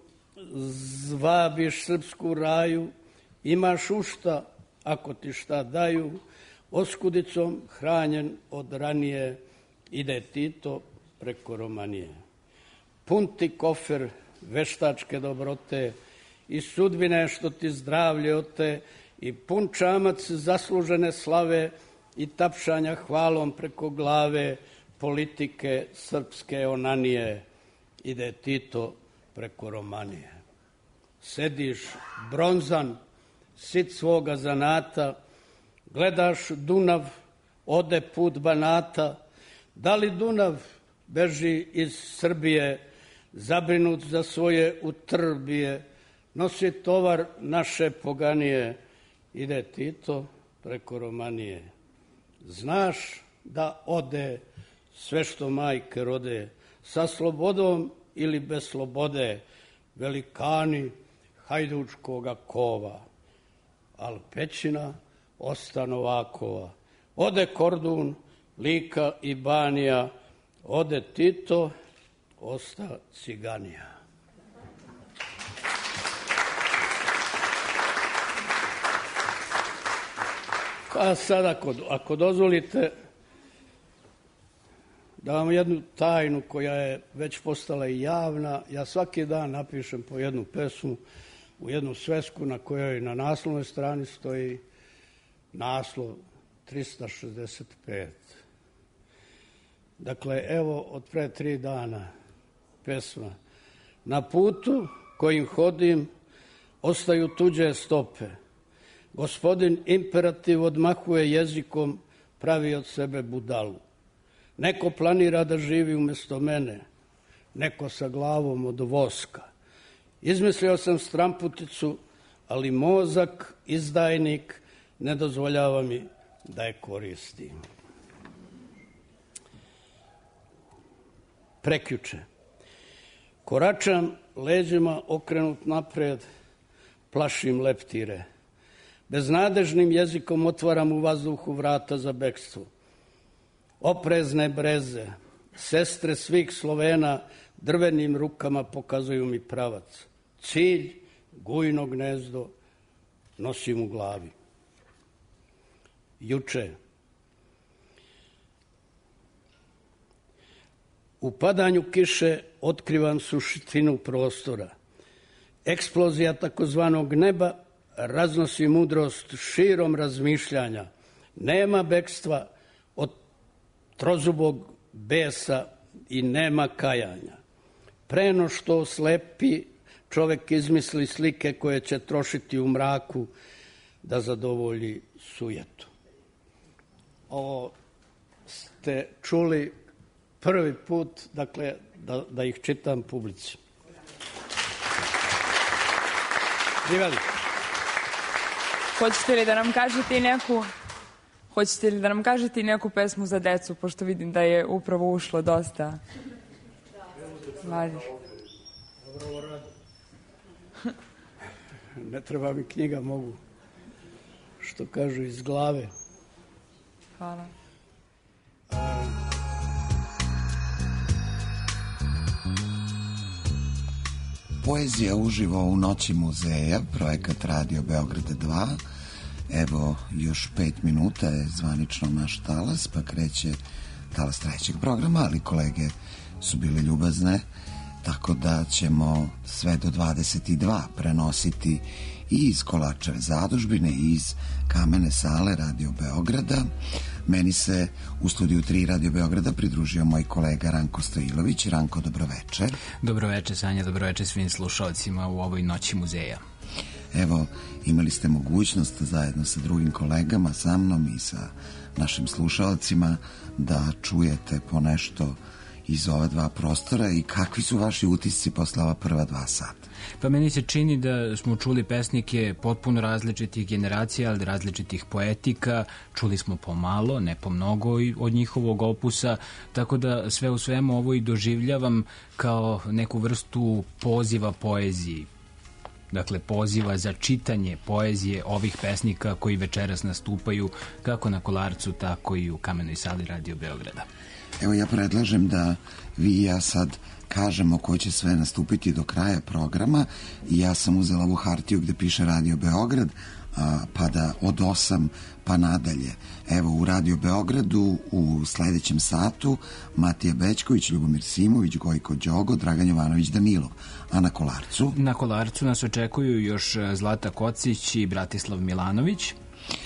zvabiš srpsku raju, imaš ušta ako ti šta daju, oskudicom hranjen od ranije, ide Tito preko Romanije. Pun ti kofer veštačke dobrote i sudbine što ti zdravlje ote, i pun čamac zaslužene slave i tapšanja hvalom preko glave, politike srpske onanije, ide Tito preko Romanije. Sediš bronzan, sit svoga zanata, gledaš Dunav, ode put Banata, da li Dunav beži iz Srbije, zabrinut za svoje utrbije, nosi tovar naše poganije, ide Tito preko Romanije. Znaš da ode sve što majke rode, sa slobodom ili bez slobode, velikani hajdučkoga kova, al pećina osta Novakova. Ode Kordun, Lika i Banija, ode Tito, osta Ciganija. Pa sad, ako, ako dozvolite, da vam jednu tajnu koja je već postala i javna, ja svaki dan napišem po jednu pesmu u jednu svesku na kojoj na naslovnoj strani stoji naslov trista šezdeset pet. Dakle, evo, od pre tri dana pesma. Na putu kojim hodim ostaju tuđe stope. Gospodin imperativ odmahuje jezikom, pravi od sebe budalu. Neko planira da živi umjesto mene, neko sa glavom od voska. Izmislio sam stramputicu, ali mozak, izdajnik, ne dozvoljava mi da je koristim. Prekjuče. Koračam leđima okrenut napred, plašim leptire. Beznadežnim jezikom otvaram u vazduhu vrata za bekstvo. Oprezne breze, sestre svih Slovena, drvenim rukama pokazuju mi pravac. Cilj, gujno gnezdo, nosim u glavi. Juče. U padanju kiše otkrivam suštinu prostora. Eksplozija takozvanog neba raznosi mudrost širom razmišljanja. Nema bekstva od trozubog besa i nema kajanja. Preno što oslepi, čovek izmisli slike koje će trošiti u mraku da zadovolji sujetu. Ovo ste čuli prvi put, dakle, da, da ih čitam publici. Živjeli. Hoćete li da nam kažete i neku Hoćete li da nam kažete i neku pesmu za decu, pošto vidim da je upravo ušlo dosta mladih? Ne treba mi knjiga, mogu, što kažu, iz glave. Hvala. Poezija uživo u Noći muzeja, projekat Radio Beograd dva. Evo, još pet minuta je zvanično naš talas, pa kreće talas trećeg programa, ali kolege su bile ljubazne, tako da ćemo sve do dvadeset dva prenositi i iz Kolarčeve zadužbine i iz kamene sale Radio Beograda. Meni se u studiju tri Radio Beograda pridružio moj kolega Ranko Stojilović. Ranko, dobroveče. Dobroveče, Sanja, dobroveče svim slušalcima u ovoj Noći muzeja. Evo, imali ste mogućnost zajedno sa drugim kolegama, sa mnom i sa našim slušalcima da čujete po nešto iz ova dva prostora i kakvi su vaši utisci posle ova prva dva sata? Pa meni se čini da smo čuli pesnike potpuno različitih generacija, ali različitih poetika. Čuli smo pomalo, ne po mnogo od njihovog opusa, tako da sve u svemu ovo i doživljavam kao neku vrstu poziva poeziji. Dakle, poziva za čitanje poezije ovih pesnika koji večeras nastupaju kako na Kolarcu, tako i u kamenoj sali Radio Beograda. Evo, ja predlažem da vi i ja sad kažemo ko će sve nastupiti do kraja programa i ja sam uzela ovu hartiju gde piše Radio Beograd, a, pa da od osam pa nadalje. Evo, u Radio Beogradu u sledećem satu Matija Bećković, Ljubomir Simović, Gojko Đogo, Dragan Jovanović Danilov. A na Kolarcu? Na Kolarcu nas očekuju još Zlata Kocić i Bratislav Milanović.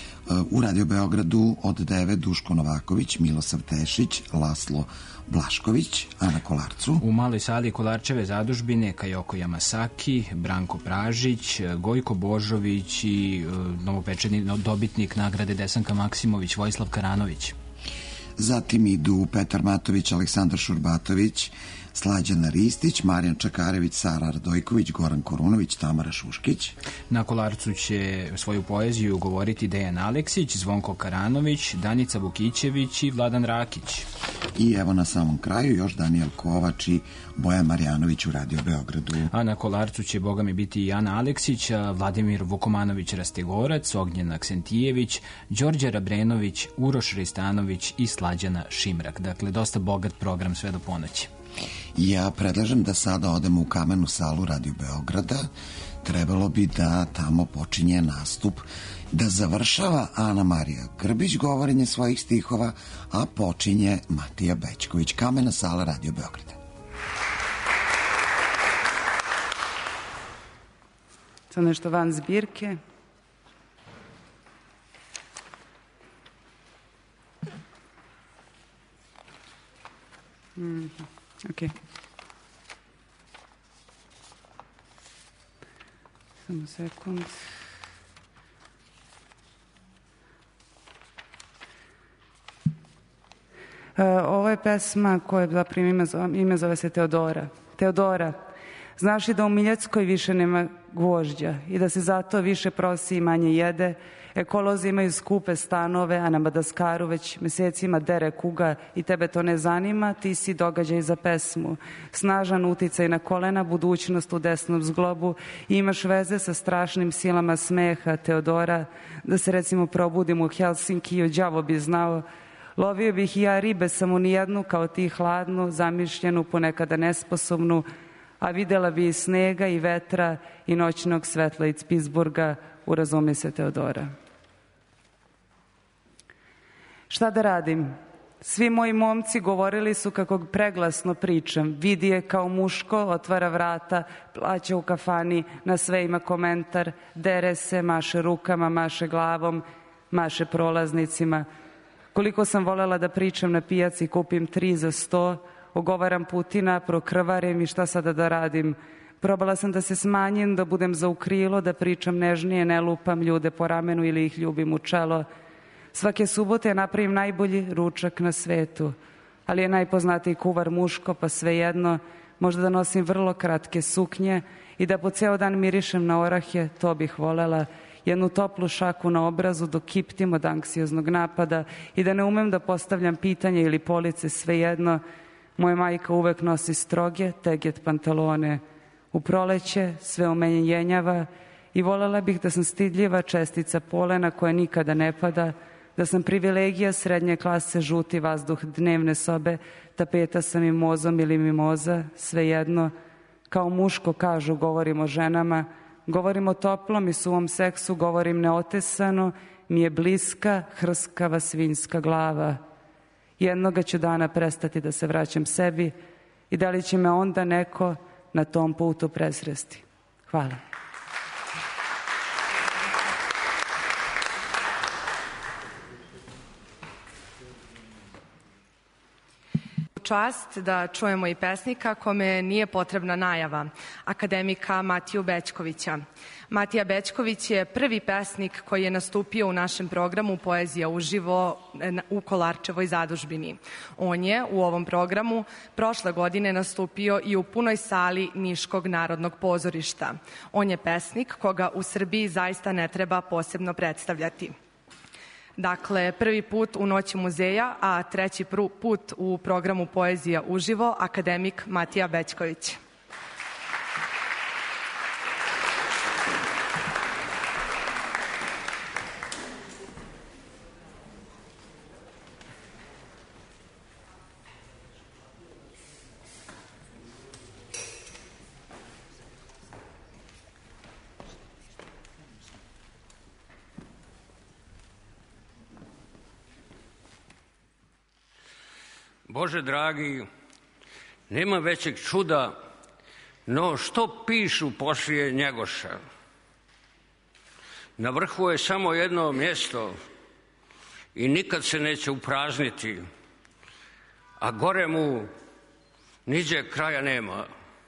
U Radio Beogradu od devet Duško Novaković, Milosav Tešić, Laslo Blašković, a na Kolarcu? U maloj sali Kolarčeve zadužbine Kajoko Yamasaki, Branko Pražić, Gojko Božović i novopečeni dobitnik nagrade Desanka Maksimović, Vojislav Karanović. Zatim idu Petar Matović, Aleksandar Šurbatović, Slađana Ristić, Marijan Čakarević, Sara Radojković, Goran Korunović, Tamara Šuškić. Na Kolarcu će svoju poeziju govoriti Dejan Aleksić, Zvonko Karanović, Danica Vukićević i Vladan Rakić. I evo na samom kraju još Danijel Kovač i Bojan Marjanović u Radio Beogradu. A na Kolarcu će, boga mi, biti i Ana Aleksić, Vladimir Vukomanović Rastegorac, Ognjen Aksentijević, Đorđe Rabrenović, Uroš Ristanović i Slađana Šimrak. Dakle, dosta bogat program sve do ponoći. Ja predlažem da sada odemo u kamenu salu Radio Beograda. Trebalo bi da tamo počinje nastup, da završava Ana Marija Grbić govorenje svojih stihova, a počinje Matija Bećković. Kamena sala Radio Beograda. Sad nešto van zbirke. Mm-hmm. Ok. Samo sekund. Uh, ovo je pesma koja zapravo ime zove, ime zove se Teodora. Teodora, znaš li da u Miljeckoj više nema gvožđa i da se zato više prosi i manje jede? Ekolozi imaju skupe stanove, a na Madagaskaru već mesecima dere kuga i tebe to ne zanima, ti si događaj za pesmu. Snažan uticaj na kolena, budućnost u desnom zglobu i imaš veze sa strašnim silama smeha, Teodora, da se recimo probudim u Helsinkiju, đavo bi znao. Lovio bih i ja ribe, samo nijednu kao ti hladnu, zamišljenu, ponekada nesposobnu, a videla bi i snega i vetra i noćnog svetla iz Pittsburgha, urazume se Teodora. Šta da radim? Svi moji momci govorili su kako preglasno pričam. Vidi je kao muško, otvara vrata, plaća u kafani, na sve ima komentar, dere se, maše rukama, maše glavom, maše prolaznicima. Koliko sam volela da pričam na pijaci, kupim tri za sto, ogovaram Putina, prokrvarim i šta sada da radim? Probala sam da se smanjim, da budem za ukrilo, da pričam nežnije, ne lupam ljude po ramenu ili ih ljubim u čelo. Svake subote napravim najbolji ručak na svetu, ali je najpoznatiji kuvar muško, pa svejedno, možda da nosim vrlo kratke suknje i da po ceo dan mirišem na orahe, to bih volela, jednu toplu šaku na obrazu dok kiptim od anksioznog napada i da ne umem da postavljam pitanje ili police, svejedno. Moja majka uvek nosi stroge teget pantalone. U proleće sve u meni jenjava i voljela bih da sam stidljiva čestica polena koja nikada ne pada, da sam privilegija srednje klase, žuti vazduh dnevne sobe, tapeta sa mimozom ili mimoza, svejedno. Kao muško kažu, govorim o ženama, govorim o toplom i suvom seksu, govorim neotesano, mi je bliska, hrskava svinjska glava. Jednoga ću dana prestati da se vraćam sebi i da li će me onda neko na tom putu presresti. Hvala. Čast da čujemo i pesnika kome nije potrebna najava, akademika Matiju Bećkovića. Matija Bećković je prvi pesnik koji je nastupio u našem programu Poezija uživo u Kolarčevoj zadužbini. On je u ovom programu prošle godine nastupio i u punoj sali Niškog narodnog pozorišta. On je pesnik koga u Srbiji zaista ne treba posebno predstavljati. Dakle, prvi put u Noći muzeja, a treći put u programu Poezija uživo, akademik Matija Bećković. Bože dragi, nema većeg čuda, no što pišu poslije Njegoša? Na vrhu je samo jedno mjesto i nikad se neće uprazniti, a gore mu niđe kraja nema.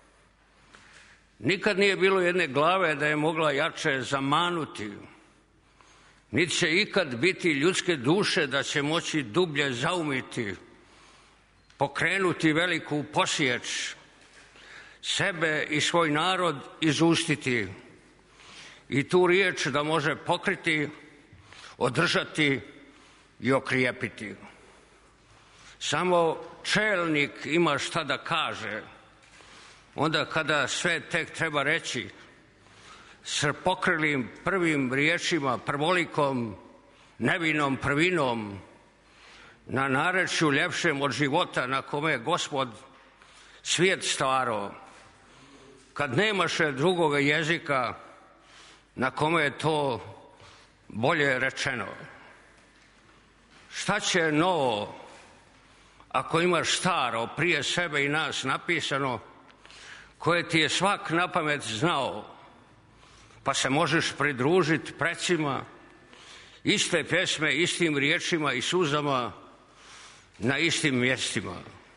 Nikad nije bilo jedne glave da je mogla jače zamanuti, niti će ikad biti ljudske duše da će moći dublje zaumiti, pokrenuti veliku posječ, sebe i svoj narod izustiti i tu riječ da može pokriti, održati i okrijepiti. Samo čelnik ima šta da kaže, onda kada sve tek treba reći, s pokrilim prvim riječima, prvolikom, nevinom prvinom, na narečju ljepšem od života na kome je Gospod svijet stvarao, kad nemaše drugoga jezika na kome je to bolje rečeno. Šta će novo ako imaš staro prije sebe i nas napisano, koje ti je svak na pamet znao, pa se možeš pridružiti precima iste pjesme, istim riječima i suzama, na istim mjestima.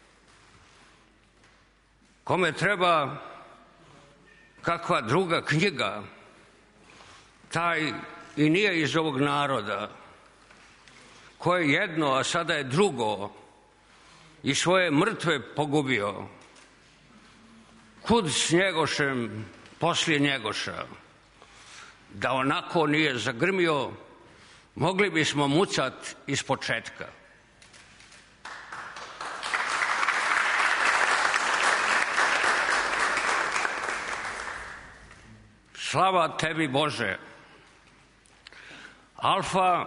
Kome treba kakva druga knjiga, taj i nije iz ovog naroda, ko je jedno, a sada je drugo, i svoje mrtve pogubio. Kud s Njegošem poslije Njegoša? Da onako nije zagrmio, mogli bismo mucat iz početka. Slava tebi, Bože! Alfa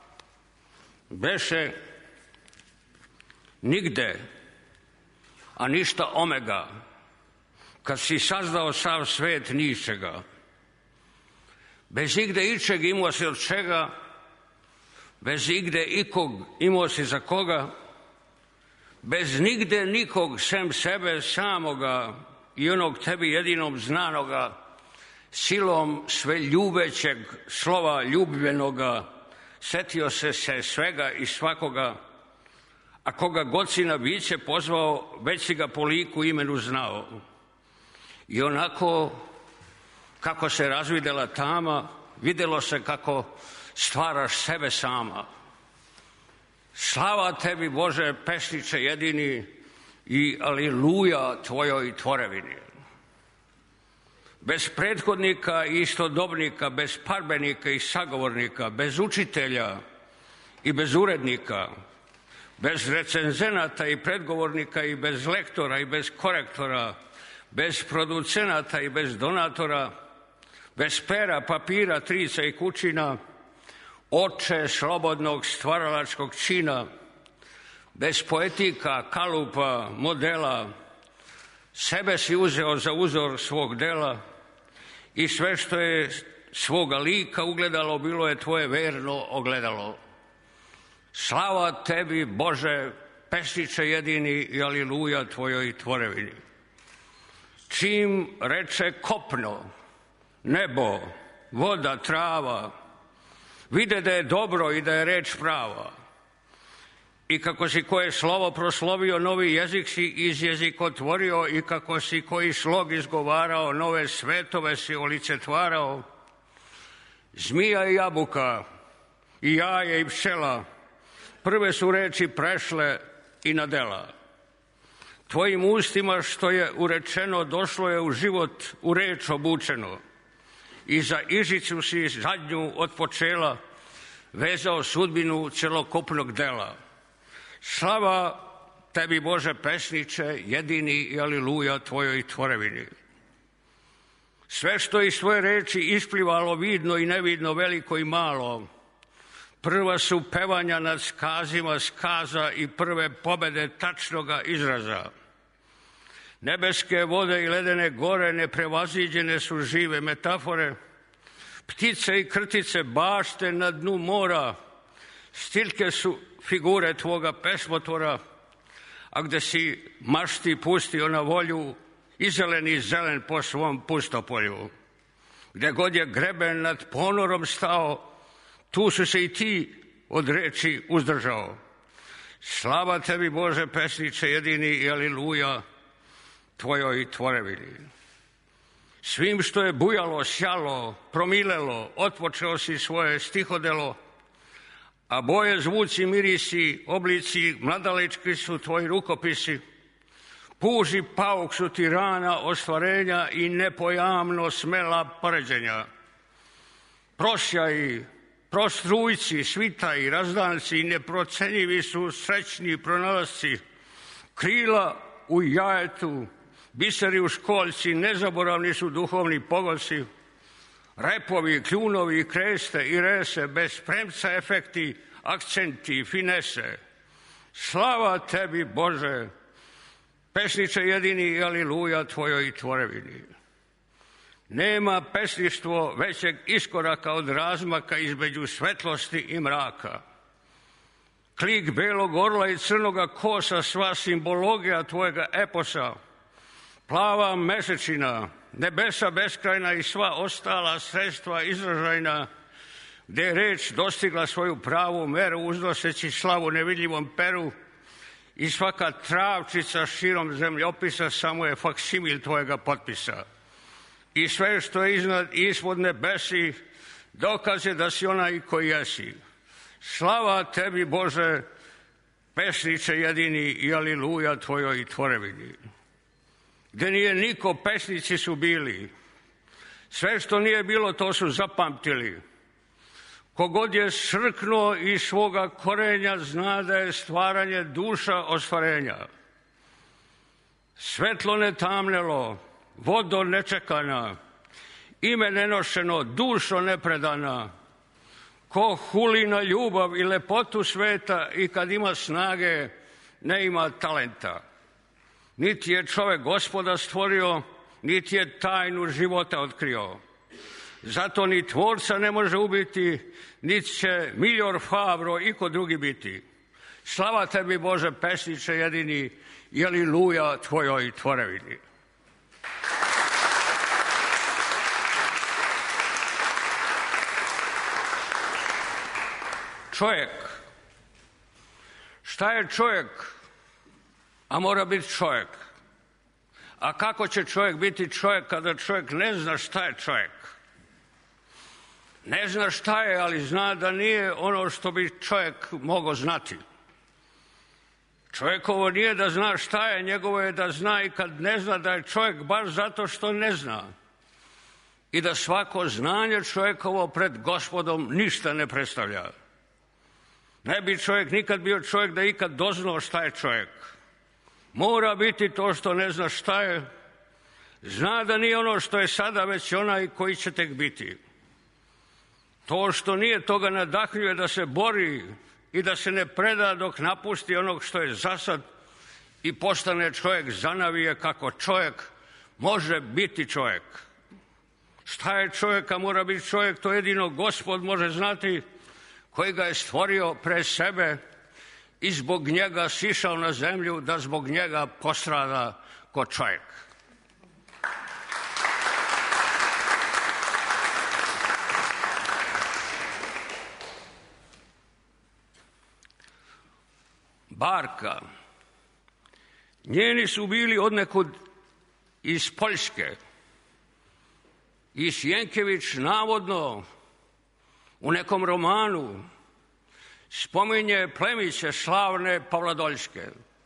beše nigde, a ništa omega, kad si sazdao sav svet ničega. Bez igde ičeg imao si od čega, bez igde ikog imao si za koga, bez nigde nikog sem sebe samoga i onog tebi jedinom znanoga, silom sve ljubećeg slova ljubljenoga, setio se se svega i svakoga, a koga god si na biće pozvao, već si ga po liku imenu znao. I onako, kako se razvidela tama, vidjelo se kako stvaraš sebe sama. Slava tebi, Bože, pesniče jedini, i aleluja tvojoj tvorevini. bez prethodnika i istodobnika, bez parbenika i sagovornika, bez učitelja i bez urednika, bez recenzenata i predgovornika i bez lektora i bez korektora, bez producenata i bez donatora, bez pera, papira, trica i kućina, oče slobodnog stvaralačkog čina, bez poetika, kalupa, modela, sebe si uzeo za uzor svog dela i sve što je svoga lika ugledalo bilo je tvoje verno ogledalo. Slava tebi, Bože, pesniče jedini i aliluja tvojoj tvorevini. Čim reče kopno, nebo, voda, trava, vide da je dobro i da je reč prava. I kako si koje slovo proslovio, novi jezik si iz jezika otvorio, i kako si koji slog izgovarao, nove svetove si olicetvarao. Zmija i jabuka, i jaje i pčela, prve su reči prešle i na dela. Tvojim ustima što je urečeno, došlo je u život u reč obučeno. I za ižicu si zadnju od počela vezao sudbinu celokupnog dela. Slava tebi, Bože pesniče, jedini i aliluja tvojoj tvorevini. Sve što iz svoje reči isplivalo vidno i nevidno, veliko i malo, prva su pevanja nad skazima skaza i prve pobede tačnoga izraza. Nebeske vode i ledene gore neprevaziđene su žive metafore, ptice i krtice bašte na dnu mora, stiljke su figure tvoga pesmotvora, a gde si mašti pustio na volju i zeleni i zelen po svom pustopolju. Gde god je greben nad ponorom stao, tu su se i ti od reči uzdržao. Slava tebi, Bože pesniče jedini i aliluja tvojoj tvorevini. Svim što je bujalo, sjalo, promilelo, otpočeo si svoje stihodelo, a boje, zvuci, mirisi, oblici, mladalečki su tvoji rukopisi. Puž i pauk su ti rana ostvarenja i nepojamno smela poređenja. Prosjaji, prostrujci, svitaji, razdanci, neprocenjivi su srećni pronalasci. Krila u jajetu, biseri u školjci, nezaboravni su duhovni pogodci. Repovi, kljunovi, kreste i rese, bez premca efekti, akcenti, finese. Slava tebi, Bože, pesniče jedini i aliluja tvojoj tvorevini. Nema pesništvo većeg iskoraka od razmaka između svetlosti i mraka. Klik belog orla i crnoga kosa, sva simbologija tvojega eposa, plava mesečina, nebesa beskrajna i sva ostala sredstva izražajna, gde je reč dostigla svoju pravu meru uznoseći slavu nevidljivom peru, i svaka travčica širom zemljopisa samo je faksimil tvojega potpisa. I sve što je iznad i ispod nebesi dokaz je da si onaj koji jesi. Slava tebi, Bože, pesniče jedini i aliluja tvojoj tvorevini. Gde nije niko, pesnici su bili. Sve što nije bilo, to su zapamtili. Kogod je srknuo iz svoga korenja, zna da je stvaranje duša ostvarenja. Svetlo ne tamnelo, vodo nečekana, ime nenošeno, dušo nepredana. Ko huli na ljubav i lepotu sveta i kad ima snage, ne ima talenta. Niti je čovek Gospoda stvorio, niti je tajnu života otkrio. Zato ni tvorca ne može ubiti, niti će miljor Favro i ko drugi biti. Slava tebi, Bože pesniče jedini i aliluja tvojoj tvorevini. Čovjek. Šta je čovjek? A mora biti čovjek. A kako će čovjek biti čovjek kada čovjek ne zna šta je čovjek? Ne zna šta je, ali zna da nije ono što bi čovjek mogao znati. Čovjekovo nije da zna šta je, njegovo je da zna i kad ne zna da je čovjek baš zato što ne zna. i da svako znanje čovjekovo pred Gospodom ništa ne predstavlja. Ne bi čovjek nikad bio čovjek da ikad doznao šta je čovjek. Mora biti to što ne zna šta je. Zna da nije ono što je sada, već onaj koji će tek biti. To što nije, toga nadahnjuje da se bori i da se ne preda dok napusti onog što je zasad i postane čovjek zanavije kako čovjek može biti čovjek. Šta je čovjeka, mora biti čovjek, to jedino Gospod može znati, koji ga je stvorio pre sebe i zbog njega sišao na zemlju da zbog njega postrada ko čovjek. Barka. Njeni su bili odnekud iz Poljske. I Sjenkević navodno u nekom romanu spominje plemiće slavne Pavladoljske.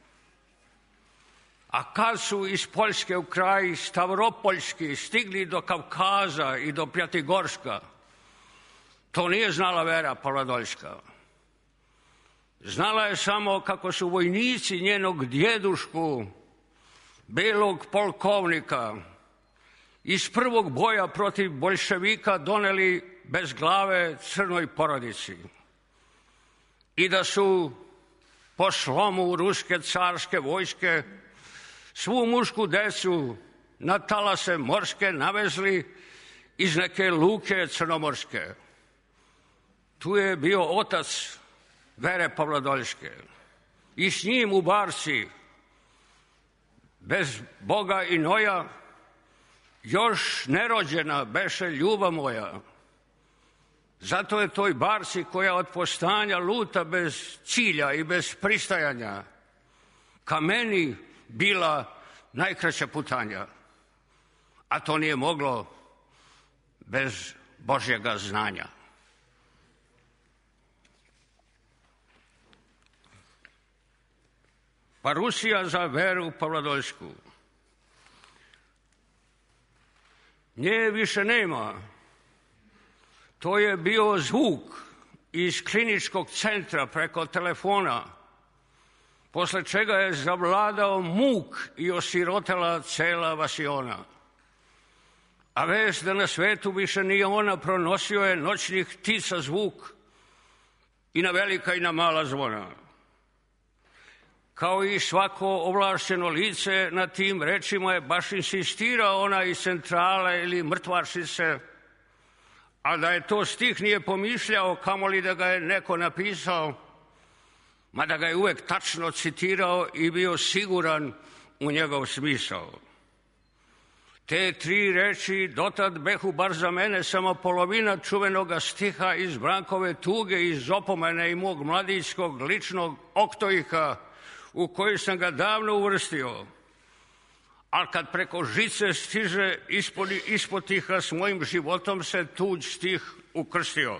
A kad su iz Poljske u kraj Stavropoljski stigli do Kavkaza i do Pjatigorska, to nije znala Vera Pavladoljska. Znala je samo kako su vojnici njenog djedušku, belog polkovnika, iz prvog boja protiv boljševika doneli bez glave crnoj porodici i da su po slomu ruske carske vojske svu mušku decu na talase morske navezli iz neke luke crnomorske. Tu je bio otac Vere Pavladoljske i s njim u barci bez Boga i noja još nerođena beše ljubav moja. Zato je toj barci koja od postanja luta bez cilja i bez pristajanja ka meni bila najkraća putanja. A to nije moglo bez Božjega znanja. Pa Rusija za Veru Pavladoljsku. Nje više nema. To je bio zvuk iz kliničkog centra preko telefona, posle čega je zavladao muk i osirotela cela vasiona. A vest da na svetu više nije ona, pronosio je noćnih ptica zvuk i na velika i na mala zvona. Kao i svako ovlašćeno lice na tim rečima je baš insistirao ona iz centrale ili mrtvačnice, a da je to stih nije pomišljao, kamoli da ga je neko napisao, mada ga je uvek tačno citirao i bio siguran u njegov smisao. Te tri reči dotad behu bar za mene samo polovina čuvenoga stiha iz Brankove tuge, iz opomene i mog mladićkog ličnog oktojika, u koji sam ga davno uvrstio. Ali kad preko žice stiže ispod, ispod tiha, s mojim životom se tuđ stih ukrstio.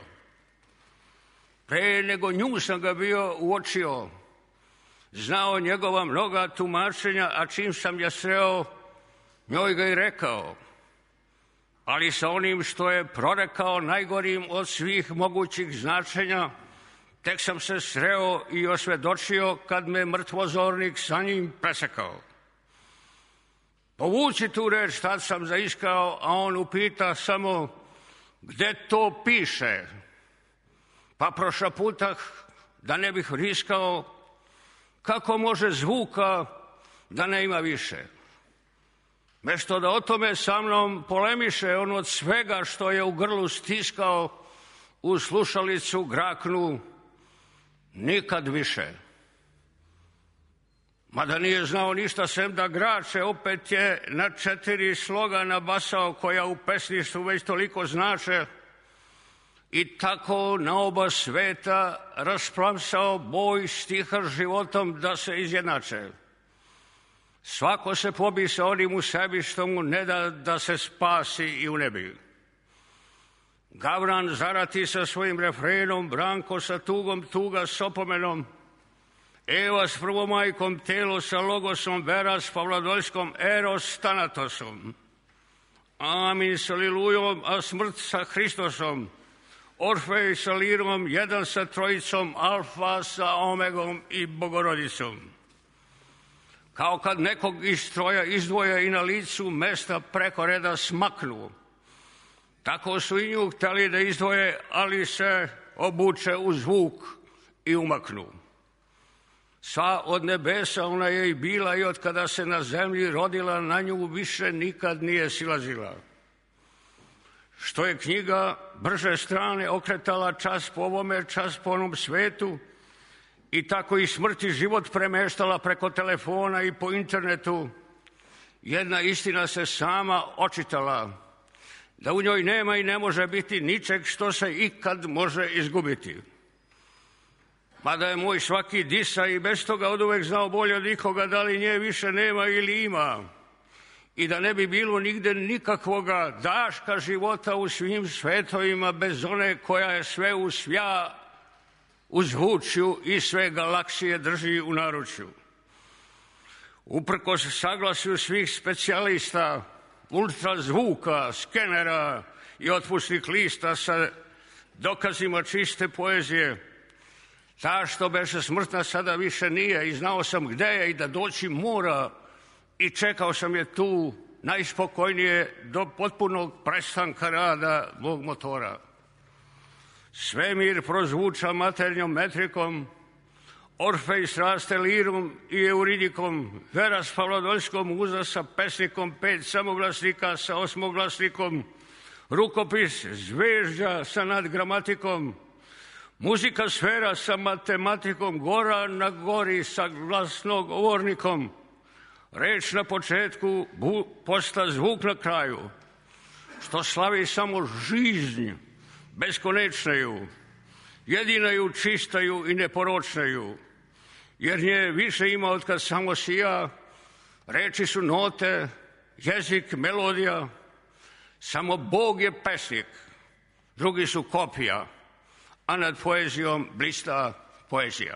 Pre nego nju sam ga bio uočio, znao njegova mnoga tumačenja, a čim sam je sreo, njoj ga i rekao. Ali sa onim što je prorekao najgorim od svih mogućih značenja, tek sam se sreo i osvedočio kad me mrtvozornik sa njim presekao. Povuči tu reč, tad sam zaiskao, a on upita samo gde to piše. Pa prošaputah da ne bih riskao, kako može zvuka da ne ima više. Mesto da o tome sa mnom polemiše, on od svega što je u grlu stiskao u slušalicu graknu nikad više. Mada nije znao ništa sem da grače, opet je na četiri sloga nabasao koja u pesništvu već toliko znače i tako na oba sveta rasplamsao boj stiha životom da se izjednače. Svako se pobi sa onim u sebi što mu ne da da se spasi i u nebi. Gavran zarati sa svojim refrenom, Branko sa tugom, tuga s opomenom, Eva s prvomajkom, Telo sa logosom, Vera s Pavladoljskom, Eros s Tanatosom. Amin s alilujom, a smrt sa Hristosom, Orfej sa lirom, jedan sa trojicom, Alfa sa Omegom i Bogorodicom. Kao kad nekog iz stroja izdvoje i na licu mesta preko reda smaknu, tako su i nju hteli da izdvoje, ali se obuče u zvuk i umaknu. Sva od nebesa ona je i bila i od kada se na zemlji rodila, na nju više nikad nije silazila. Što je knjiga brže strane okretala čas po ovome, čas po onom svetu, i tako i smrt i život premeštala preko telefona i po internetu, jedna istina se sama očitala, da u njoj nema i ne može biti ničeg što se ikad može izgubiti. Mada je moj svaki disa i bez toga oduvek znao bolje od nikoga da li nje više nema ili ima, i da ne bi bilo nigde nikakvoga daška života u svim svetovima bez one koja je sve u svja u zvučju i sve galaksije drži u naručju. Uprkos saglasju svih specijalista, ultrazvuka, skenera i otpusnih lista sa dokazima čiste poezije, ta što beše smrtna sada više nije i znao sam gde je i da doći mora i čekao sam je tu najspokojnije do potpunog prestanka rada mog motora. Svemir prozvuča maternjom metrikom, Orfej sraste lirom i euridikom, Vera s Pavlodojskom uza sa pesnikom, pet samoglasnika sa osmoglasnikom, rukopis zvežđa sa nadgramatikom, muzika sfera sa matematikom, gora na gori sa glasnogovornikom, reč na početku, bu, posta zvuk na kraju, što slavi samo žiznj, beskonečnaju, jedinaju, čistaju i neporočnaju, jer nje više ima od kad samo sija, reči su note, jezik, melodija, samo Bog je pesnik, drugi su kopija, a nad poezijom blista poezija.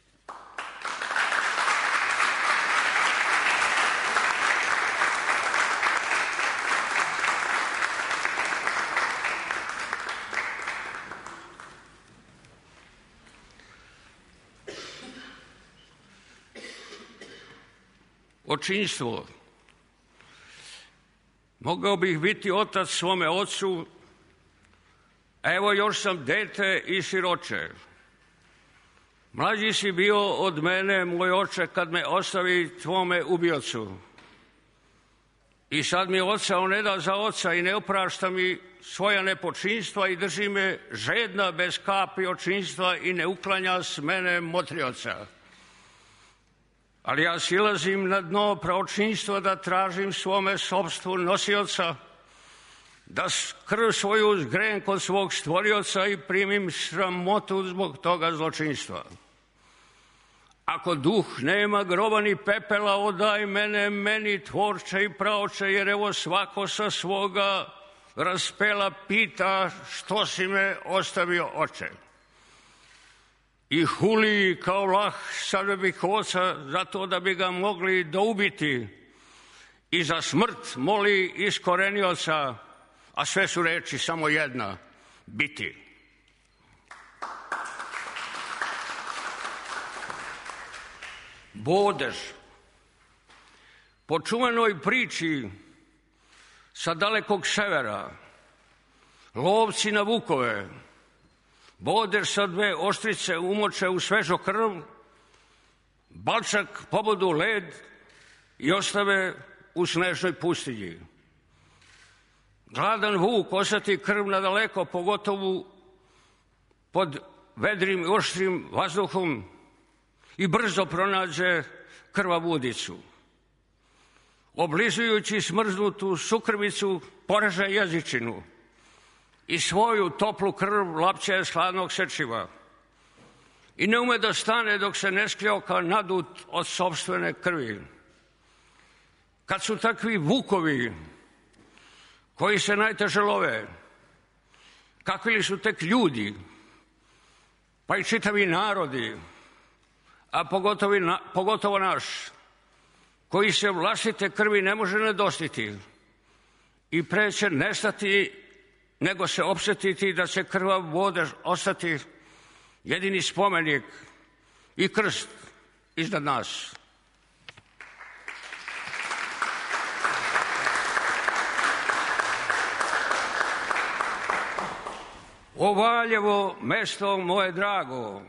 Očinstvo. Mogao bih biti otac svome ocu, evo još sam dete i siroče. Mlađi si bio od mene, moj oče, kad me ostavi tvome ubiocu. I sad mi oca on ne da za oca i ne oprašta mi svoja nepočinstva i drži me žedna bez kapi očinstva i ne uklanja s mene motrioca. Ali ja silazim na dno praočinstva da tražim svome sopstvu nosioca, da krv svoju zgrejem kod svog stvorioca i primim sramotu zbog toga zločinstva. Ako duh nema groba ni pepela, odaj mene meni, tvorče i praoče, jer evo svako sa svoga raspela pita što si me ostavio, oče. I huli kao vlah sadebih oca zato da bi ga mogli doubiti i za smrt moli iskorenioca, a sve su reči samo jedna, biti. Bodež. Po čuvenoj priči sa dalekog severa, lovci na vukove, bodež sa dve oštrice umoče u svežo krv, balčak pobodu led i ostave u snežnoj pustinji. Gladan vuk osjeti krv nadaleko, pogotovo pod vedrim i oštrim vazduhom, i brzo pronađe krvavudicu. Oblizujući smrznutu sukrvicu, poreže jezičinu i svoju toplu krv lapće s hladnog sečiva. I ne ume da stane dok se ne skljoka nadut od sopstvene krvi. Kad su takvi vukovi koji se najteže love, kakvi li su tek ljudi, pa i čitavi narodi, a pogotovo, pogotovo naš, koji se vlastite krvi ne može nedostiti i pre će nestati nego se opsetiti da će krvav vode ostati jedini spomenik i krst iznad nas. O Valjevo, mesto moje drago,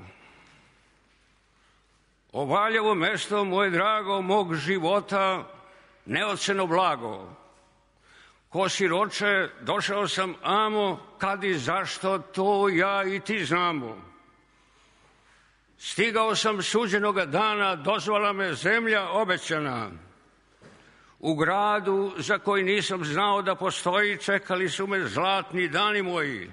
o Valjevo, mesto moje drago, mog života neoceno blago. Ko siroče došao sam amo, kad i zašto to ja i ti znamo. Stigao sam suđenoga dana, dozvala me zemlja obećana. U gradu za koji nisam znao da postoji, čekali su me zlatni dani moji.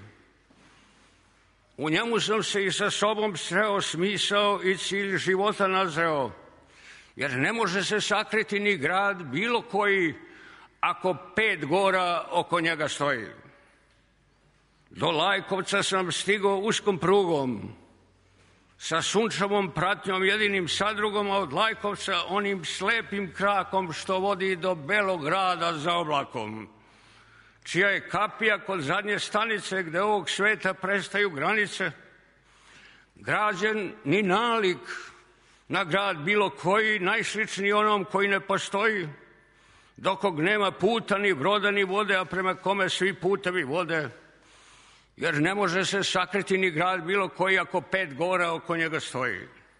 U njemu sam se i sa sobom sreo smisao i cilj života nazreo, jer ne može se sakriti ni grad bilo koji ako pet gora oko njega stoji. Do Lajkovca sam stigao uskom prugom, sa sunčevom pratnjom jedinim sadrugom, a od Lajkovca onim slepim krakom što vodi do Belog grada za oblakom, čija je kapija kod zadnje stanice gde ovog sveta prestaju granice, građen ni nalik na grad bilo koji, najsličniji onom koji ne postoji, dokog nema puta, ni broda, ni vode, a prema kome svi putevi vode, jer ne može se sakriti ni grad bilo koji ako pet gora oko njega stoji.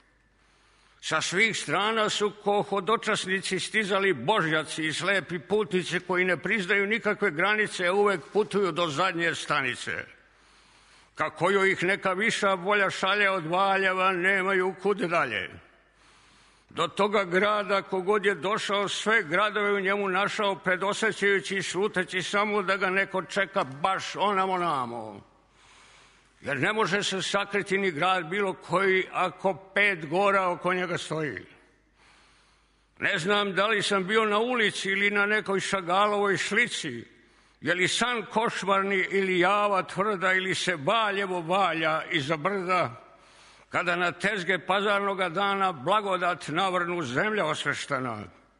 Sa svih strana su ko hodočasnici stizali božjaci i slepi putnici koji ne priznaju nikakve granice, a uvek putuju do zadnje stanice. Kako joj ih neka viša volja šalje od Valjeva, nemaju kud dalje. Do toga grada kogod je došao, sve gradove u njemu našao, predosećajući i sluteći samo da ga neko čeka baš onamo namo. Jer ne može se sakriti ni grad bilo koji ako pet gora oko njega stoji. Ne znam da li sam bio na ulici ili na nekoj Šagalovoj slici, je li san košmarni ili java tvrda, ili se Valjevo valja iza brda, kada na tezge pazarnoga dana blagodat navrnu zemlja osveštana.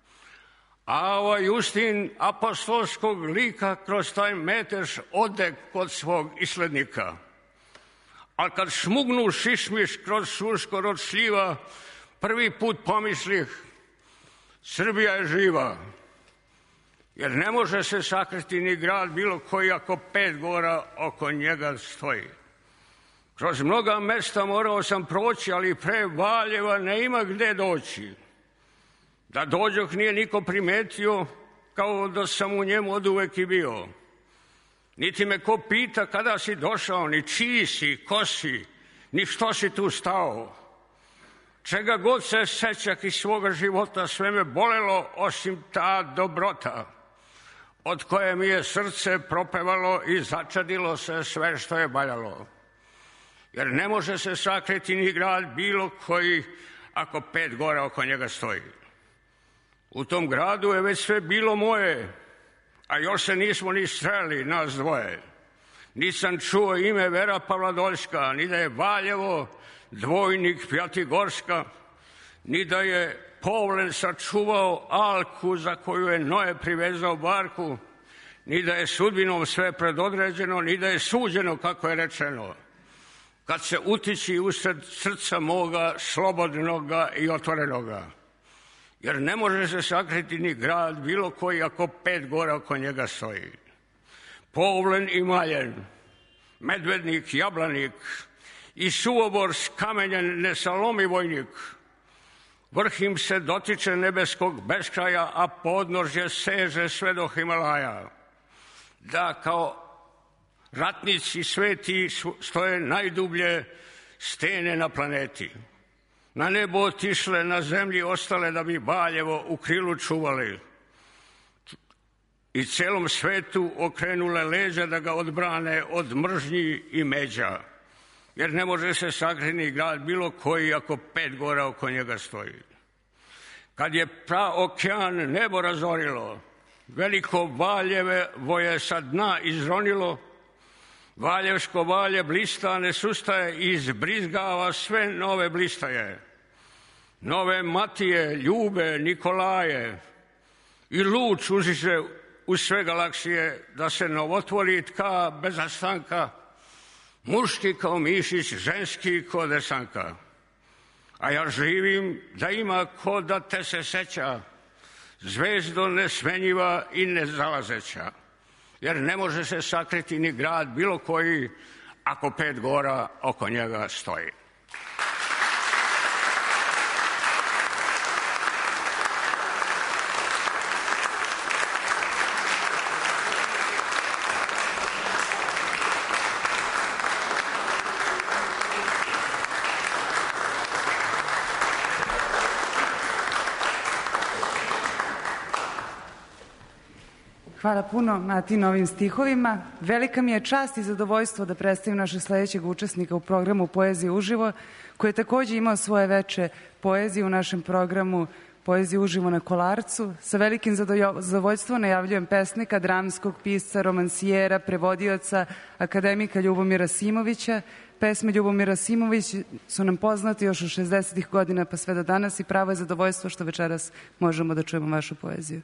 A ovaj Justin apostolskog lika kroz taj metež ode kod svog islednika. A kad šmugnu šišmiš kroz šuško rod šljiva, prvi put pomislih, Srbija je živa. Jer ne može se sakriti ni grad bilo koji ako pet gora oko njega stoji. Kroz mnoga mesta morao sam proći, ali pre Valjeva ne ima gde doći. Da dođoh nije niko primetio, kao da sam u njemu oduvek i bio. Niti me ko pita kada si došao, ni čiji si, ko si, ni što si tu stao. Čega god se sećak iz svoga života, sve me bolelo osim ta dobrota, od koje mi je srce propevalo i začadilo se sve što je valjalo. Jer ne može se sakriti ni grad bilo koji ako pet gora oko njega stoji. U tom gradu je već sve bilo moje, a još se nismo ni sreli, nas dvoje. Nisam čuo ime Vera Pavladoljska, ni da je Valjevo dvojnik Pjatigorska, ni da je Povlen sačuvao Alku za koju je Noe privezao barku, ni da je sudbinom sve predodređeno, ni da je suđeno kako je rečeno, kad se utiči usred srca moga, slobodnoga i otvorenoga. Jer ne može se sakriti ni grad bilo koji ako pet gora oko njega stoji. Povlen i Maljen, Medvednik, Jablanik i Suobor skamenjen nesalomi vojnik. Vrh im se dotiče nebeskog beskraja, a podnožje seže sve do Himalaja. Da kao ratnici sveti stoje najdublje stene na planeti. Na nebo otišle, na zemlji ostale da bi Valjevo u krilu čuvali. I celom svetu okrenule leđa da ga odbrane od mržnji i međa. Jer ne može se sakriti grad bilo koji ako pet gora oko njega stoji. Kad je praokean nebo razorilo, veliko Valjevo je sa dna izronilo, Valjevsko valje blista ne sustaje i izbrizgava sve nove blistaje. Nove Matije, Ljube, Nikolaje i luč užiše uz sve galaksije, da se novotvori tka bez zastanka, muški kao mišić, ženski ko desanka. A ja živim da ima ko da te se seća, zvezdo nesmenjiva i nezalazeća, jer ne može se sakriti ni grad bilo koji ako pet gora oko njega stoji. Hvala puno, Mati, na ovim stihovima. Velika mi je čast i zadovoljstvo da predstavim našeg sledećeg učesnika u programu Poezije uživo, koji je takođe imao svoje veče poezije u našem programu Poezije uživo na Kolarcu. Sa velikim zadovoljstvom najavljujem pesnika, dramskog pisca, romansijera, prevodioca, akademika Ljubomira Simovića. Pesme Ljubomira Simović su nam poznati još od šezdesetih godina pa sve do danas i pravo je zadovoljstvo što večeras možemo da čujemo vašu poeziju.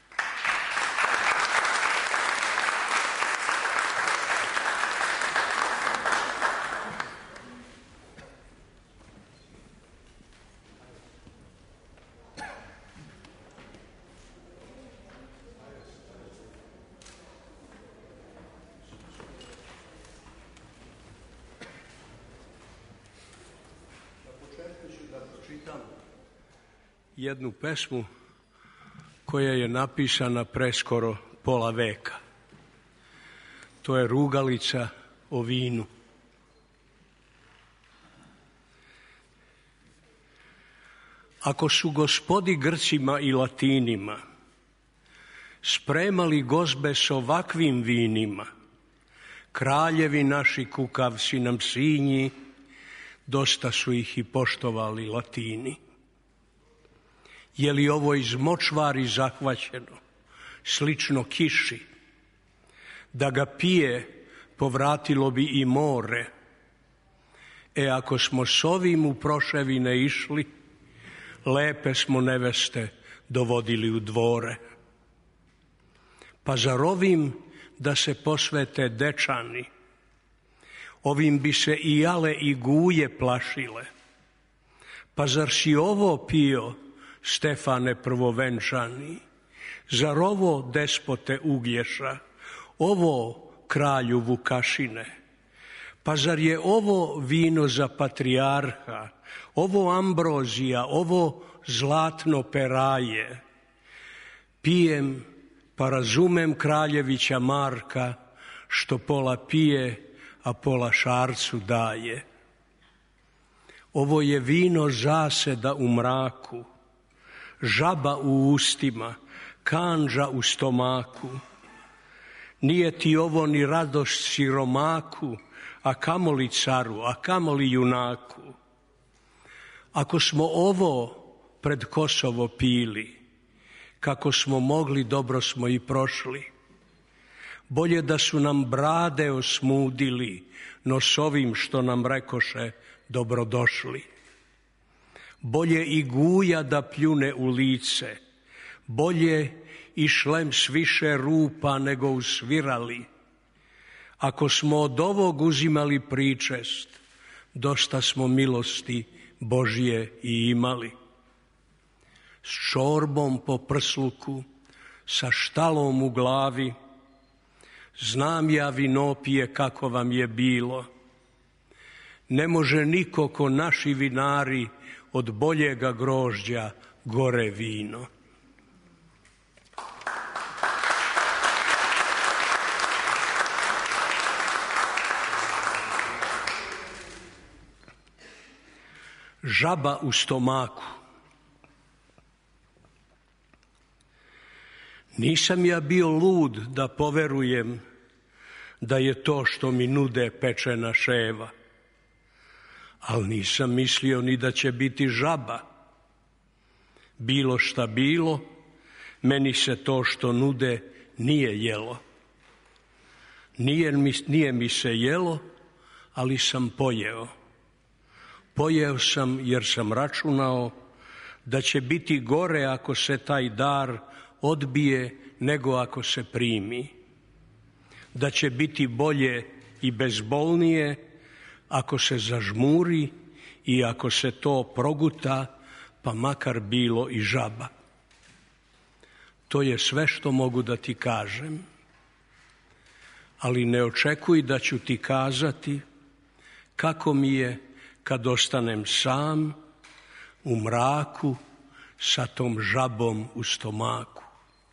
Jednu pesmu koja je napisana preskoro pola veka. To je Rugalica o vinu. Ako su gospodi Grcima i Latinima spremali gozbe s ovakvim vinima, kraljevi naši kukavci nam sinji, dosta su ih i poštovali Latini. Je li ovo iz močvari zahvaćeno, slično kiši? Da ga pije, povratilo bi i more. E ako smo s ovim u proševine išli, lepe smo neveste dovodili u dvore. Pa zar ovim da se posvete dečani, ovim bi se i jale i guje plašile. Pa zar si ovo pio, Stefane prvovenčani, zar ovo despote Uglješa, ovo kralju Vukašine, pa zar je ovo vino za patrijarha, ovo ambrozija, ovo zlatno peraje? Pijem pa razumem kraljevića Marka, što pola pije, a pola šarcu daje. Ovo je vino zaseda u mraku, žaba u ustima, kandža u stomaku. Nije ti ovo ni radost siromaku, a kamoli caru, a kamoli junaku. Ako smo ovo pred Kosovo pili, kako smo mogli, dobro smo i prošli. Bolje da su nam brade osmudili, no s ovim što nam rekoše dobrodošli. Bolje i guja da pljune u lice, bolje i šlem s više rupa nego usvirali. Ako smo od ovog uzimali pričest, dosta smo milosti Božje i imali. S čorbom po prsluku, sa štalom u glavi, znam ja vinopije kako vam je bilo. Ne može niko ko naši vinari od boljega grožđa gore vino. Žaba u stomaku. Nisam ja bio lud da poverujem da je to što mi nude pečena ševa, ali nisam mislio ni da će biti žaba. Bilo šta bilo, meni se to što nude nije jelo. Nije mi, nije mi se jelo, ali sam pojeo. Pojeo sam jer sam računao da će biti gore ako se taj dar odbije nego ako se primi, da će biti bolje i bezbolnije ako se zažmuri i ako se to proguta, pa makar bilo i žaba. To je sve što mogu da ti kažem, ali ne očekuj da ću ti kazati kako mi je kad ostanem sam u mraku sa tom žabom u stomaku.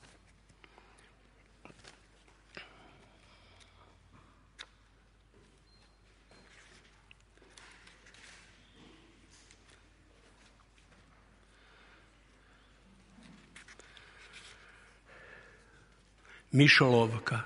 Mišolovka.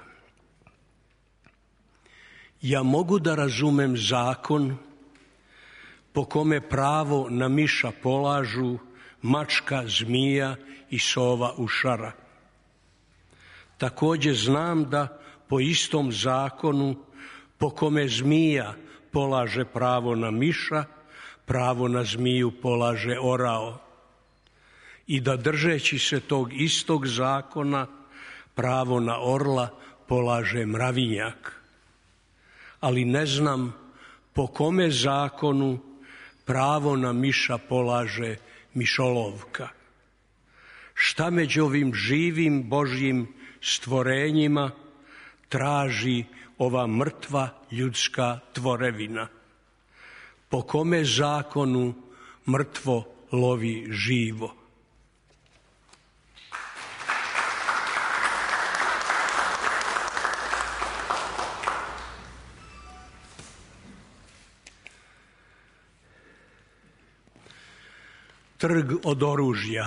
Ja mogu da razumem zakon po kome pravo na miša polažu mačka, zmija i sova ušara. Takođe znam da po istom zakonu po kome zmija polaže pravo na miša, pravo na zmiju polaže orao. I da držeći se tog istog zakona pravo na orla polaže mravinjak. Ali ne znam po kome zakonu pravo na miša polaže mišolovka. Šta među ovim živim Božjim stvorenjima traži ova mrtva ljudska tvorevina? Po kome zakonu mrtvo lovi živo? Trg od oružja.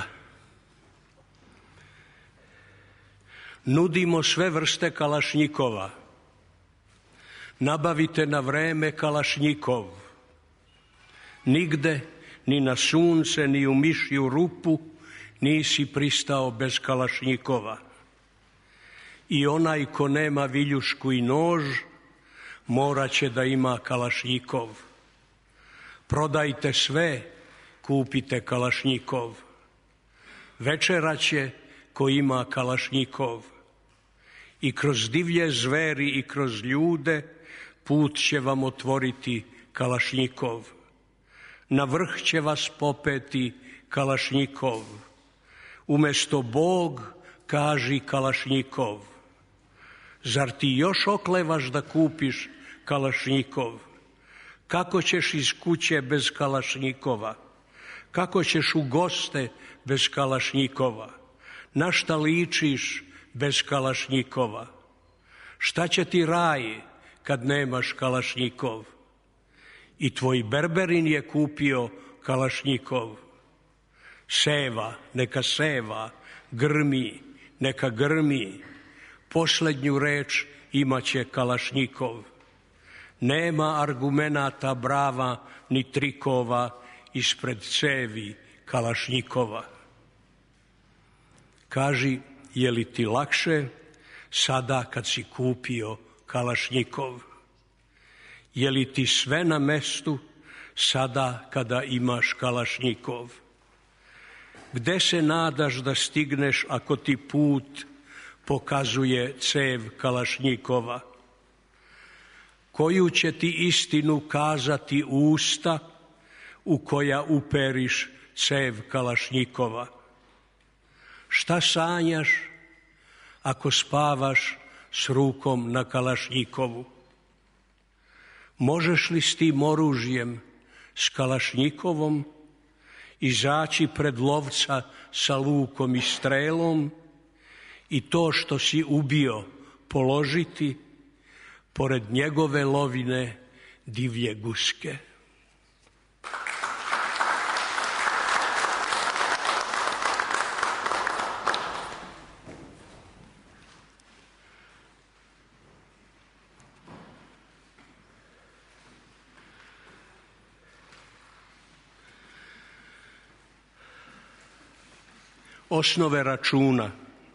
Nudimo sve vrste kalašnjikova. Nabavite na vreme kalašnjikov. Nigde, ni na sunce, ni u mišju rupu, nisi pristao bez kalašnjikova. I onaj ko nema viljušku i nož, moraće da ima kalašnjikov. Prodajte sve, kupite kalašnjikov. Večeraće ko ima kalašnjikov. I kroz divlje zveri i kroz ljude put će vam otvoriti kalašnjikov. Na vrh će vas popeti kalašnjikov. Umesto Bog kaži kalašnjikov. Zar ti još oklevaš da kupiš kalašnjikov? Kako ćeš iz kuće bez kalašnjikova? Kako ćeš u goste bez kalašnjikova? Na šta ličiš bez kalašnjikova? Šta će ti raj kad nemaš kalašnjikov? I tvoj berberin je kupio kalašnjikov. Seva, neka seva, grmi, neka grmi. Poslednju reč imaće kalašnjikov. Nema argumenata brava ni trikova ispred cevi kalašnjikova. Kaži, je li ti lakše sada kad si kupio kalašnjikov? Je li ti sve na mestu sada kada imaš kalašnjikov? Gde se nadaš da stigneš ako ti put pokazuje cev kalašnjikova? Koju će ti istinu kazati usta u koja uperiš cev kalašnjikova? Šta sanjaš ako spavaš s rukom na kalašnjikovu? Možeš li s tim oružjem, s kalašnjikovom, izaći pred lovca sa lukom i strelom i to što si ubio položiti pored njegove lovine divlje guske? Osnove računa.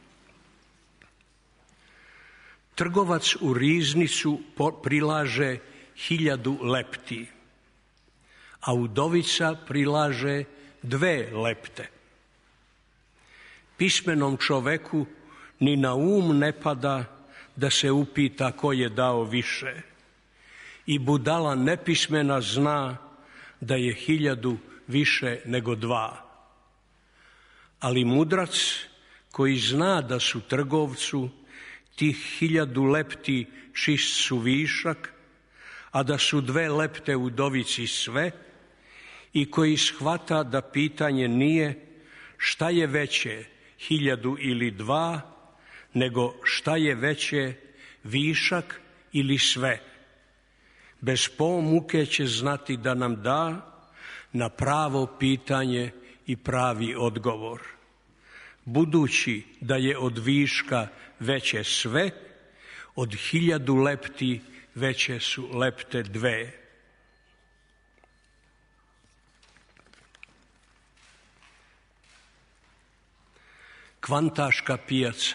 Trgovac u riznicu prilaže hiljadu lepti, a udovica prilaže dve lepte. Pismenom čoveku ni na um ne pada da se upita ko je dao više. I budala nepismena zna da je hiljadu više nego dva. Ali mudrac koji zna da su trgovcu tih hiljadu lepti čist su višak, a da su dve lepte udovici sve, i koji shvata da pitanje nije šta je veće, hiljadu ili dva, nego šta je veće, višak ili sve. Bez po muke će znati da nam da na pravo pitanje i pravi odgovor. Budući da je od viška veće sve, od hiljadu lepti veće su lepte dve. Kvantaška pijaca.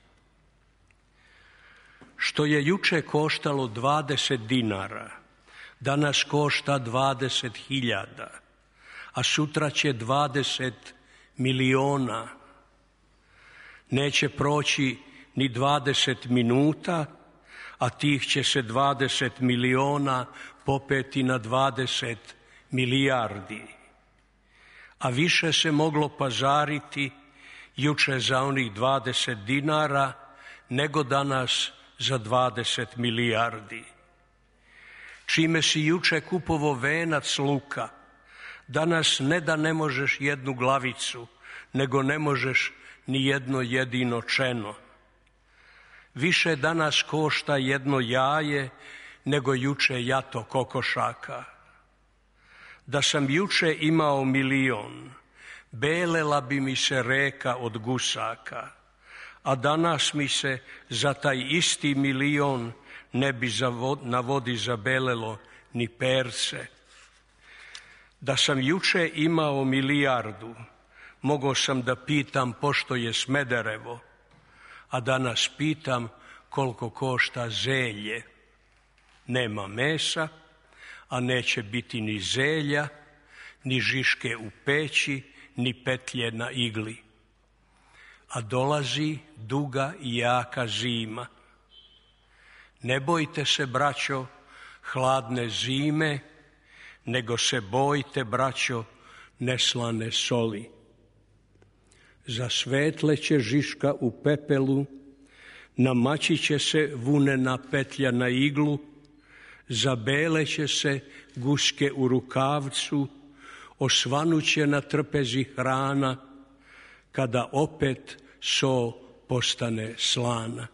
Što je juče koštalo dvadeset dinara, danas košta dvadeset hiljada, a sutra će dvadeset miliona. Neće proći ni dvadeset minuta, a tih će se dvadeset miliona popeti na dvadeset milijardi. A više se moglo pazariti juče za onih dvadeset dinara nego danas za dvadeset milijardi. Čime si juče kupovo venac luka, danas ne da ne možeš jednu glavicu, nego ne možeš ni jedno jedino čeno. Više danas košta jedno jaje nego juče jato kokošaka. Da sam juče imao milion, belela bi mi se reka od gusaka, a danas mi se za taj isti milion ne bi na vodi zabelelo ni perce. Da sam juče imao milijardu, mogao sam da pitam pošto je Smederevo, a danas pitam koliko košta zelje. Nema mesa, a neće biti ni zelja, ni žiške u peći, ni petlje na igli. A dolazi duga i jaka zima. Ne bojte se, braćo, hladne zime, nego se bojte, braćo, neslane soli. Zasvetleće žiška u pepelu, namaći će se vunena petlja na iglu, zabeleće se guske u rukavcu, osvanuće na trpezi hrana, kada opet so postane slana.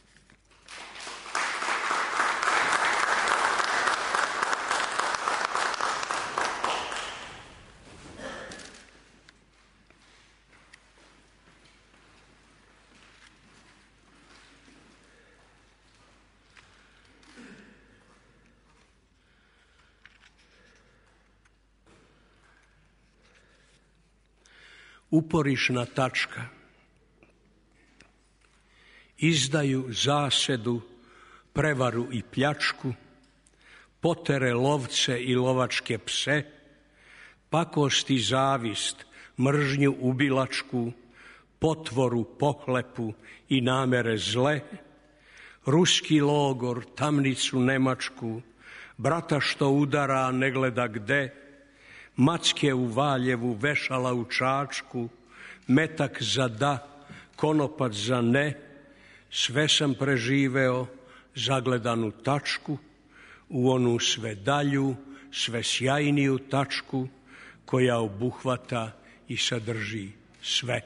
Uporišna tačka. Izdaju, zasedu, prevaru i pljačku, potere lovce i lovačke pse, pakost i zavist, mržnju ubilačku, potvoru, pohlepu i namere zle, ruski logor, tamnicu nemačku, brata što udara, ne gleda gde, macke u Valjevu, vešala u Čačku, metak za da, konopac za ne, sve sam preživeo, zagledanu tačku, u onu sve dalju, sve sjajniju tačku, koja obuhvata i sadrži sve.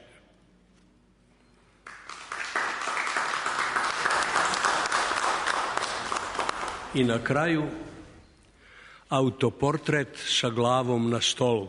I na kraju autoportret sa glavom na stolu.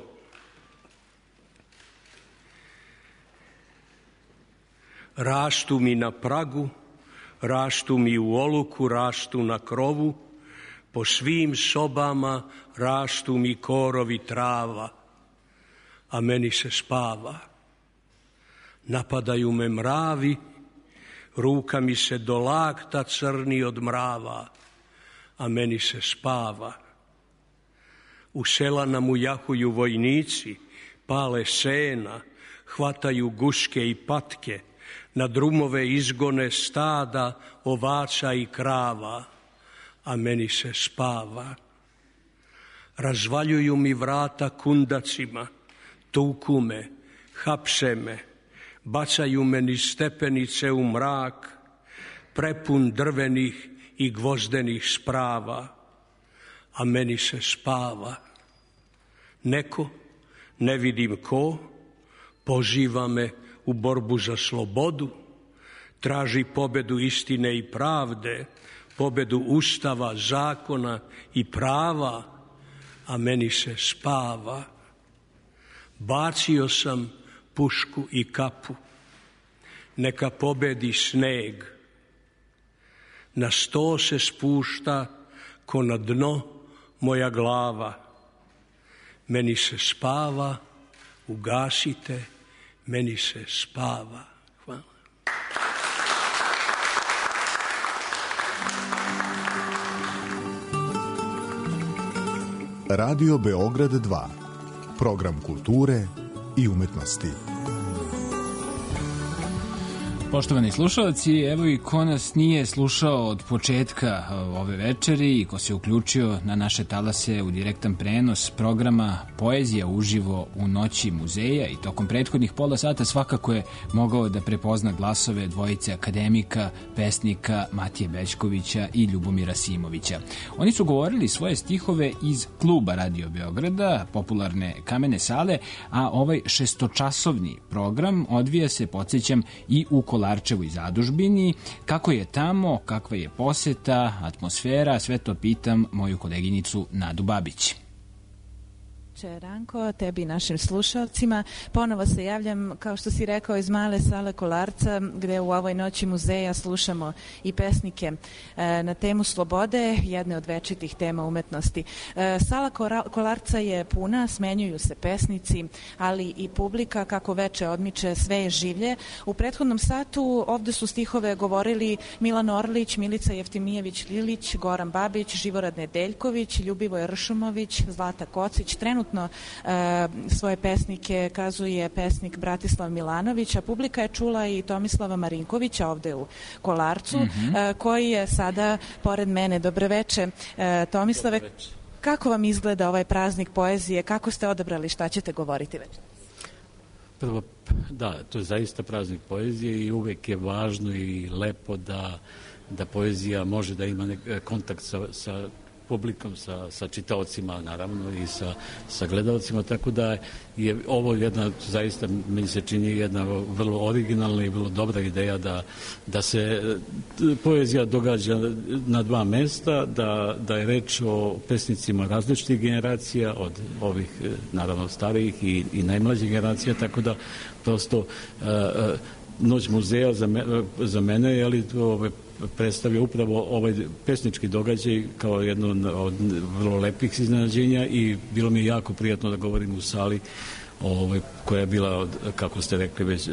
Rastu mi na pragu, rastu mi u oluku, rastu na krovu, po svim sobama rastu mi korovi trava, a meni se spava. Napadaju me mravi, ruka mi se do lakta crni od mrava, a meni se spava. U sela nam ujahuju vojnici, pale sena, hvataju guske i patke, na drumove izgone stada, ovaca i krava, a meni se spava. Razvaljuju mi vrata kundacima, tuku me, hapse me, bacaju me niz stepenice u mrak, prepun drvenih i gvozdenih sprava, a meni se spava. Neko, ne vidim ko, poziva me u borbu za slobodu, traži pobedu istine i pravde, pobedu ustava, zakona i prava, a meni se spava. Bacio sam pušku i kapu, neka pobedi sneg. Na sto se spušta ko na dno moja glava. Meni se spava, ugasite, meni se spava. Hvala. Radio Beograd dva. Program kulture i umetnosti. Poštovani slušalci, evo i ko nas nije slušao od početka ove večeri i ko se uključio na naše talase u direktan prenos programa Poezija uživo u noći muzeja i tokom prethodnih pola sata svakako je mogao da prepozna glasove dvojice akademika, pesnika Matije Bećkovića i Ljubomira Simovića. Oni su govorili svoje stihove iz kluba Radio Beograda, popularne kamene sale, a ovaj šestočasovni program odvija se, podsjećam, i u Kolarčevoj zadužbini. Kako je tamo, kakva je poseta, atmosfera, sve to pitam moju koleginicu Nadu Babić. Ranko, tebi i našim slušalcima. Ponovo se javljam, kao što si rekao, iz male sale Kolarca, gde u ovoj noći muzeja slušamo i pesnike e, na temu slobode, jedne od večitih tema umetnosti. E, sala Kolarca je puna, smenjuju se pesnici, ali i publika, kako veče odmiče, sve je življe. U prethodnom satu ovde su stihove govorili Milan Orlić, Milica Jeftimijević-Lilić, Goran Babić, Živorad Nedeljković, Ljubivoj Ršumović, Zlata Kocić. Trenutno E, svoje pesnike kazuje pesnik Bratislav Milanović, a publika je čula i Tomislava Marinkovića ovde u Kolarcu, mm-hmm. e, koji je sada pored mene. Dobro veče, e, Tomislave. Dobro veče. Kako vam izgleda ovaj praznik poezije? Kako ste odabrali šta ćete govoriti već? Prvo, da, to je zaista praznik poezije i uvek je važno i lepo da, da poezija može da ima kontakt sa, sa publikom, sa, sa čitaocima, naravno, i sa, sa gledalcima, tako da je ovo jedna, zaista, meni se čini jedna vrlo originalna i vrlo dobra ideja da, da se poezija događa na dva mesta, da, da je reč o pesnicima različitih generacija, od ovih, naravno, starijih i, i najmlađih generacija, tako da prosto uh, Noć muzeja za, me, za mene je li ove, predstavlja upravo ovaj pesnički događaj kao jedno od vrlo lepih iznenađenja i bilo mi je jako prijatno da govorim u sali ovaj, koja je bila, kako ste rekli, već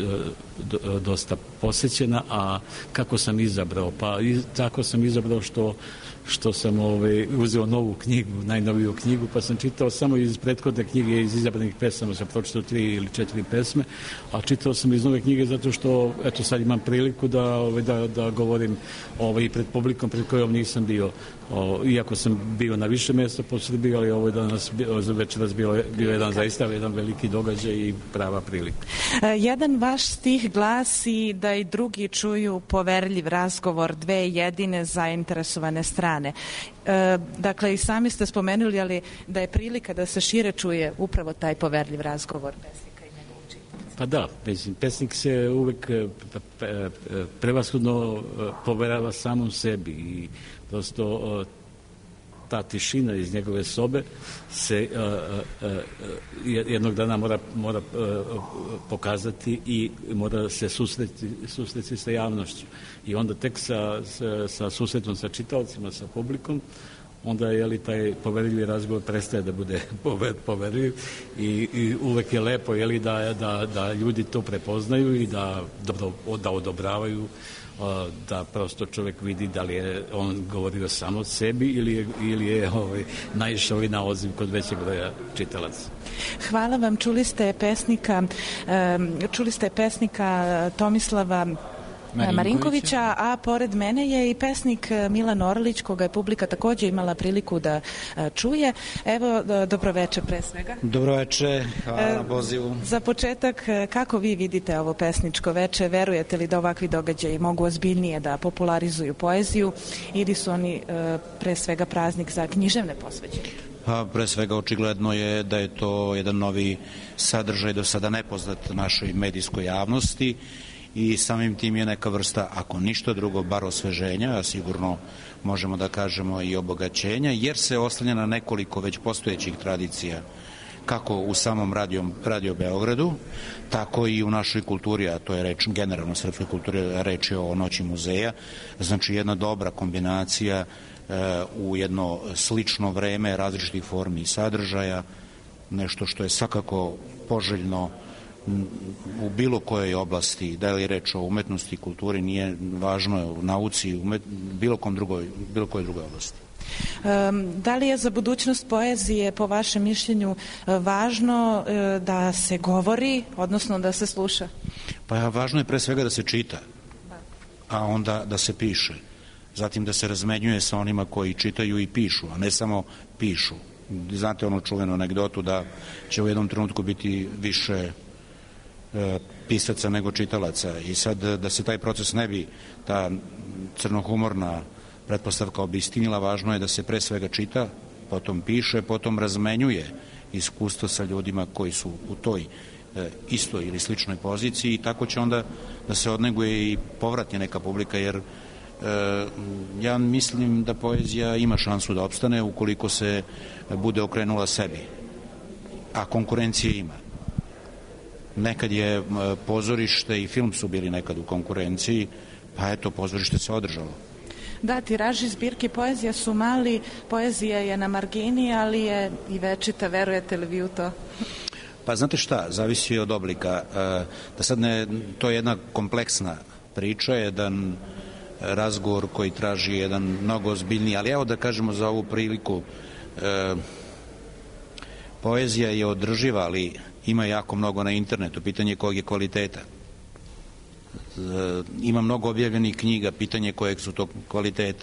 dosta posećena, a kako sam izabrao? Pa i, tako sam izabrao što što sam ovaj, uzeo novu knjigu, najnoviju knjigu, pa sam čitao samo iz prethodne knjige, iz izabranih pesama, sam pročitao tri ili četiri pesme, a čitao sam iz nove knjige zato što, eto, sad imam priliku da, ovaj, da, da govorim ovaj, pred publikom pred kojom nisam bio, o, iako sam bio na više mjesta po Srbiji, ali ovo je danas, večeras bio, bio jedan zaista jedan veliki događaj i prava prilika. Jedan vaš stih glasi da i drugi čuju poverljiv razgovor dve jedine zainteresovane strane. E, dakle, i sami ste spomenuli, ali da je prilika da se šire čuje upravo taj poverljiv razgovor pesnika i njegovog čitanja. Pa da, mislim, pesnik se uvek prevashodno poverava samom sebi i prosto ta tišina iz njegove sobe se uh, uh, uh, jednog dana mora, mora uh, pokazati i mora se susreti, susreti sa javnošću. I onda tek sa, sa, sa susretom sa čitaocima, sa publikom, onda je li taj poverljivi razgovor prestaje da bude poverljiv i, i uvek je lepo je li da, da, da ljudi to prepoznaju i da, dobro, da odobravaju, da prosto čovjek vidi da li je on govorio samo o sebi ili je, ili je ovaj, naišao i na odziv kod većeg broja čitalaca. Hvala vam. Čuli ste pesnika, čuli ste pesnika Tomislava Marinkovića. Marinkovića, a pored mene je i pesnik Milan Orlić, koga je publika takođe imala priliku da čuje. Evo, dobroveče pre svega. Dobroveče, hvala na pozivu. Za početak, kako vi vidite ovo pesničko veče? Verujete li da ovakvi događaji mogu ozbiljnije da popularizuju poeziju ili su oni pre svega praznik za književne posvećenike? Pa, pre svega očigledno je da je to jedan novi sadržaj do sada nepoznat našoj medijskoj javnosti i samim tim je neka vrsta, ako ništa drugo, bar osveženja, a sigurno možemo da kažemo i obogaćenja, jer se oslanja na nekoliko već postojećih tradicija, kako u samom radio, radio Beogradu, tako i u našoj kulturi, a to je reč, generalno srpskoj kulturi, reč je o Noći muzeja, znači jedna dobra kombinacija u jedno slično vreme različitih formi i sadržaja, nešto što je svakako poželjno u bilo kojoj oblasti, da li je reč o umetnosti, kulturi, nije važno u nauci, umet, bilo, kom drugoj, bilo kojoj drugoj oblasti. Um, da li je za budućnost poezije, po vašem mišljenju, važno uh, da se govori, odnosno da se sluša? Pa važno je pre svega da se čita, a onda da se piše. Zatim da se razmenjuje sa onima koji čitaju i pišu, a ne samo pišu. Znate onu čuvenu anegdotu da će u jednom trenutku biti više e, pisaca nego čitalaca i sad da se taj proces ne bi, ta crnohumorna pretpostavka obistinila, važno je da se pre svega čita, potom piše, potom razmenjuje iskustvo sa ljudima koji su u toj e, istoj ili sličnoj poziciji i tako će onda da se odneguje i povratnje neka publika, jer ja mislim da poezija ima šansu da opstane ukoliko se bude okrenula sebi, a konkurencije ima. Nekad je pozorište i film su bili nekad u konkurenciji, pa eto, pozorište se održalo. Da, tiraži zbirke poezija su mali, poezija je na margini, ali je i večita, verujete li vi u to? Pa znate šta, zavisi od oblika. Da sad ne, to je jedna kompleksna priča, jedan razgovor koji traži jedan mnogo ozbiljniji, ali evo da kažemo za ovu priliku, e, poezija je održiva, ali ima jako mnogo na internetu, pitanje kojeg je kvaliteta. E, ima mnogo objavljenih knjiga, pitanje kojeg su to kvaliteta.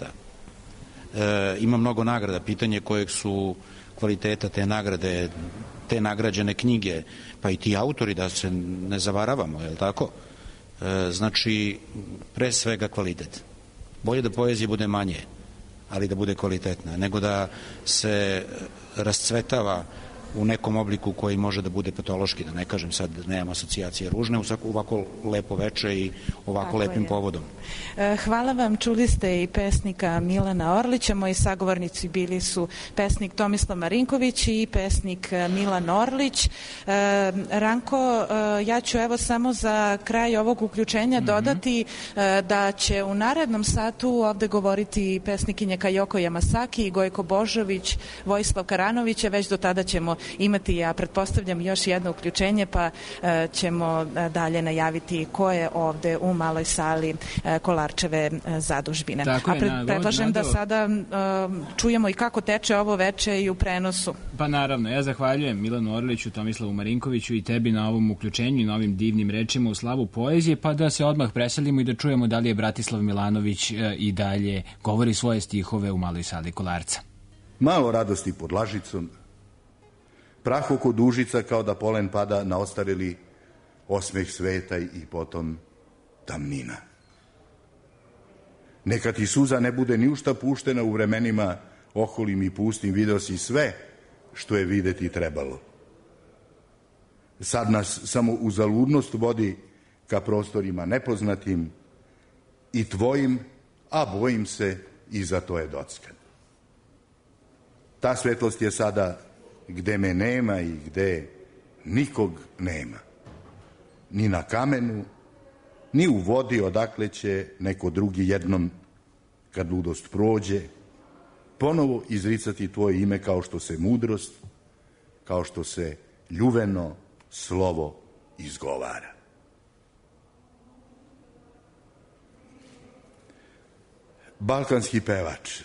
E, ima mnogo nagrada, pitanje kojeg su kvaliteta te nagrade, te nagrađene knjige, pa i ti autori, da se ne zavaravamo, je li tako? E, znači, pre svega kvalitet. Bolje da poezija bude manje, ali da bude kvalitetna, nego da se rascvetava u nekom obliku koji može da bude patološki, da ne kažem sad, nemam asocijacije ružne, u ovako lepo veče i ovako Tako lepim je. povodom. Hvala vam, čuli ste i pesnika Milana Orlića, moji sagovornici bili su pesnik Tomislav Marinković i pesnik Milan Orlić. Ranko, ja ću evo samo za kraj ovog uključenja mm-hmm. dodati da će u narednom satu ovde govoriti pesnikinja Kajoko Yamasaki i Gojko Božović, Vojislav Karanović, već do tada ćemo imati, ja pretpostavljam, još jedno uključenje, pa e, ćemo dalje najaviti ko je ovde u maloj sali e, Kolarčeve e, zadužbine. Tako A je, pred, na, predlažem da nadal. sada e, čujemo i kako teče ovo veče i u prenosu. Pa naravno, ja zahvaljujem Milanu Orliću, Tomislavu Marinkoviću i tebi na ovom uključenju i na ovim divnim rečima u slavu poezije, pa da se odmah preselimo i da čujemo da li je Bratislav Milanović e, i dalje govori svoje stihove u maloj sali Kolarca. Malo radosti pod lažicom, prah oko dužica kao da polen pada na ostareli osmeh sveta i potom tamnina. Neka ti suza ne bude ni ušta puštena u vremenima oholim i pustim, video si sve što je videti trebalo. Sad nas samo uzaludnost vodi ka prostorima nepoznatim i tvojim, a bojim se i za to je dockan. Ta svetlost je sada gde me nema i gde nikog nema. Ni na kamenu, ni u vodi odakle će neko drugi jednom, kad ludost prođe, ponovo izricati tvoje ime kao što se mudrost, kao što se ljuveno slovo izgovara. Balkanski pevač.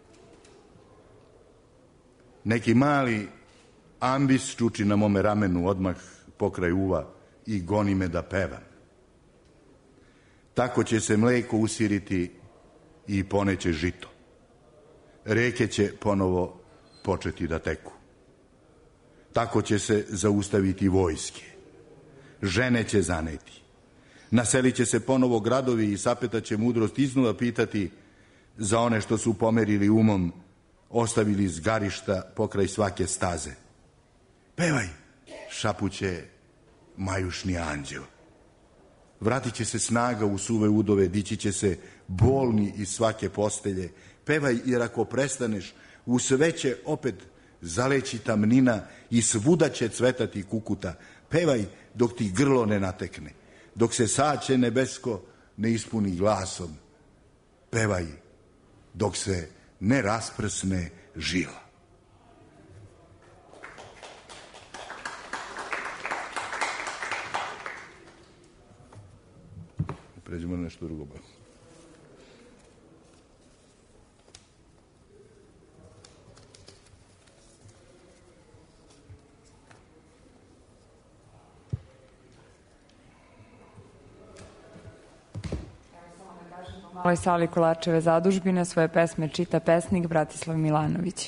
Neki mali ambis čuči na mome ramenu odmah pokraj uva i goni me da pevam. tako će se mleko usiriti i poneće žito. Reke će ponovo početi da teku. Tako će se zaustaviti vojske. Žene će zaneti. Naselit će se ponovo gradovi i sapeta će mudrost iznova pitati za one što su pomerili umom, ostavili zgarišta pokraj svake staze. Pevaj, šapuće majušni anđeo. Vratit će se snaga u suve udove, dići će se bolni iz svake postelje. Pevaj, jer ako prestaneš, u sve će opet zaleći tamnina i svuda će cvetati kukuta. Pevaj dok ti grlo ne natekne, dok se saće nebesko ne ispuni glasom. Pevaj dok se ne rasprsne žila. Pređemo na nešto drugo. U maloj sali Kolarčeve zadužbine svoje pesme čita pesnik Bratislav Milanović.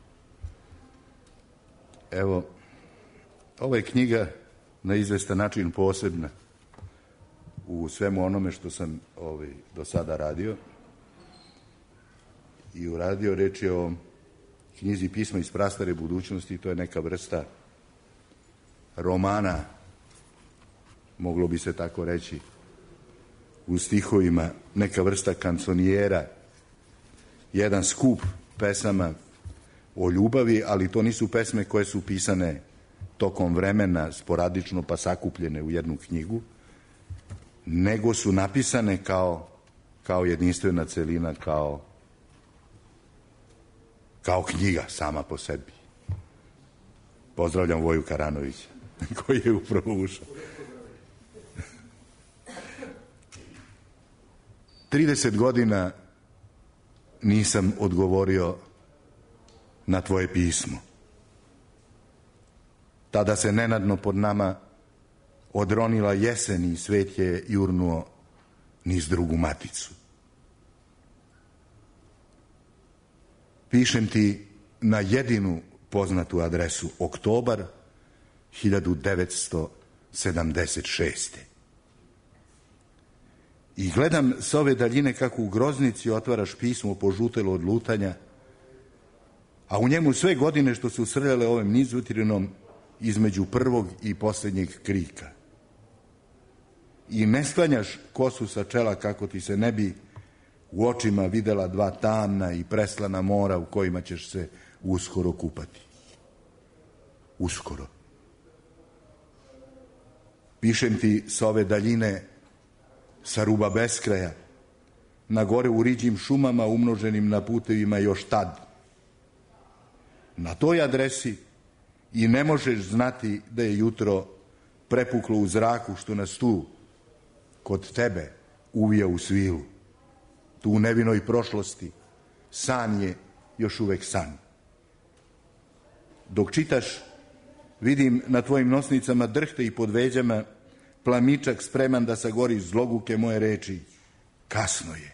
Evo, ova je knjiga na izvestan način posebna u svemu onome što sam ovaj, do sada radio i uradio. Reč je o knjizi Pisma iz prastare budućnosti. To je neka vrsta romana, moglo bi se tako reći, u stihovima, neka vrsta kanconijera, jedan skup pesama o ljubavi, ali to nisu pesme koje su pisane tokom vremena, sporadično pa sakupljene u jednu knjigu, nego su napisane kao, kao jedinstvena celina, kao, kao knjiga sama po sebi. Pozdravljam Voju Karanovića, koji je upravo ušao. trideset godina nisam odgovorio na tvoje pismo. Tada se nenadno pod nama odronila jesen i svet je jurnuo niz drugu maticu. Pišem ti na jedinu poznatu adresu, oktobar hiljadu devetsto sedamdeset šeste. I gledam s ove daljine kako u groznici otvaraš pismo požutelo od lutanja, a u njemu sve godine što su srljale ovim nizutrinom između prvog i posljednjeg krika. I ne sklanjaš kosu sa čela kako ti se ne bi u očima videla dva tamna i preslana mora u kojima ćeš se uskoro kupati. Uskoro. Pišem ti s ove daljine, sa ruba beskraja, na gore u riđim šumama umnoženim na putevima još tad. Na toj adresi i ne možeš znati da je jutro prepuklo u zraku što nas tu, kod tebe, uvija u svilu. Tu u nevinoj prošlosti san je još uvek san. Dok čitaš, vidim na tvojim nosnicama drhte i pod veđama plamičak spreman da sagori zloguke moje reči. Kasno je.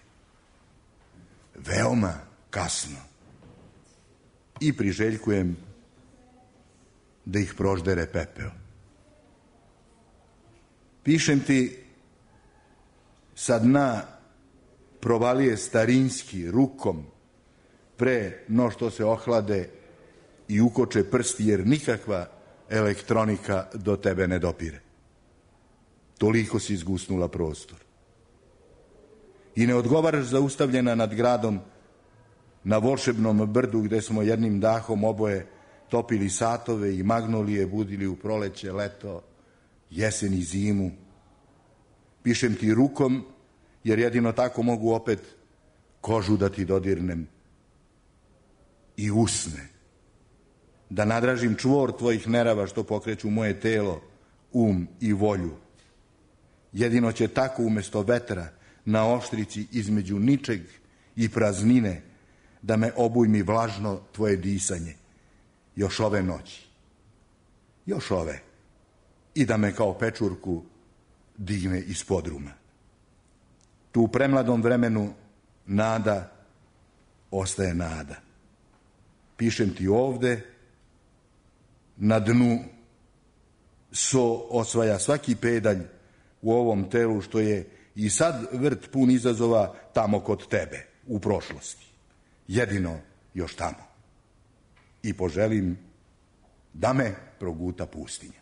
Veoma kasno. I priželjkujem da ih proždere pepeo. Pišem ti sa dna provalije starinski, rukom, pre no što se ohlade i ukoče prsti, jer nikakva elektronika do tebe ne dopire. Toliko si izgusnula prostor. I ne odgovaraš zaustavljena nad gradom na volšebnom brdu gde smo jednim dahom oboje topili satove i magnolije budili u proleće, leto, jesen i zimu. Pišem ti rukom, jer jedino tako mogu opet kožu da ti dodirnem i usne. Da nadražim čvor tvojih nerava što pokreću moje telo, um i volju. Jedino će tako umesto vetra na oštrici između ničeg i praznine da me obujmi vlažno tvoje disanje. Još ove noći. Još ove. I da me kao pečurku digne iz podruma. Tu u premladom vremenu nada ostaje nada. Pišem ti ovde, na dnu so osvaja svaki pedalj u ovom telu, što je i sad vrt pun izazova tamo kod tebe, u prošlosti. Jedino još tamo. I poželim da me proguta pustinja.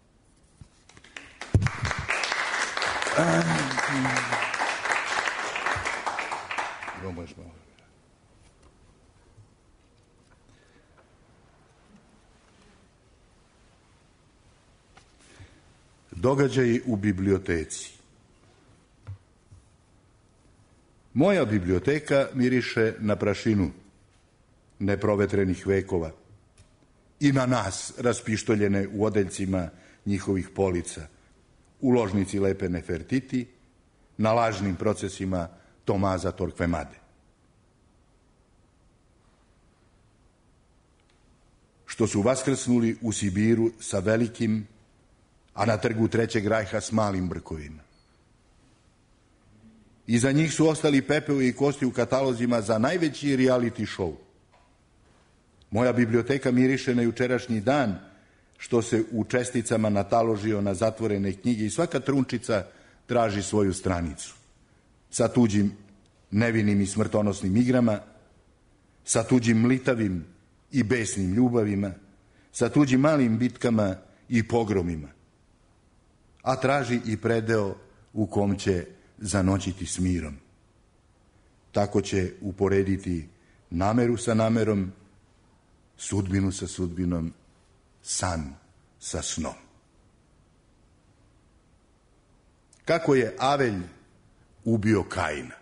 Događaji u biblioteci. Moja biblioteka miriše na prašinu neprovetrenih vekova i na nas raspištoljene u odeljcima njihovih polica, u ložnici lepe Nefertiti, na lažnim procesima Tomaza Torquemade. Što su vaskrsnuli u Sibiru sa velikim, a na trgu Trećeg rajha s malim brkovima. Iza njih su ostali pepeo i kosti u katalozima za najveći reality show. Moja biblioteka miriše na jučerašnji dan, što se u česticama nataložio na zatvorene knjige i svaka trunčica traži svoju stranicu. Sa tuđim nevinim i smrtonosnim igrama, sa tuđim mlitavim i besnim ljubavima, sa tuđim malim bitkama i pogromima. A traži i predeo u kom će zanoćiti s mirom. Tako će uporediti nameru sa namerom, sudbinu sa sudbinom, san sa snom. Kako je Avelj ubio Kaina?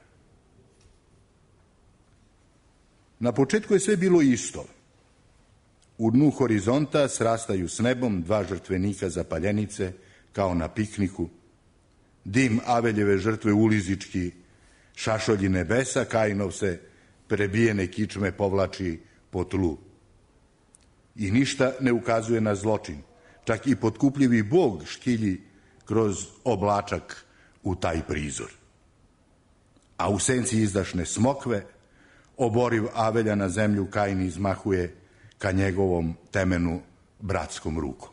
Na početku je sve bilo isto. U dnu horizonta srastaju s nebom dva žrtvenika zapaljenice, kao na pikniku. Dim Aveljeve žrtve ulizički šašolji nebesa, Kainov se prebijene kičme povlači po tlu. I ništa ne ukazuje na zločin. Čak i potkupljivi Bog škilji kroz oblačak u taj prizor. A u senci izdašne smokve, oboriv Avelja na zemlju, Kain izmahuje ka njegovom temenu bratskom rukom.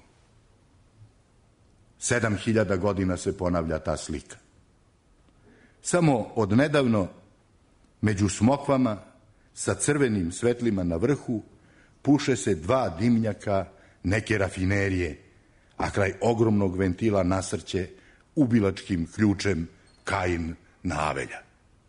Sedam hiljada godina se ponavlja ta slika. Samo odnedavno, među smokvama, sa crvenim svetlima na vrhu, puše se dva dimnjaka neke rafinerije, a kraj ogromnog ventila nasrće ubilačkim ključem Kain na Avelja.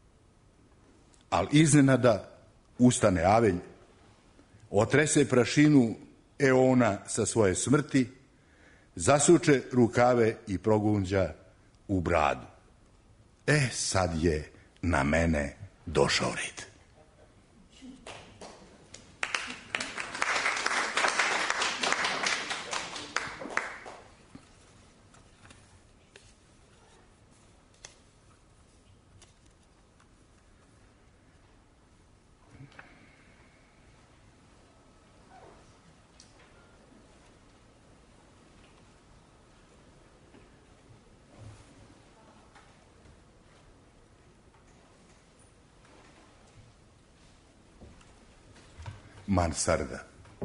Al iznenada ustane Avelj, otrese prašinu eona sa svoje smrti, zasuče rukave i progunđa u bradu. E, sad je na mene došao red. Mansarda.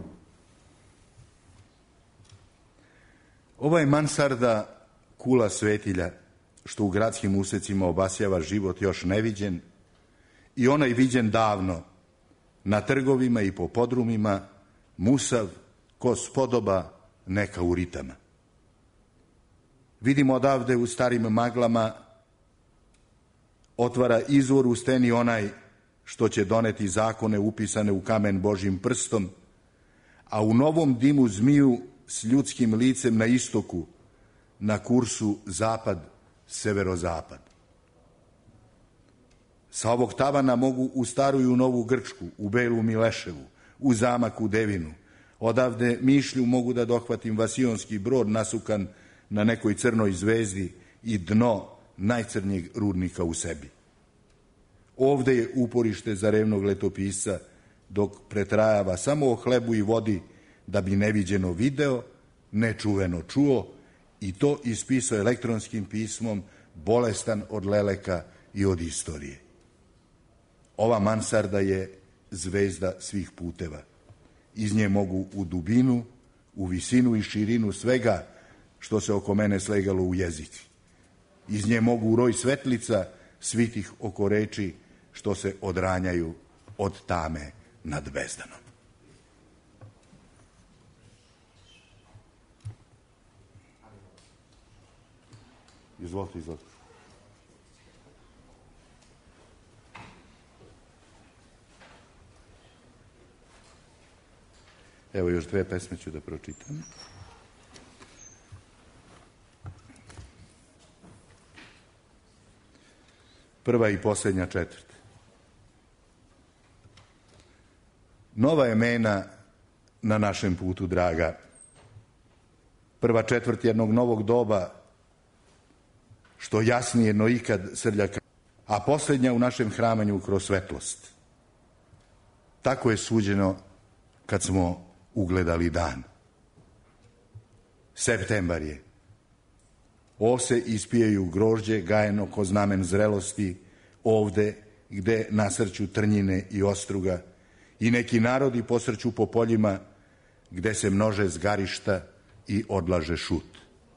Ova je mansarda kula svetilja, što u gradskim usecima obasjava život još neviđen i onaj viđen davno, na trgovima i po podrumima, musav, ko spodoba, neka u ritama. Vidimo odavde u starim maglama otvara izvor u steni onaj što će doneti zakone upisane u kamen Božjim prstom, a u novom dimu zmiju s ljudskim licem na istoku, na kursu zapad-severozapad. Sa ovog tavana mogu u staru i u novu Grčku, u Belu Mileševu, u zamak u Devinu. Odavde mišlju mogu da dohvatim vasionski brod nasukan na nekoj crnoj zvezdi i dno najcrnjeg rudnika u sebi. Ovde je uporište za revnog letopisca, dok pretrajava samo o hlebu i vodi, da bi neviđeno video, nečuveno čuo, i to ispisao elektronskim pismom, bolestan od leleka i od istorije. Ova mansarda je zvezda svih puteva. Iz nje mogu u dubinu, u visinu i širinu svega što se oko mene slegalo u jezik. Iz nje mogu u roj svetlica svitih oko reči što se odranjaju od tame nad bezdanom. Izvolite, izvolite. Evo još dve pesme ću da pročitam. Prva i posljednja četvrt. Nova je mena na našem putu, draga. Prva četvrt jednog novog doba, što jasnije no ikad srljaka, a posljednja u našem hramanju kroz svetlost. Tako je suđeno kad smo ugledali dan. Septembar je. Ose ispijaju grožđe gajeno ko znamen zrelosti, ovde gde nasrću trnjine i ostruga i neki narodi posrću po poljima gde se množe zgarišta i odlaže šut.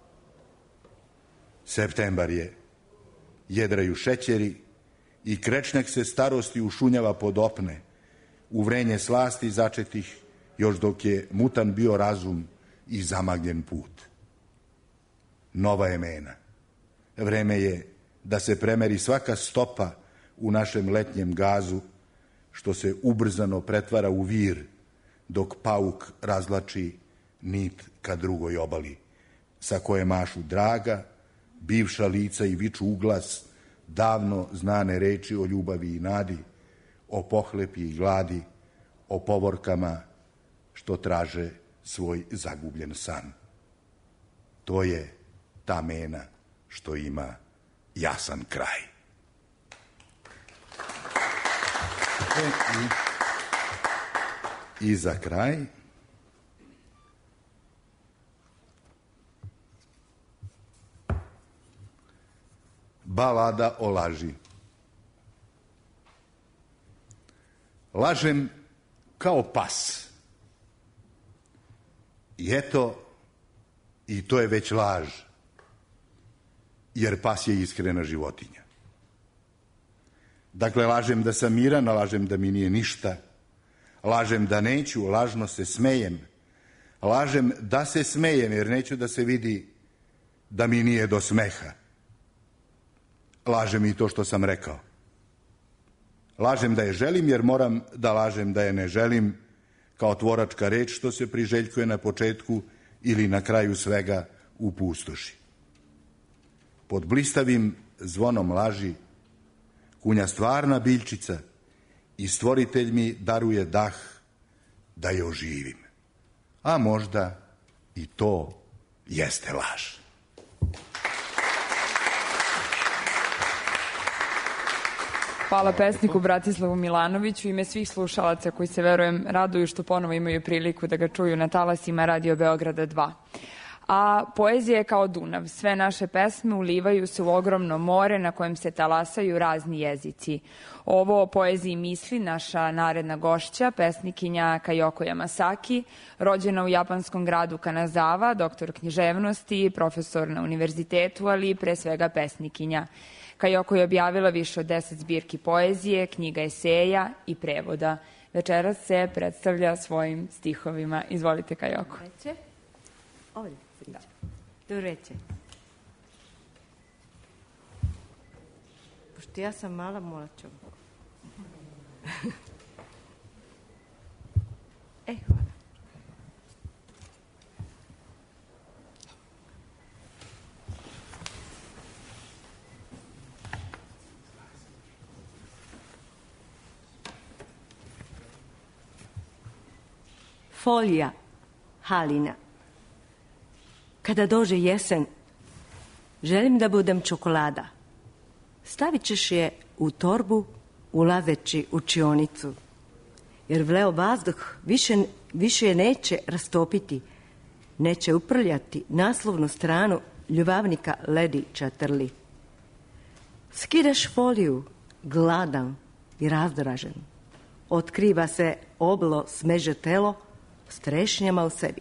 Septembar je. Jedraju šećeri i krečnjak se starosti ušunjava pod opne, u vrenje slasti začetih još dok je mutan bio razum i zamagljen put. Nova je mena. Vreme je da se premeri svaka stopa u našem letnjem gazu, što se ubrzano pretvara u vir, dok pauk razlači nit ka drugoj obali, sa koje mašu draga, bivša lica i viču uglas, davno znane reči o ljubavi i nadi, o pohlepi i gladi, o povorkama što traže svoj zagubljen san. To je ta mena što ima jasan kraj. E, i, I za kraj balada o laži. Lažem kao pas. I eto, i to je već laž, jer pas je iskrena životinja. Dakle, lažem da sam miran, lažem da mi nije ništa, lažem da neću, lažno se smejem, lažem da se smejem, jer neću da se vidi da mi nije do smeha. Lažem i to što sam rekao. Lažem da je želim, jer moram da lažem da je ne želim, kao tvoračka reč što se priželjkuje na početku ili na kraju svega u pustoši. Pod blistavim zvonom laži kunja stvarna biljčica i stvoritelj mi daruje dah da je oživim. A možda i to jeste laž. Hvala pesniku Bratislavu Milanoviću. U ime svih slušalaca koji se, verujem, raduju što ponovo imaju priliku da ga čuju na talasima Radio Beograda dva. A poezija je kao Dunav. Sve naše pesme ulivaju se u ogromno more na kojem se talasaju razni jezici. Ovo o poeziji misli naša naredna gošća, pesnikinja Kajoko Yamasaki, rođena u japanskom gradu Kanazawa, doktor književnosti, profesor na univerzitetu, ali pre svega pesnikinja. Kajoko je objavila više od deset zbirki poezije, knjiga eseja i prevoda. Večeras se predstavlja svojim stihovima. Izvolite, Kajoko. Ovdje. Da. Dobro večer. Pošto ja sam mala, morat ću. E, hvala. Folija Halina. Kada dođe jesen, želim da budem čokolada. Stavit ćeš je u torbu, ulazeći u učionicu, jer vleo vazduh više, više je neće rastopiti, neće uprljati naslovnu stranu ljubavnika Lady Chatterley. Skidaš foliju, gladan i razdražen. Otkriva se oblo smeže telo s trešnjama u sebi.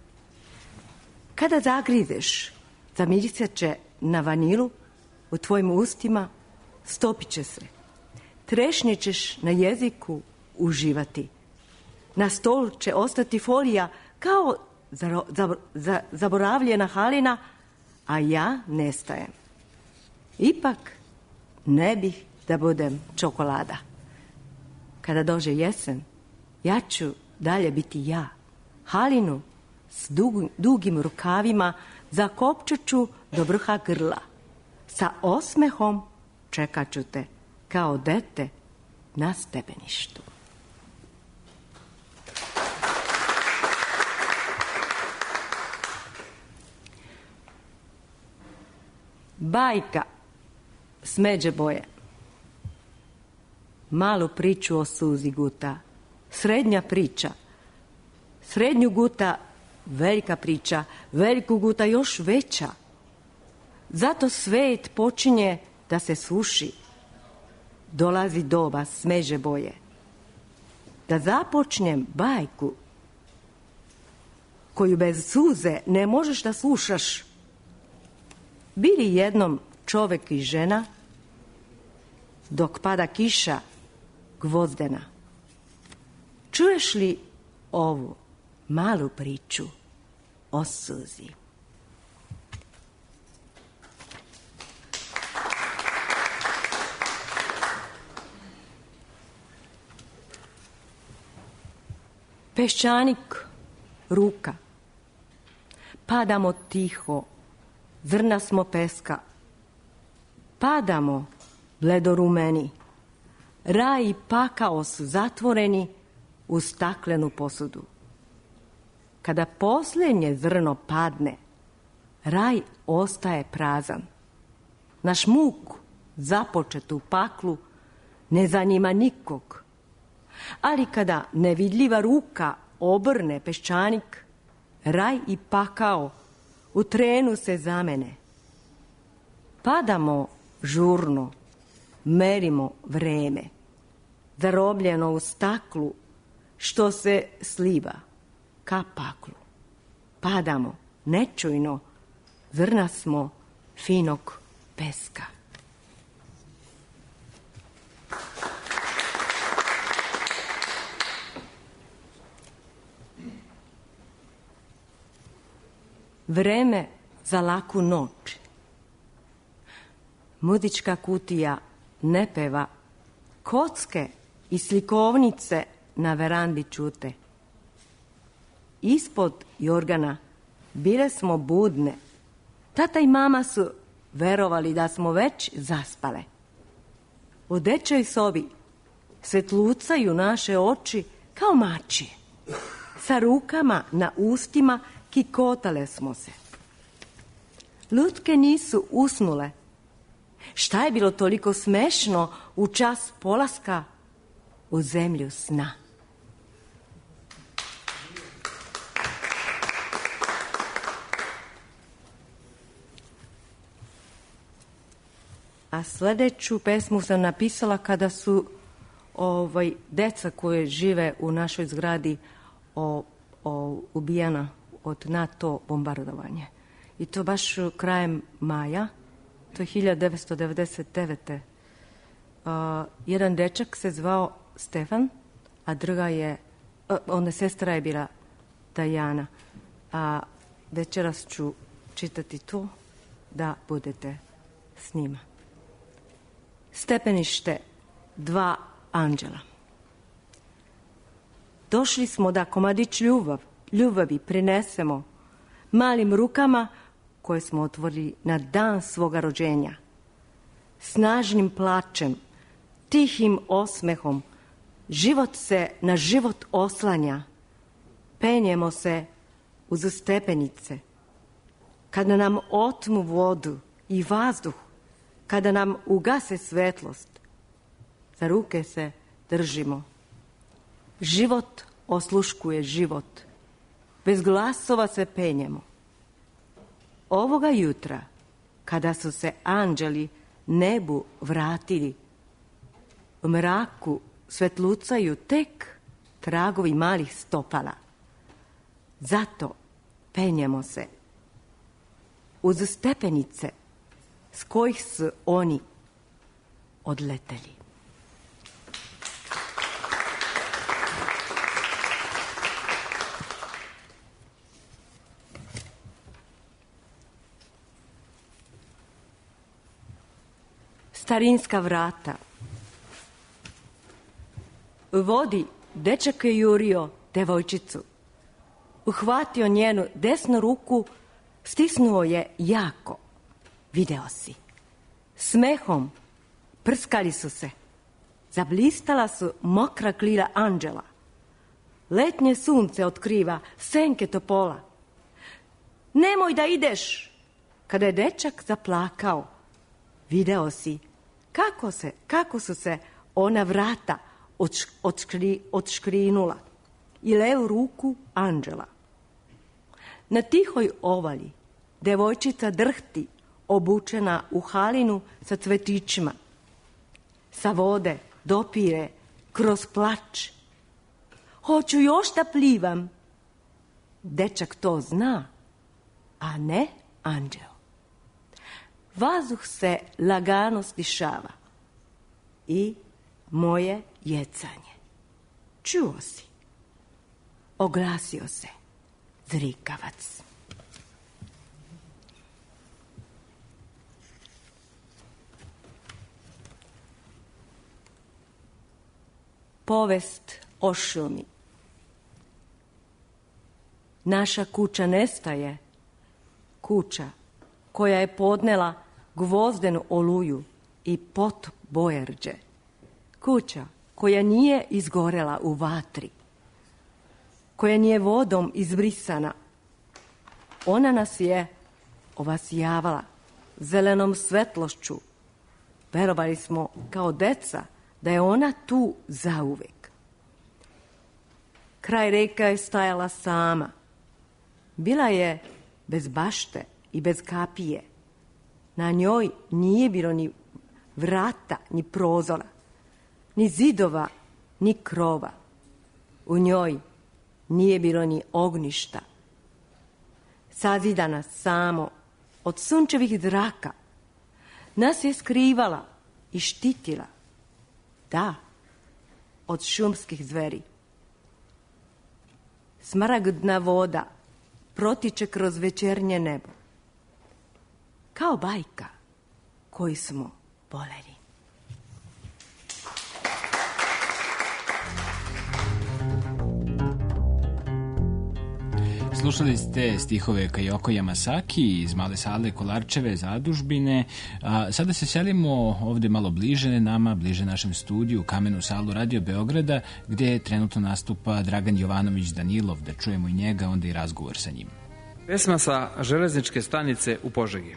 Kada zagrizeš, zamirisat će na vanilu u tvojim ustima, stopit će se. Trešnje ćeš na jeziku uživati. Na stolu će ostati folija kao zaro, za, za, zaboravljena halina, a ja nestajem. Ipak ne bih da budem čokolada. Kada dođe jesen, ja ću dalje biti ja. Halinu s dug, dugim rukavima zakopčat ću do vrha grla. Sa osmehom čekat ću te kao dete na stepeništu. Bajka smeđe boje. Malu priču o suzi guta. Srednja priča. Srednju guta velika priča. Veliku guta još veća. Zato svet počinje da se suši. Dolazi doba smeđe boje. Da započnem bajku koju bez suze ne možeš da slušaš. Bili jednom čovek i žena dok pada kiša gvozdena. Čuješ li ovu malu priču o suzi? Peščanik ruka. Padamo tiho, zrna smo peska. Padamo bledorumeni. Raj i pakao su zatvoreni u staklenu posudu. Kada posljednje zrno padne, raj ostaje prazan. Naš muk započet u paklu ne zanima nikog. Ali kada nevidljiva ruka obrne peščanik, raj i pakao u trenu se zamene. Padamo žurno, merimo vreme, zarobljeno u staklu, što se sliva ka paklu. Padamo nečujno, zrna smo finog peska. Vreme za laku noć. Muzička kutija ne peva, kocke i slikovnice na verandi čute. Ispod jorgana bile smo budne. Tata i mama su verovali da smo već zaspale. U dečoj sobi svetlucaju naše oči kao mačije. Sa rukama na ustima kikotale smo se. Lutke nisu usnule. Šta je bilo toliko smešno u čas polaska u zemlju sna? A sljedeću pesmu sam napisala kada su ovaj, deca koje žive u našoj zgradi o, o, ubijana od NATO bombardovanje. I to baš krajem maja, to je hiljadu devetsto devedeset devete. Uh, jedan dečak se zvao Stefan, a druga je, uh, onda sestra je bila Dajana. A večeras ću čitati to da budete s njima. Stepenište, dva anđela. Došli smo da komadić ljubav, ljubavi prinesemo malim rukama koje smo otvorili na dan svoga rođenja. Snažnim plačem, tihim osmehom, život se na život oslanja. Penjemo se uz stepenice. Kada nam otmu vodu i vazduh, kada nam ugase svetlost, za ruke se držimo. Život osluškuje život. Bez glasova se penjemo. Ovoga jutra, kada su se anđeli nebu vratili. U mraku svetlucaju tek tragovi malih stopala. Zato penjemo se uz stepenice s kojih su oni odleteli. Starinska vrata. U vodi dečak je jurio devojčicu. Uhvatio njenu desnu ruku, stisnuo je jako. Video si. Smehom prskali su se. Zablistala su mokra krila anđela. Letnje sunce otkriva senke topola. Nemoj da ideš! Kada je dečak zaplakao, video si kako se, kako su se ona vrata odškri, odškrinula i levu ruku anđela. Na tihoj ovali devojčica drhti, obučena u halinu sa cvetićima. Sa vode dopire kroz plač. Hoću još da plivam. Dečak to zna, a ne anđel. Vazduh se lagano stišava i moje jecanje. Čuo si. Oglasio se zrikavac. Povest o šumi. Naša kuća nestaje. Kuća koja je podnela gvozdenu oluju i pot bojerđe. Kuća koja nije izgorela u vatri, koja nije vodom izbrisana. Ona nas je ovasijavala zelenom svetlošću. Verovali smo kao deca da je ona tu zauvek. Kraj reka je stajala sama. Bila je bez bašte i bez kapije. Na njoj nije bilo ni vrata, ni prozora, ni zidova, ni krova. U njoj nije bilo ni ognjišta. Sazidana samo od sunčevih zraka. Nas je skrivala i štitila. Da, od šumskih zveri. Smaragdna voda protiče kroz večernje nebo. Kao bajka koju smo voljeli. Slušali ste stihove Kajoko Yamasaki iz male sale Kolarčeve zadužbine. A sada se selimo ovde malo bliže nama, bliže našem studiju, Kamenu salu Radio Beograda, gde trenutno nastupa Dragan Jovanović Danilov, da čujemo i njega, onda i razgovor sa njim. Pesma sa železničke stanice u Požegi.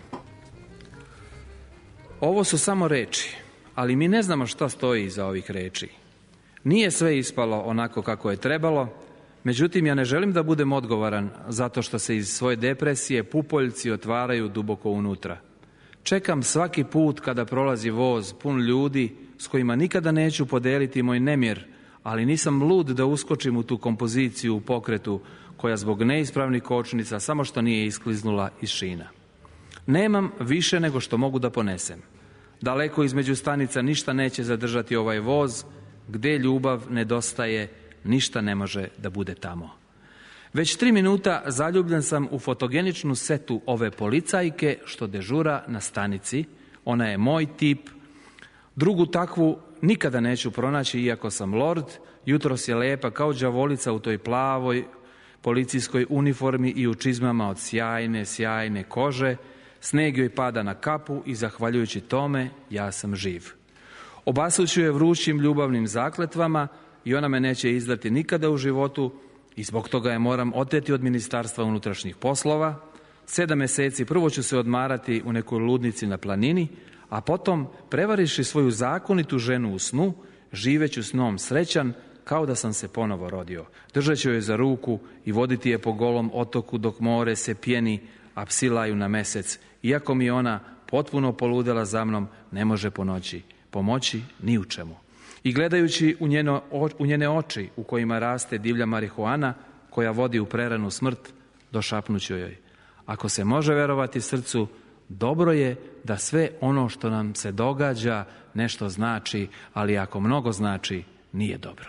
Ovo su samo reči, ali mi ne znamo šta stoji iza ovih reči. Nije sve ispalo onako kako je trebalo, međutim ja ne želim da budem odgovoran zato što se iz svoje depresije pupoljci otvaraju duboko unutra. Čekam svaki put kada prolazi voz pun ljudi s kojima nikada neću podeliti moj nemir, ali nisam lud da uskočim u tu kompoziciju u pokretu koja zbog neispravnih kočnica samo što nije iskliznula iz šina. Nemam više nego što mogu da ponesem. Daleko između stanica ništa neće zadržati ovaj voz, gde ljubav nedostaje, ništa ne može da bude tamo. Već tri minuta zaljubljen sam u fotogeničnu setu ove policajke što dežura na stanici. Ona je moj tip. Drugu takvu nikada neću pronaći iako sam lord. Jutros je lepa kao đavolica u toj plavoj policijskoj uniformi i u čizmama od sjajne, sjajne kože. Sneg joj pada na kapu i zahvaljujući tome ja sam živ. Obasuću je vrućim ljubavnim zakletvama i ona me neće izdati nikada u životu i zbog toga je moram oteti od Ministarstva unutrašnjih poslova. Sedam meseci prvo ću se odmarati u nekoj ludnici na planini, a potom, prevariši svoju zakonitu ženu u snu, živeću snom srećan kao da sam se ponovo rodio. Držat ću joj za ruku i voditi je po golom otoku dok more se pjeni, a psi laju na mesec, iako mi ona potpuno poludela za mnom, ne može ponoći, pomoći ni u čemu. I gledajući u, njeno, u njene oči u kojima raste divlja marihuana koja vodi u preranu smrt, došapnuću joj: ako se može verovati srcu, dobro je da sve ono što nam se događa nešto znači, ali ako mnogo znači, nije dobro.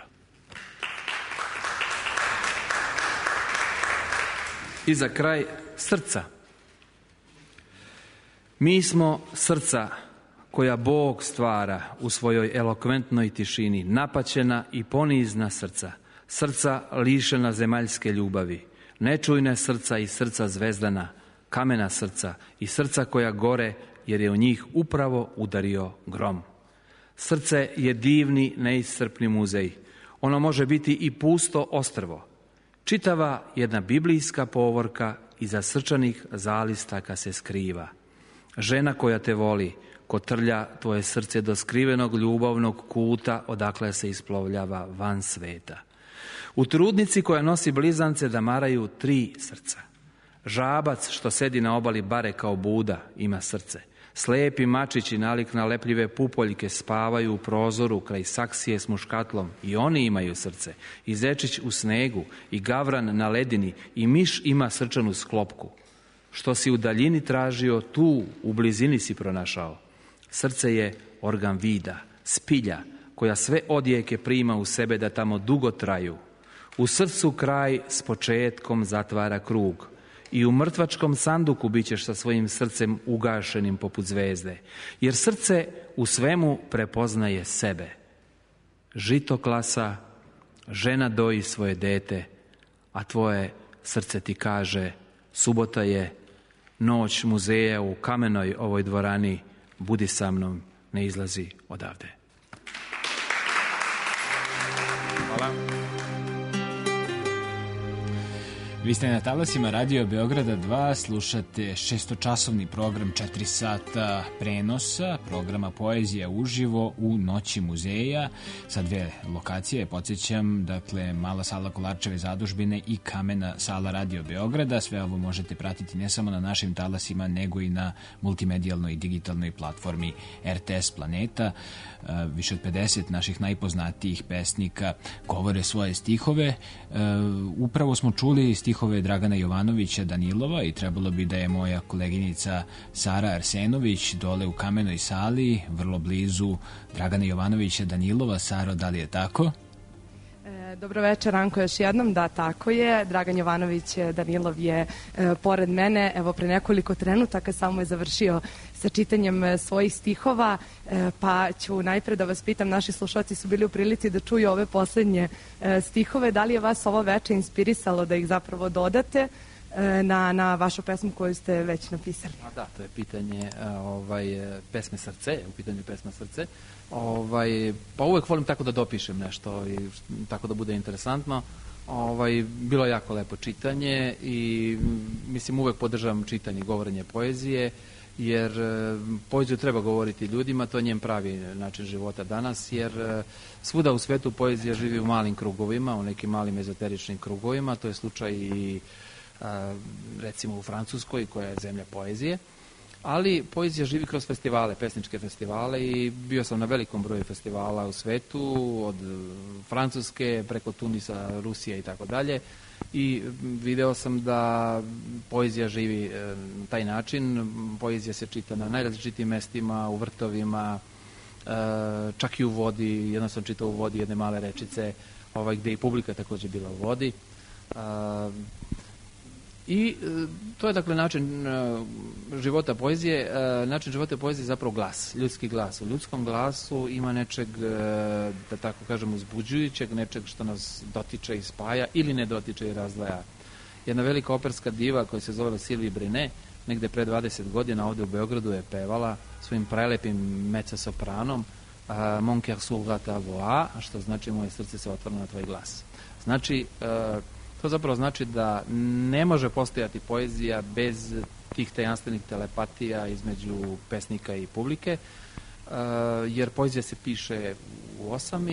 I za kraj, srca. Mi smo srca koja Bog stvara u svojoj elokventnoj tišini, napaćena i ponizna srca, srca lišena zemaljske ljubavi, nečujne srca i srca zvezdana, kamena srca i srca koja gore jer je u njih upravo udario grom. Srce je divni, neiscrpni muzej. Ono može biti i pusto ostrvo. Čitava jedna biblijska povorka iza srčanih zalistaka se skriva. Žena koja te voli, kotrlja tvoje srce do skrivenog ljubavnog kuta odakle se isplovljava van sveta. U trudnici koja nosi blizance damaraju tri srca. Žabac što sedi na obali bare kao Buda ima srce. Slepi mačići nalik na lepljive pupoljke spavaju u prozoru kraj saksije s muškatlom i oni imaju srce. I zečić u snegu i gavran na ledini i miš ima srčanu sklopku. Što si u daljini tražio, tu u blizini si pronašao. Srce je organ vida, spilja, koja sve odjeke prima u sebe da tamo dugo traju. U srcu kraj s početkom zatvara krug. I u mrtvačkom sanduku bit ćeš sa svojim srcem ugašenim poput zvezde. Jer srce u svemu prepoznaje sebe. Žito klasa, žena doji svoje dete, a tvoje srce ti kaže: subota je, noć muzeja u kamenoj ovoj dvorani, budi sa mnom, ne izlazi odavde. Hvala. Vi ste na talasima Radio Beograda dva, slušate šestočasovni program četiri sata prenosa, programa Poezija uživo u Noći muzeja sa dve lokacije, podsjećam, dakle Mala sala Kolarčeve zadužbine i Kamena sala Radio Beograda. Sve ovo možete pratiti ne samo na našim talasima, nego i na multimedijalnoj i digitalnoj platformi R T S Planeta. Više od pedeset naših najpoznatijih pesnika govore svoje stihove. Upravo smo čuli stihove Dragana Jovanovića Danilova i trebalo bi da je moja koleginica Sara Arsenović dole u Kamenoj sali, vrlo blizu Dragana Jovanovića Danilova. Saro, da li je tako? Dobro večer, Ranko, još jednom. Da, tako je. Dragan Jovanović Danilov je e, pored mene, evo pre nekoliko trenutaka samo je završio sa čitanjem svojih stihova, e, pa ću najpre da vas pitam, naši slušalci su bili u prilici da čuju ove poslednje e, stihove, da li je vas ovo veče inspirisalo da ih zapravo dodate e, na, na vašu pesmu koju ste već napisali? A da, to je pitanje ovaj, pesme Srce, u pitanju pesma Srce. Ovaj, pa uvek volim tako da dopišem nešto i tako da bude interesantno. Ovaj, bilo je jako lepo čitanje i mislim uvek podržavam čitanje, govorenje poezije, jer poeziju treba govoriti ljudima, to je njen pravi način života danas, jer svuda u svetu poezija živi u malim krugovima, u nekim malim ezoteričnim krugovima, to je slučaj i recimo u Francuskoj koja je zemlja poezije. Ali poezija živi kroz festivale, pesničke festivale i bio sam na velikom broju festivala u svetu, od Francuske preko Tunisa, Rusije i tako dalje. I video sam da poezija živi na taj način. Poezija se čita na najrazličitijim mestima, u vrtovima, čak i u vodi. Jedno sam čitao u vodi jedne male rečice, ovaj, gde i publika također bila u vodi. I to je dakle način života poezije. Način života poezije je zapravo glas, ljudski glas. U ljudskom glasu ima nečeg, da tako kažem, uzbuđujućeg, nečeg što nas dotiče i spaja ili ne dotiče i razdvaja. Jedna velika operska diva koja se zove Sylvie Brinet, negde pre dvadeset godina ovde u Beogradu je pevala svojim prelepim mezzo-sopranom Mon cœur s'ouvre à ta voix, što znači moje srce se otvara na tvoj glas. Znači, to zapravo znači da ne može postojati poezija bez tih tajanstvenih telepatija između pesnika i publike, jer poezija se piše u osami,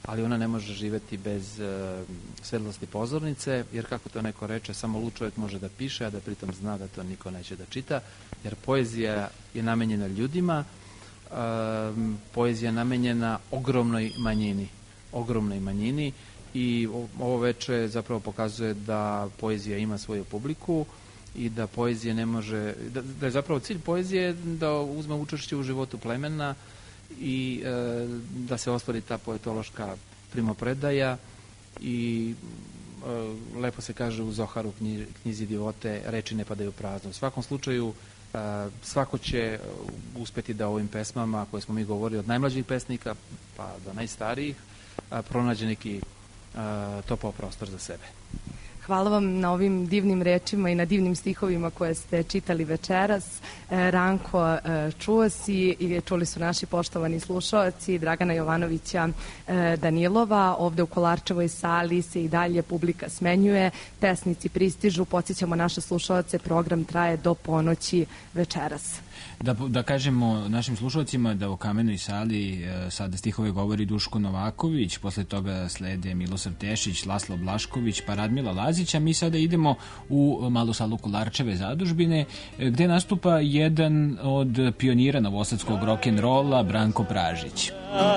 ali ona ne može živeti bez uh, svetlosti pozornice, jer kako to neko reče, samo lud čovjek može da piše, a da pritom zna da to niko neće da čita, jer poezija je namenjena ljudima, uh, poezija je namenjena ogromnoj manjini, ogromnoj manjini i ovo veče zapravo pokazuje da poezija ima svoju publiku i da poezija ne može, da, da je zapravo cilj poezije da uzme učešće u životu plemena i e, da se ostvari ta poetološka primopredaja i e, lepo se kaže u Zoharu knji, knjizi Divote, reči ne padaju prazno. U svakom slučaju e, svako će uspeti da ovim pesmama koje smo mi govorili od najmlađih pesnika pa do najstarijih a, pronađe neki a, topao prostor za sebe. Hvala vam na ovim divnim rečima i na divnim stihovima koje ste čitali večeras. E, Ranko, e, čuo si i čuli su naši poštovani slušaoci Dragana Jovanovića e, Danilova. Ovde u Kolarčevoj sali se i dalje publika smenjuje, pesnici pristižu, podsjećamo naše slušaoce, program traje do ponoći večeras. Da, da kažemo našim slušalcima da u Kamenoj sali e, sada stihove govori Duško Novaković, posle toga slede Milosav Tešić, Laslo Blašković, pa Radmila Lazić, a mi sada idemo u malu salu Kolarčeve zadužbine, e, gde nastupa jedan od pionira novosadskog rock'n'rolla, Branko Pražić.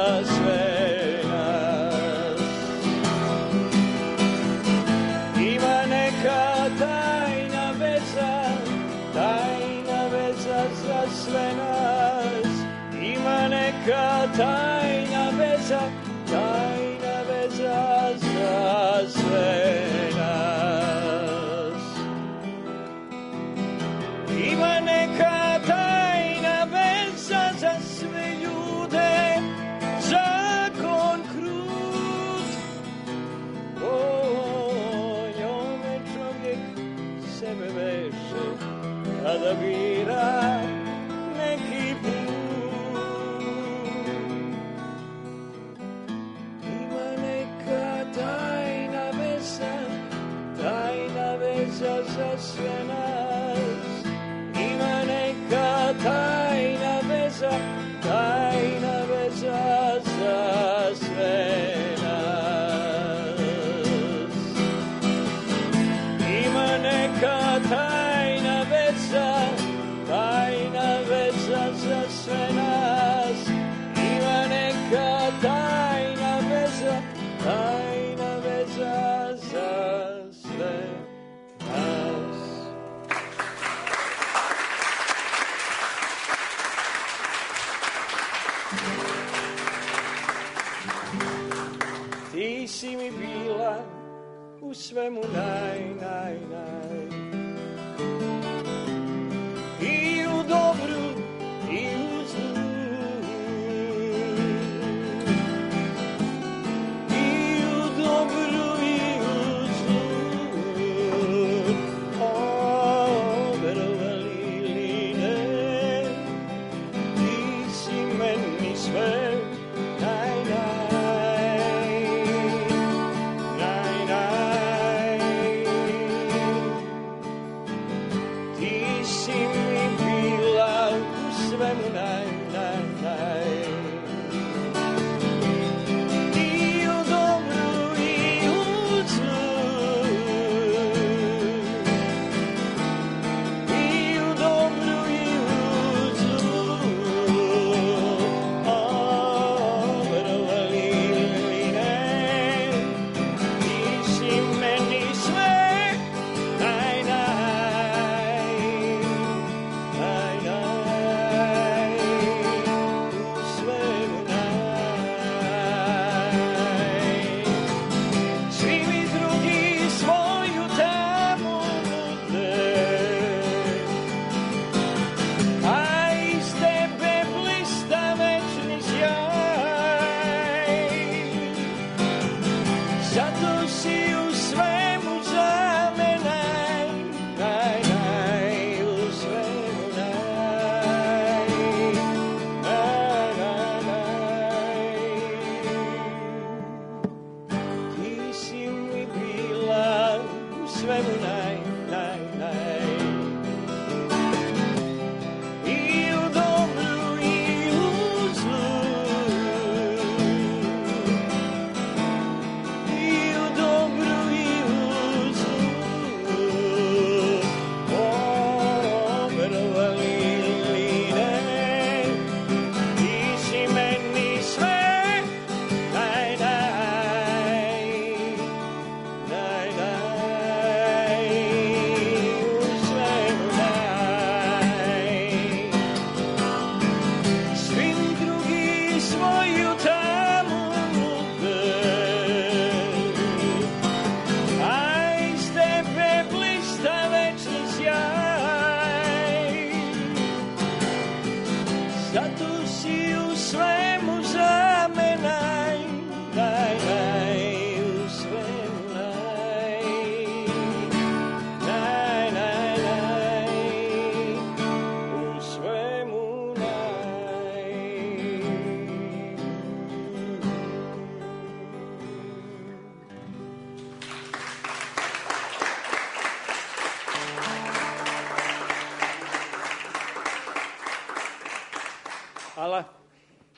Ima neka tajna veza, tajna veza za sve nas. Ima neka tajna veza, tajna veza za sve nas. Ima neka tajna veza za sve ljude, zakon krut. O, njome čovjek sebe veše kada bira neki put. Ima neka tajna veza, tajna veza za sve nas. Ima neka tajna veza, tajna veza za sve nas. Ima neka tajna veza, tajna veza za sve nas. Ima neka tajna veza, tajna veza za sve nas. Ti si mi bila u svemu naj, naj, naj. I u dobru i u zlu. I u dobru i u zlu. O, verovali li ne, ti si meni sve. Naj, naj, naj, naj. Ti si mi bila u svemu naj, naj, naj. I u dobru i u zlu. I u dobru i u zlu. O, verovali li ne, ti si meni sve. Naj, naj, naj, naj, u svemu naj. Svi mi drugi svoju tamu nude, a iz tebe blista večni sjaj. Zato si u svemu za me naj, naj, naj, u svemu naj, naj, naj, naj. Ti si mi bila u svemu naj, naj, naj. I u dobru i u zlu.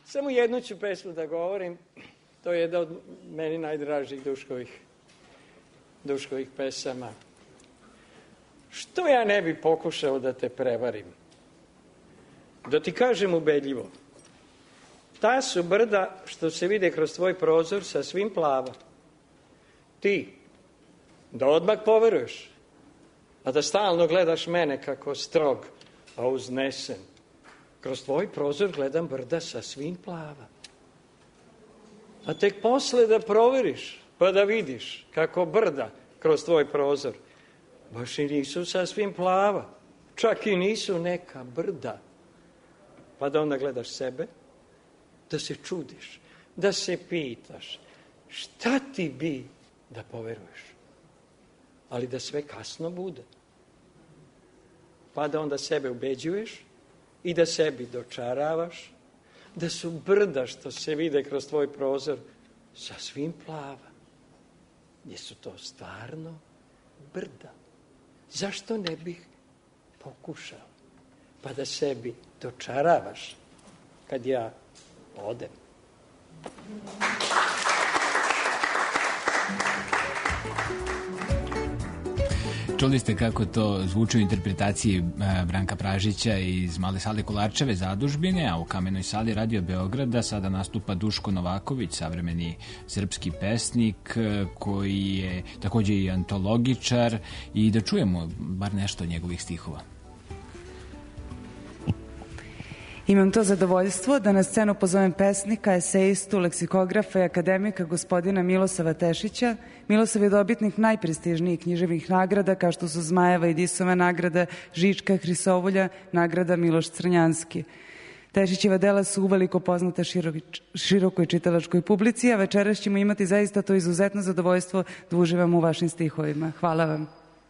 Samo jednu ću pesmu da govorim, to je jedna od meni najdražih Duškovih, Duškovih pesama. Što ja ne bi pokušao da te prevarim? Da ti kažem ubedljivo, ta su brda što se vide kroz tvoj prozor sa svim plava. Ti, da odmah poveruješ, a da stalno gledaš mene kako strog, a uznesen. Kroz tvoj prozor gledam brda sa svim plava. A tek posle da proveriš, pa da vidiš kako brda kroz tvoj prozor baš i nisu sasvim plava, čak i nisu neka brda. Pa da onda gledaš sebe, da se čudiš, da se pitaš, šta ti bi da poveruješ? Ali da sve kasno bude. Pa da onda sebe ubeđuješ i da sebi dočaravaš da su brda što se vide kroz tvoj prozor sasvim plava. Jesu to stvarno brda? Zašto ne bih pokušao? Pa da sebi dočaravaš kad ja odem. Čuli ste kako to zvuči u interpretaciji Branka Pražića iz Male sale Kolarčeve zadužbine, a u Kamenoj sali Radio Beograda sada nastupa Duško Novaković, savremeni srpski pesnik koji je takođe i antologičar, i da čujemo bar nešto od njegovih stihova. Imam to zadovoljstvo da na scenu pozovem pesnika, esejistu, leksikografa i akademika gospodina Milosava Tešića. Milosav je dobitnik najprestižnijih književnih nagrada kao što su Zmajeva i Disova nagrada, Žička, Hrisovulja, nagrada Miloš Crnjanski. Tešićeva dela su uveliko poznata širokoj čitalačkoj publici, a večeras ćemo imati zaista to izuzetno zadovoljstvo da uživamo u vašim stihovima. Hvala vam.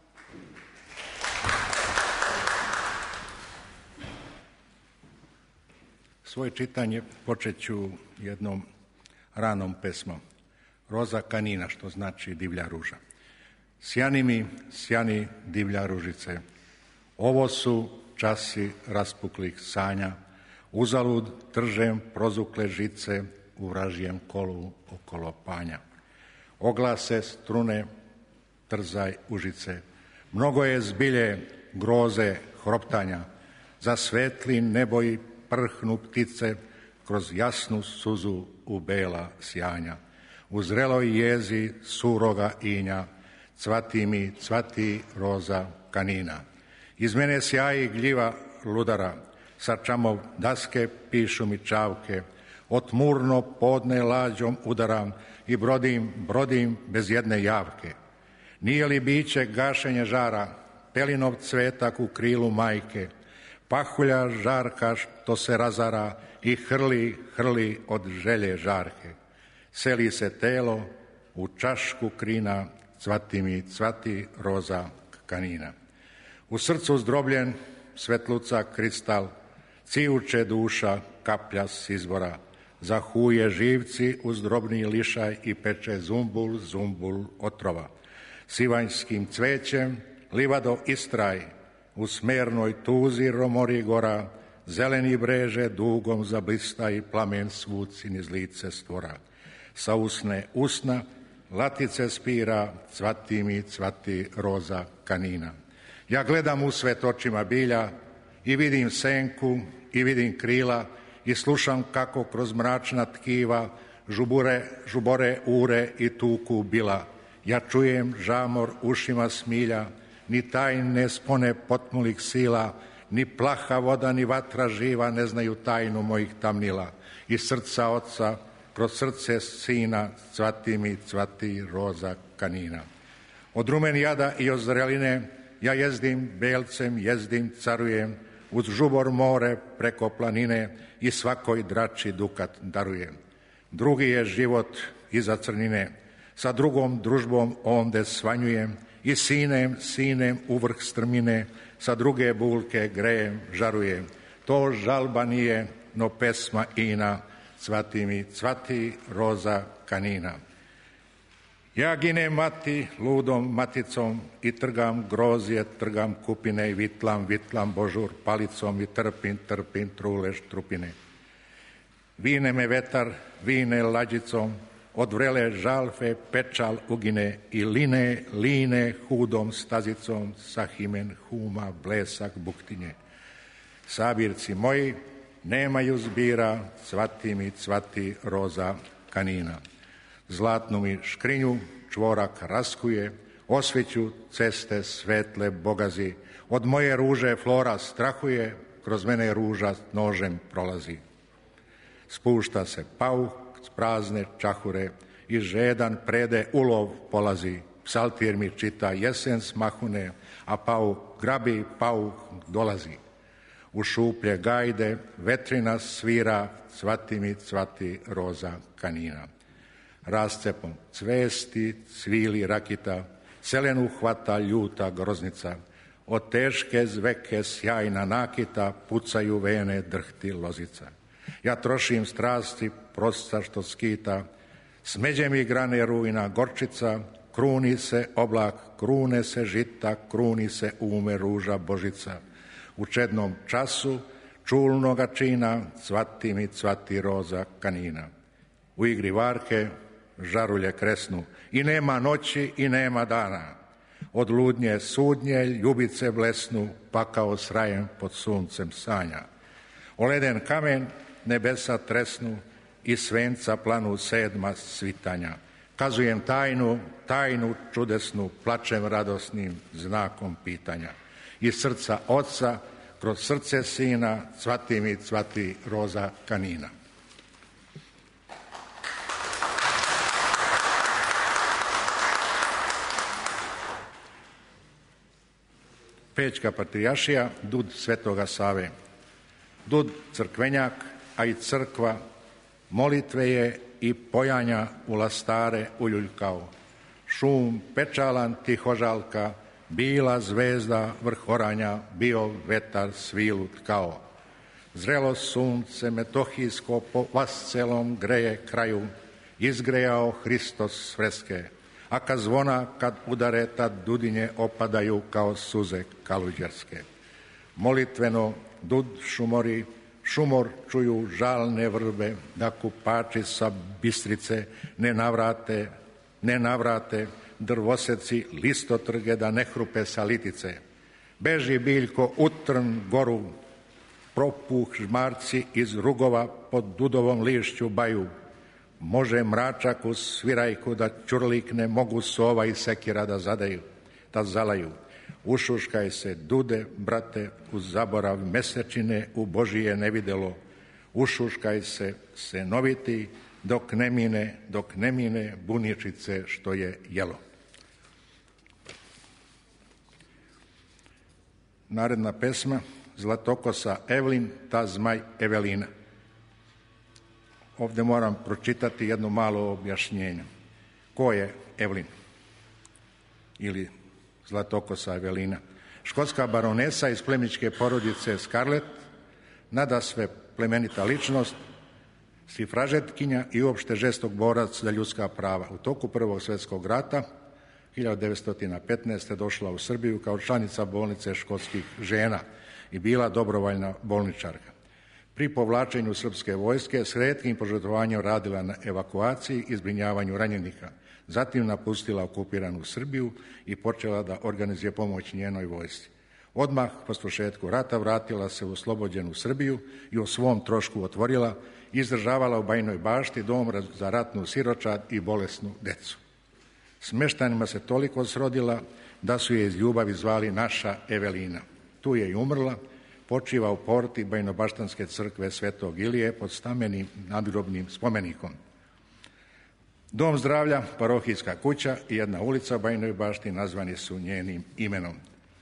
Svoje čitanje počet ću jednom ranom pesmom. Roza kanina, što znači divlja ruža. Sjani mi, sjani divlja ružice, ovo su časi raspuklih sanja, uzalud tržem prozukle žice u vražijem kolu okolo panja. Oglase strune, trzaj užice, mnogo je zbilje groze hroptanja, za svetli nebo i prhnu ptice kroz jasnu suzu u bela sjanja. U zreloj jezi suroga inja cvati mi, cvati roza kanina. Iz mene sjaji gljiva ludara, sa čamov daske pišu mi čavke, otmurno podne lađom udaram i brodim, brodim bez jedne javke. Nije li biće gašenje žara, pelinov cvetak u krilu majke, pahulja žarka što se razara i hrli, hrli od želje žarke. Seli se telo u čašku krina, cvati mi, cvati roza kanina. U srcu zdrobljen svetluca kristal, cijuče duša kaplja s izvora, zahuje živci uz drobni lišaj i peče zumbul, zumbul otrova. Sivanjskim cvećem livado istraj, u smernoj tuzi romori gora, zeleni breže dugom zablista i plamen svuci niz lice stvora. Sa usne usna, latice spira, cvati mi, cvati roza kanina. Ja gledam u svet očima bilja i vidim senku i vidim krila i slušam kako kroz mračna tkiva žubure, žubore ure i tuku bila. Ja čujem žamor ušima smilja, ni tajne spone potmulih sila, ni plaha voda, ni vatra živa ne znaju tajnu mojih tamnila. I srca oca, kroz srce sina, cvati mi, cvati roza kanina. Od rumen jada i od zreline ja jezdim belcem, jezdim, carujem, uz žubor more preko planine i svakoj drači dukat darujem. Drugi je život iza crnine, sa drugom družbom onde svanjujem i sinem, sinem u vrh strmine, sa druge bulke grejem, žarujem. To žalba nije, no pesma ina, cvati mi, cvati roza kanina. Ja ginem mati ludom maticom i trgam grozije, trgam kupine i vitlam, vitlam božur palicom i trpim, trpim trulež trupine. Vine me vetar, vine lađicom, od vrele žalfe pečal ugine i line, line hudom stazicom, sahimen huma blesak buktinje. Sabirci moji nemaju zbira, cvati mi cvati roza kanina. Zlatnu mi škrinju čvorak raskuje, osveću ceste svetle bogazi. Od moje ruže flora strahuje, kroz mene ruža nožem prolazi. Spušta se pauh s prazne čahure i žedan prede ulov polazi. Psaltir mi čita jesen smahune, a pauh grabi, pauh dolazi. U šuplje gajde vetrina svira, cvati mi cvati roza kanina. Rascepom cvesti, cvili rakita, selenu hvata ljuta groznica. Od teške zveke sjajna nakita, pucaju vene drhti lozica. Ja trošim strasti prosca što skita, smeđe mi grane rujna gorčica, kruni se oblak, krune se žita, kruni se ume ruža božica. U čednom času čulnoga čina, cvati mi cvati roza kanina. U igri varke žarulje kresnu i nema noći i nema dana. Od ludnje sudnje ljubice blesnu, pa kao srajem pod suncem sanja. O leden kamen nebesa tresnu i svenca planu sedma svitanja. Kazujem tajnu, tajnu čudesnu, plačem radosnim znakom pitanja. Iz srca oca, kroz srce sina, cvati mi cvati roza kanina. Pećka patrijaršija, dud Svetoga Save. Dud crkvenjak, a i crkva, molitve je i pojanja u lastare uljuljkao. Šum pečalan tihožalka, bila zvezda vrhoranja, bio vetar svilu tkao. Zrelo sunce metohijsko po vascelom greje kraju, izgrejao Hristos s freske, a kad zvona kad udare, tad dudinje opadaju kao suze kaluđerske. Molitveno dud šumori, šumor čuju žalne vrbe, da kupači sa Bistrice ne navrate, ne navrate, drvoseci listotrge da ne hrupe sa litice. Beži biljko u trn goru, propuh žmarci iz rugova pod dudovom lišću baju. Može mračak uz svirajku da čurlikne, mogu sova i sekira da zadaju, da zalaju. Ušuškaj se dude, brate, uz zaborav mesečine u Božije nevidelo. Ušuškaj se senoviti, dok ne mine, dok ne mine buničice što je jelo. Naredna pesma, Zlatokosa Evlin, ta zmaj Evelina. Ovdje moram pročitati jedno malo objašnjenje. Ko je Evlin? Ili Zlatokosa Evelina? Škotska baronesa iz plemičke porodice Scarlett, nadasve plemenita ličnost, sifražetkinja i uopšte žestok borac za ljudska prava. U toku Prvog svjetskog rata hiljadu devetsto petnaeste. došla u Srbiju kao članica bolnice škotskih žena i bila dobrovoljna bolničarka. Pri povlačenju srpske vojske s retkim požrtvovanjem radila na evakuaciji i zbrinjavanju ranjenika. Zatim napustila okupiranu Srbiju i počela da organizuje pomoć njenoj vojsci. Odmah po svršetku rata vratila se u oslobođenu Srbiju i o svom trošku otvorila i izdržavala u Bajinoj Bašti dom za ratnu siročad i bolesnu decu. S meštanima se toliko srodila da su je iz ljubavi zvali naša Evelina. Tu je i umrla, počiva u porti Bajinobaštanske crkve Svetog Ilije pod stamenim nadgrobnim spomenikom. Dom zdravlja, parohijska kuća i jedna ulica u Bajinoj Bašti nazvani su njenim imenom.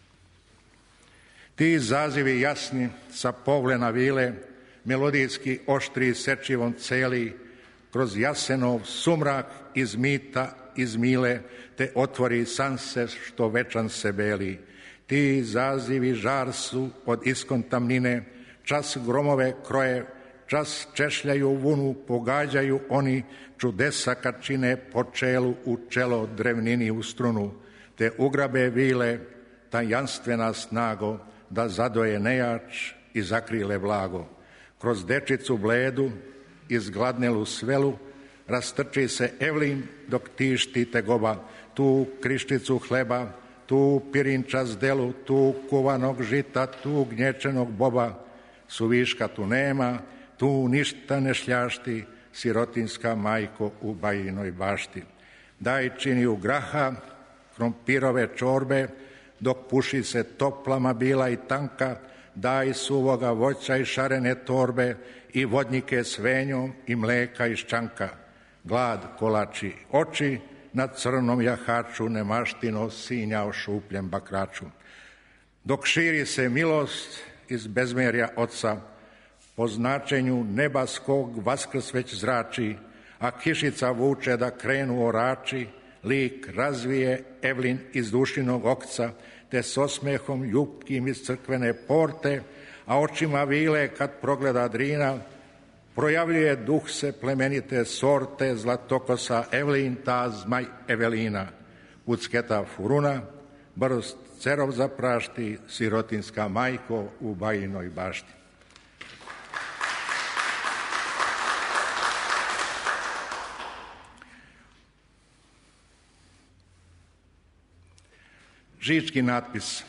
Ti zazivi jasni sa povlena vile, melodijski oštri sečivom celi, kroz jasenov sumrak iz mita, iz mile, te otvori sanse što večan se beli. Ti zazivi žar su od iskon tamnine, čas gromove kroje, čas češljaju vunu, pogađaju oni čudesa kad čine po čelu u čelo drevnini u strunu, te ugrabe vile tajanstvena snago, da zadoje nejač i zakrile blago. Kroz dečicu bledu izgladnelu svelu, rastrči se Evlin dok tišti tegoba, tu krišticu hleba, tu pirinča zdelu, tu kuvanog žita, tu gnječenog boba, suviška tu nema, tu ništa ne šljašti, sirotinska majko u bajinoj bašti. Daj činiju graha, krompirove čorbe, dok puši se toplama bila i tanka, daj suvoga voća i šarene torbe i vodnike s venjom i mleka iz čanka. Glad kolači oči, na crnom jahaču nemaštino sinja o šupljem bakraču. Dok širi se milost iz bezmjerja oca, po značenju nebaskog Vaskrs već zrači, a kišica vuče da krenu orači, lik razvije Evlin iz dušinog okca, te s osmehom ljupkim iz crkvene porte, a očima vile kad progleda Drina, projavljuje duh se plemenite sorte, zlatokosa Evlin, ta zmaj Evelina. Pucketa furuna, brz cerov zaprašti, sirotinska majko u bajinoj bašti. Žički natpis.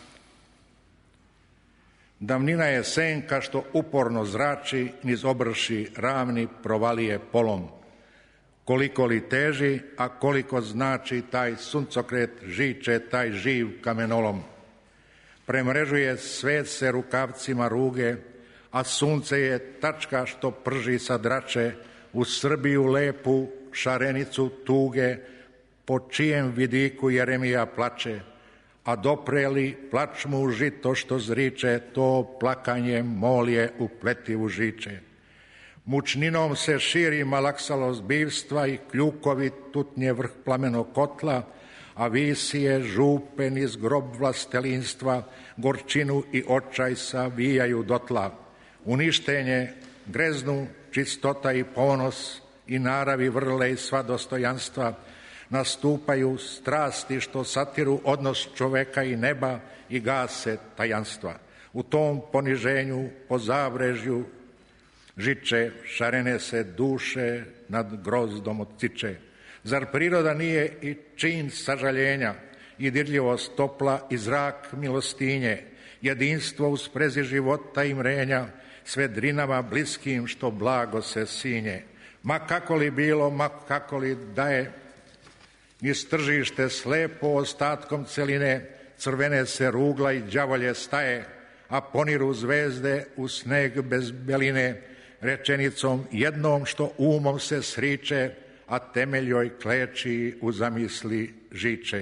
Davnina je senka što uporno zrači, niz obrši ravni provalije polom. Koliko li teži, a koliko znači taj suncokret žiče, taj živ kamenolom. Premrežuje svet se rukavcima ruge, a sunce je tačka što prži sa drače, u Srbiju lepu šarenicu tuge, po čijem vidiku Jeremija plače, a dopreli plač mu žito što zriče, to plakanje molje u pletivu žiče. Mučninom se širi malaksalost bivstva i kljukovi tutnje vrh plamenog kotla, a visije župe niz grob vlastelinstva, gorčinu i očaj savijaju dotla. Uništenje, greznu, čistota i ponos i naravi vrle i sva dostojanstva, nastupaju strasti što satiru odnos čoveka i neba i gase tajanstva. U tom poniženju po zavrežju žiče, šarene se duše nad grozdom odciče. Zar priroda nije i čin sažaljenja, i dirljivost topla i zrak milostinje, jedinstvo u sprezi života i mrenja, sve drinama bliskim što blago se sinje. Ma kako li bilo, ma kako li da je, niz tržište slepo ostatkom celine, crvene se rugla i đavolje staje, a poniru zvezde u sneg bez beline, rečenicom jednom što umom se sriče, a temelj joj kleči u zamisli žiče.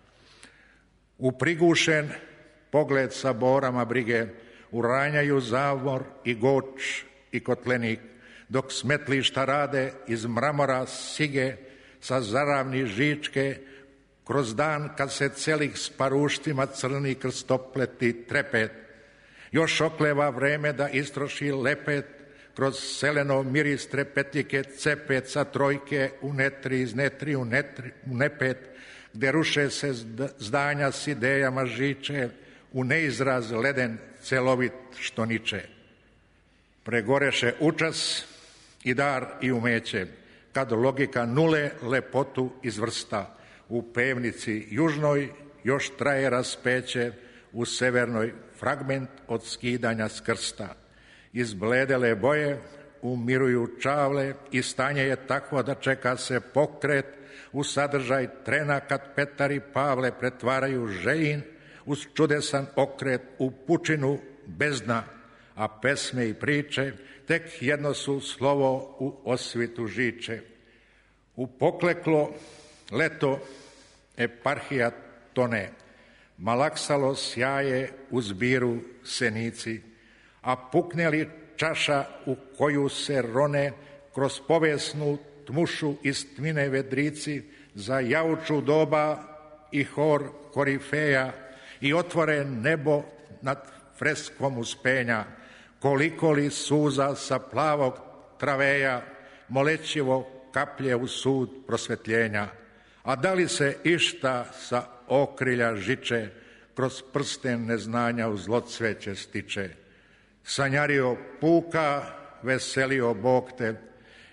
U prigušen pogled sa borama brige uranjaju zavor i goč i kotlenik, dok smetlišta rade iz mramora sige, sa zaravni žičke, kroz dan kad se celih sparuštvima crni krstopleti trepet. Još okleva vreme da istroši lepet, kroz seleno miris trepetike cepet sa trojke u netri, iz netri u, netri, u nepet, gde ruše se zdanja s idejama žiče, u neizraz leden celovit što niče. Pregoreše učas i dar i umeće, kad logika nule lepotu izvrsta. U pevnici južnoj još traje raspeće, u severnoj fragment od skidanja s krsta. Izbledele boje umiruju čavle i stanje je takvo da čeka se pokret u sadržaj trena kad Petar i Pavle pretvaraju željin uz čudesan okret u pučinu bez dna, a pesme i priče tek jedno su slovo u osvitu žiče. U pokleklo leto eparhija tone, malaksalo sjaje u zbiru senici, a pukne li čaša u koju se rone kroz povesnu tmušu iz tmine vedrici, za jauču doba i hor korifeja i otvore nebo nad freskom uspenja, koliko li suza sa plavog traveja molećivo kaplje u sud prosvetljenja, a da li se išta sa okrilja žiče, kroz prsten neznanja u zlocveće stiče. Sanjario puka, veselio Bog te,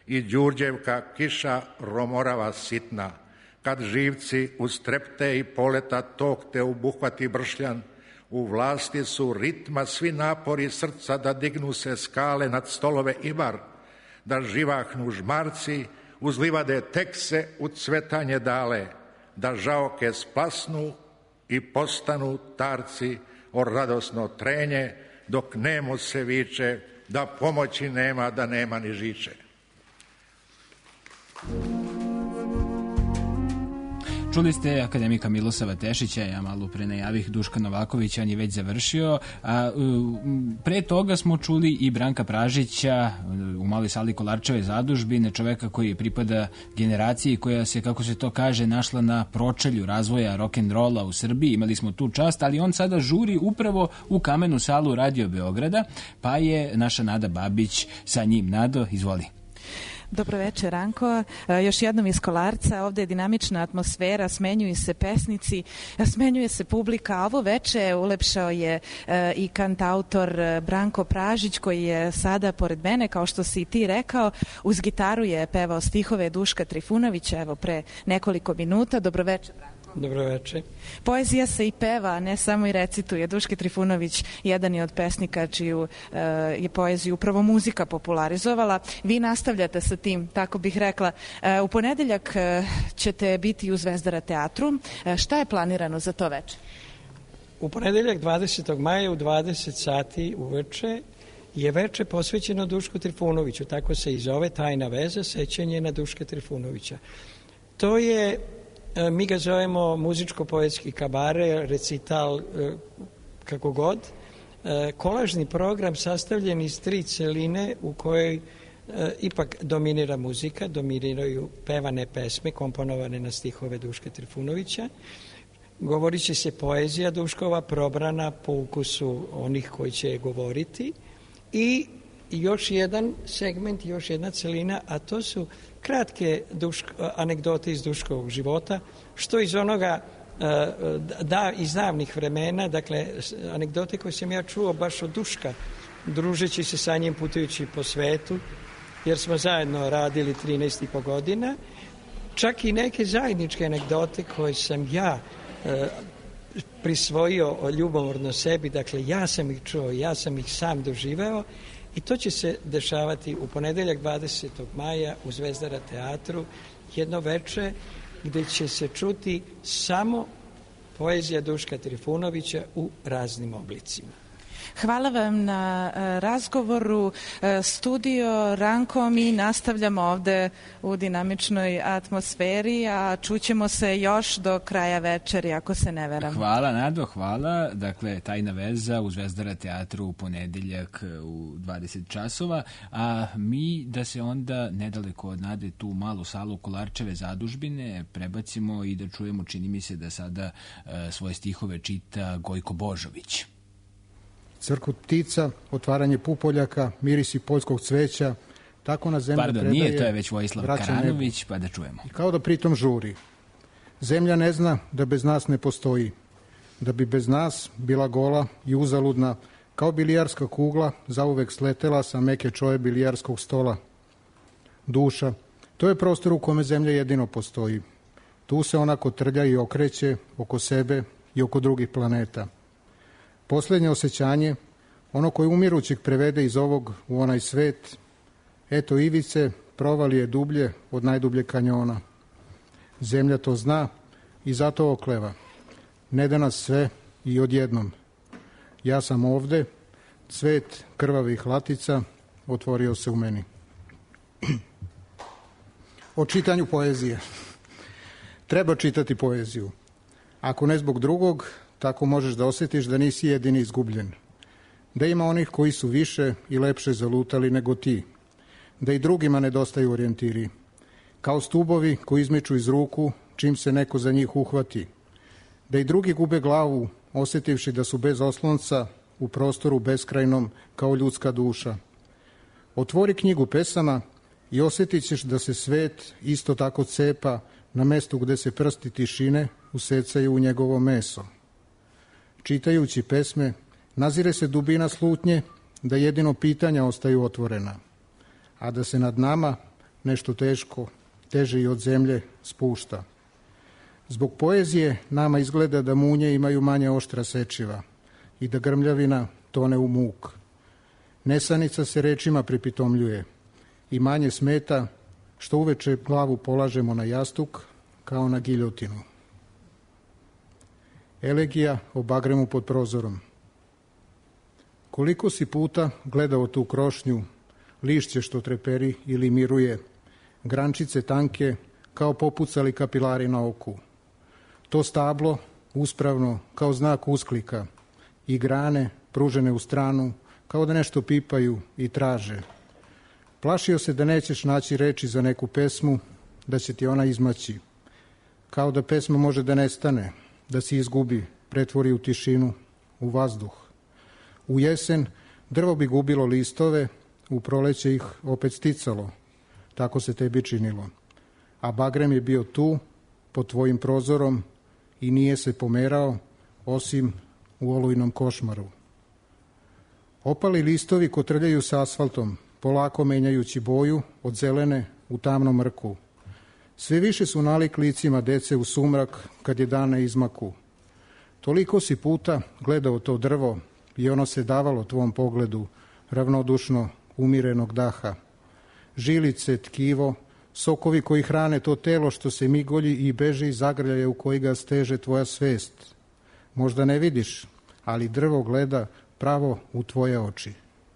i Đurđevka kiša romorava sitna, kad živci uz trepte i poleta tog te obuhvati bršljan, u vlasti su ritma svi napori srca da dignu se skale nad stolove Ibar, da živahnu žmarci uz livade tek se u cvetanje dale, da žaoke splasnu i postanu tarci o radosno trenje, dok nemo se viče, da pomoći nema, da nema ni žiče. Čuli ste akademika Milosava Tešića, ja malo pre najavih Duška Novakovića, on je već završio. A, pre toga smo čuli i Branka Pražića u maloj sali Kolarčeve zadužbine, čoveka koji pripada generaciji koja se, kako se to kaže, našla na pročelju razvoja rock'n'rolla u Srbiji. Imali smo tu čast, ali on sada žuri upravo u kamenu salu Radio Beograda, pa je naša Nada Babić sa njim. Nado, izvoli. Dobro večer, Ranko. Još jednom iz Kolarca, ovde je dinamična atmosfera, smenjuju se pesnici, smenjuje se publika, a ovo veče ulepšao je i kantautor Branko Pražić, koji je sada pored mene, kao što si i ti rekao, uz gitaru je pevao stihove Duška Trifunovića, evo pre nekoliko minuta. Dobro večer, Branko. Dobro večer. Poezija se i peva, ne samo i recituje. Duške Trifunović jedan je od pesnika čiju e, je poeziju upravo muzika popularizovala. Vi nastavljate sa tim, tako bih rekla. E, u ponedeljak e, ćete biti u Zvezdara teatru. E, šta je planirano za to veče? U ponedeljak dvadesetog maja u dvadeset sati uveče je veče posvećeno Dušku Trifunoviću. Tako se i zove Tajna veza, sećanje na Duška Trifunovića. To je, mi ga zovemo muzičko-poetski kabare, recital, kako god, kolažni program sastavljen iz tri celine u kojoj ipak dominira muzika, dominiraju pevane pesme komponovane na stihove Duška Trifunovića. Govorit će se poezija Duškova probrana po ukusu onih koji će je govoriti i još jedan segment, još jedna celina, a to su kratke dušk, anegdote iz Duškovog života, što iz onoga da, iz davnih vremena, dakle, anegdote koje sam ja čuo baš od Duška, družeći se sa njim putujući po svetu, jer smo zajedno radili trinaest i po godina, čak i neke zajedničke anegdote koje sam ja e, prisvojio ljubomorno sebi, dakle, ja sam ih čuo, ja sam ih sam doživeo. I to će se dešavati u ponedeljak dvadesetog maja u Zvezdara teatru, jedno veče gde će se čuti samo poezija Duška Trifunovića u raznim oblicima. Hvala vam na razgovoru. Studio Ranko, mi nastavljamo ovde u dinamičnoj atmosferi, a čućemo se još do kraja večeri, ako se ne veram. Hvala, Nado, hvala. Dakle, Tajna veza u Zvezdara teatru u ponedeljak u dvadeset časova, a mi da se onda nedaleko od Nade tu malu salu Kolarčeve zadužbine prebacimo i da čujemo, čini mi se da sada svoje stihove čita Gojko Božović. Crkut ptica, otvaranje pupoljaka, mirisi poljskog cveća, tako na zemlji Pardon, predaje... nije, to je već Vojislav Karanović, nebu. Pa da čujemo. I kao da pritom žuri. Zemlja ne zna da bez nas ne postoji, da bi bez nas bila gola i uzaludna, kao bilijarska kugla zauvek sletela sa meke čoje bilijarskog stola. Duša, to je prostor u kome zemlja jedino postoji. Tu se ona kotrlja i okreće oko sebe i oko drugih planeta. Poslednje osjećanje, ono koje umirućeg prevede iz ovog u onaj svet, eto ivice, provali je dublje od najdubljeg kanjona. Zemlja to zna i zato okleva. Ne da nas sve i odjednom. Ja sam ovde, cvet krvavih latica otvorio se u meni. O čitanju poezije. Treba čitati poeziju. Ako ne zbog drugog, tako možeš da osjetiš da nisi jedini izgubljen. Da ima onih koji su više i lepše zalutali nego ti. Da i drugima nedostaju orijentiri. Kao stubovi koji izmiču iz ruku čim se neko za njih uhvati. Da i drugi gube glavu osjetivši da su bez oslonca u prostoru beskrajnom kao ljudska duša. Otvori knjigu pesama i osjetit ćeš da se svet isto tako cepa na mestu gde se prsti tišine usecaju u njegovo meso. Čitajući pesme, nazire se dubina slutnje da jedino pitanja ostaju otvorena, a da se nad nama nešto teško, teže i od zemlje, spušta. Zbog poezije nama izgleda da munje imaju manje oštra sečiva i da grmljavina tone u muk. Nesanica se rečima pripitomljuje i manje smeta što uveče glavu polažemo na jastuk kao na giljotinu. Elegija o bagremu pod prozorom. Koliko si puta gledao tu krošnju, lišće što treperi ili miruje, grančice tanke kao popucali kapilari na oku. To stablo uspravno kao znak usklika i grane pružene u stranu kao da nešto pipaju i traže. Plašio se da nećeš naći reči za neku pesmu, da će ti ona izmaći. Kao da pesma može da nestane, da se izgubi, pretvori u tišinu, u vazduh. U jesen drvo bi gubilo listove, u proleće ih opet sticalo. Tako se tebi činilo. A bagrem je bio tu, pod tvojim prozorom, i nije se pomerao, osim u olujnom košmaru. Opali listovi kotrljaju sa asfaltom, polako menjajući boju od zelene u tamnom mrku. Sve više su nalik licima dece u sumrak kad je dan na izmaku. Toliko si puta gledao to drvo i ono se davalo tvom pogledu, ravnodušno umirenog daha. Žilice, tkivo, sokovi koji hrane to telo što se migolji i beži iz zagrljaja u koji ga steže tvoja svest. Možda ne vidiš, ali drvo gleda pravo u tvoje oči.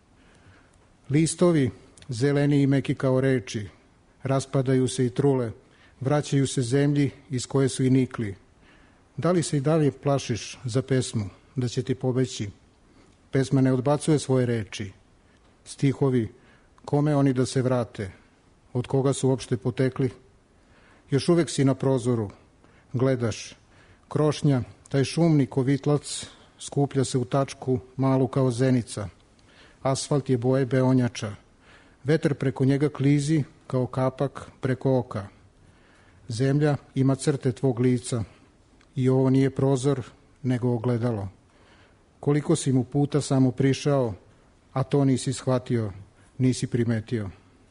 Listovi, zeleni i meki kao reči, raspadaju se i trule, vraćaju se zemlji iz koje su i nikli. Da li se i dalje plašiš za pesmu, da će ti pobeći? Pesma ne odbacuje svoje reči. Stihovi, kome oni da se vrate? Od koga su uopšte potekli? Još uvek si na prozoru, gledaš. Krošnja, taj šumni kovitlac, skuplja se u tačku malu kao zenica. Asfalt je boje beonjača. Vetar preko njega klizi kao kapak preko oka. Zemlja ima crte tvog lica i ovo nije prozor, nego ogledalo. Koliko si mu puta samo prišao, a to nisi shvatio, nisi primetio.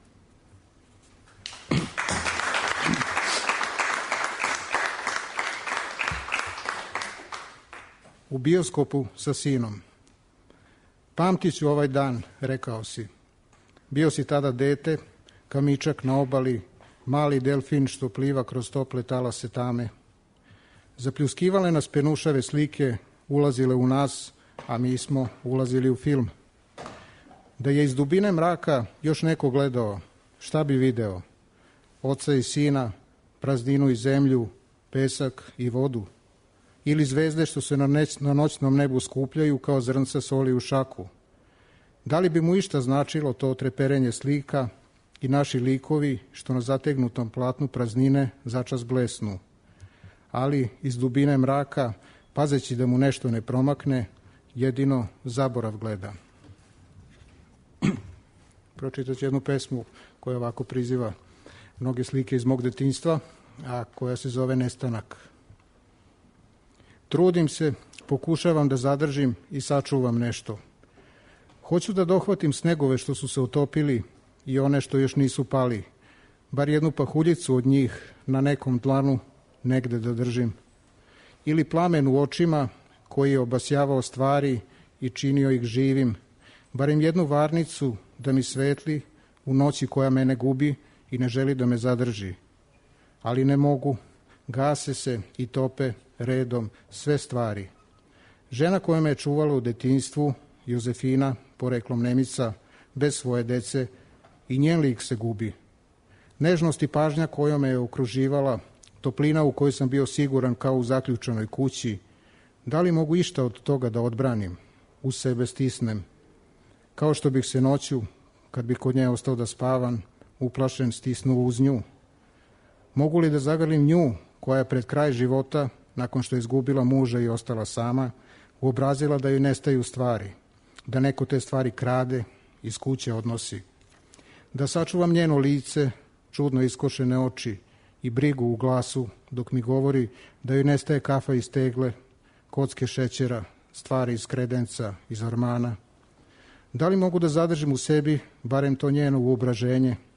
U bioskopu sa sinom. Pamtit ću ovaj dan, rekao si. Bio si tada dete, kamičak na obali, mali delfin što pliva kroz tople talase tame. Zapljuskivale nas penušave slike, ulazile u nas, a mi smo ulazili u film. Da je iz dubine mraka još neko gledao, šta bi video? Oca i sina, prazdinu i zemlju, pesak i vodu. Ili zvezde što se na, neć, na noćnom nebu skupljaju kao zrnca soli u šaku. Da li bi mu išta značilo to treperenje slika i naši likovi što na zategnutom platnu praznine začas blesnu? Ali iz dubine mraka, pazeći da mu nešto ne promakne, jedino zaborav gleda. Pročitat ću jednu pesmu koja ovako priziva mnoge slike iz mog detinjstva, a koja se zove Nestanak. Trudim se, pokušavam da zadržim i sačuvam nešto. Hoću da dohvatim snegove što su se utopili i one što još nisu pali, bar jednu pahuljicu od njih na nekom dlanu negde da držim. Ili plamen u očima koji je obasjavao stvari i činio ih živim, barem jednu varnicu da mi svetli u noći koja mene gubi i ne želi da me zadrži. Ali ne mogu, gase se i tope redom sve stvari. Žena koja me je čuvala u detinjstvu, Jozefina, poreklom Nemica, bez svoje dece, i njen lik se gubi. Nežnost i pažnja kojom me je okruživala, toplina u kojoj sam bio siguran kao u zaključanoj kući, da li mogu išta od toga da odbranim, u sebe stisnem, kao što bih se noću, kad bih kod nje ostao da spavam, uplašen stisnuo uz nju. Mogu li da zagrlim nju, koja je pred kraj života, nakon što je izgubila muža i ostala sama, uobrazila da joj nestaju stvari, da neko te stvari krade, iz kuće odnosi. Da sačuvam njeno lice, čudno iskošene oči i brigu u glasu, dok mi govori da joj nestaje kafa iz tegle, kocke šećera, stvari iz kredenca, iz ormana. Da li mogu da zadržim u sebi barem to njeno uobraženje,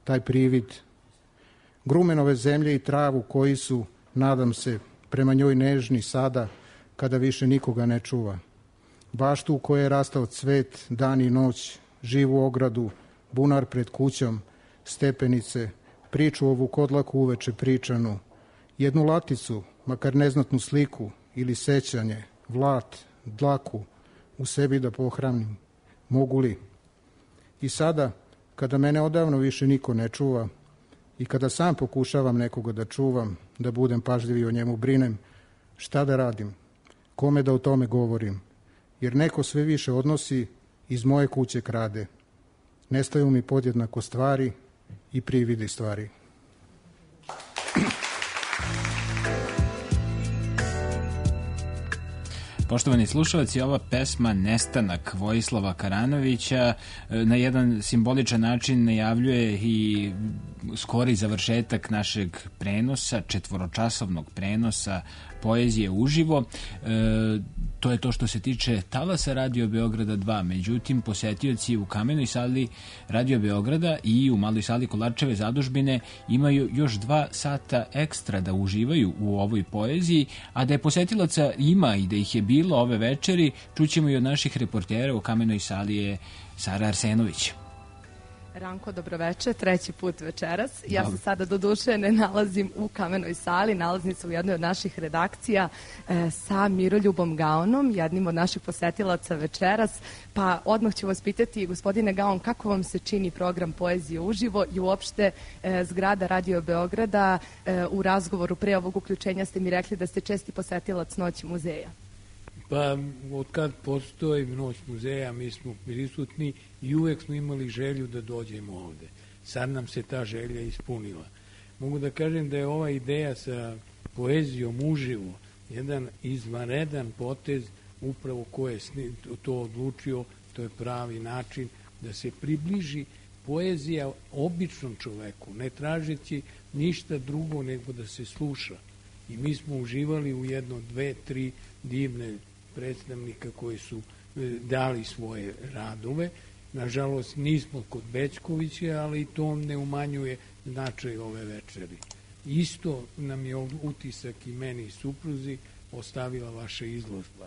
taj privid grumenove zemlje i travu koji su, nadam se, prema njoj nežni sada kada više nikoga ne čuva. Baštu u kojoj je rastao cvet, dan i noć, živu ogradu, bunar pred kućom, stepenice, priču o Vukodlaku uveče pričanu, jednu laticu, makar neznatnu sliku ili sećanje, vlat, dlaku, u sebi da pohranim. Mogu li? I sada, kada mene odavno više niko ne čuva i kada sam pokušavam nekoga da čuvam, da budem pažljiv i o njemu brinem, šta da radim? Kome da o tome govorim? Jer neko sve više odnosi, iz moje kuće krade. Nestaju mi podjednako stvari i prividi stvari. Poštovani slušalci, ova pesma Nestanak Vojislava Karanovića na jedan simboličan način najavljuje i skori završetak našeg prenosa, četvoročasovnog prenosa poezije uživo. E, to je to što se tiče talasa Radio Beograda dva. Međutim, posetioci u Kamenoj sali Radio Beograda i u maloj sali Kolarčeve zadužbine imaju još dva sata ekstra da uživaju u ovoj poeziji, a da je posetilaca ima i da ih je bilo ove večeri, čućemo i od naših reportera. U Kamenoj sali je Sara Arsenović. Ranko, dobroveče, treći put večeras. Ja se sada do duše ne nalazim u Kamenoj sali, nalazim se u jednoj od naših redakcija e, sa Miroljubom Gaonom, jednim od naših posetilaca večeras. Pa odmah ću vas pitati, gospodine Gaon, kako vam se čini program Poezije uživo i uopšte e, zgrada Radio Beograda? E, u razgovoru pre ovog uključenja ste mi rekli da ste česti posetilac Noći muzeja. Pa od kad postoji Noć muzeja mi smo prisutni i uvek smo imali želju da dođemo ovde. Sad nam se ta želja ispunila. Mogu da kažem da je ova ideja sa poezijom uživo jedan izvanredan potez, upravo ko je to odlučio, to je pravi način da se približi poezija običnom čoveku, ne tražeći ništa drugo nego da se sluša. I mi smo uživali u jedno, dve, tri divne predstavnika koji su dali svoje radove. Nažalost, nismo kod Bećkovića, ali i to ne umanjuje značaj ove večeri. Isto nam je utisak i meni i supruzi ostavila vaša izložba.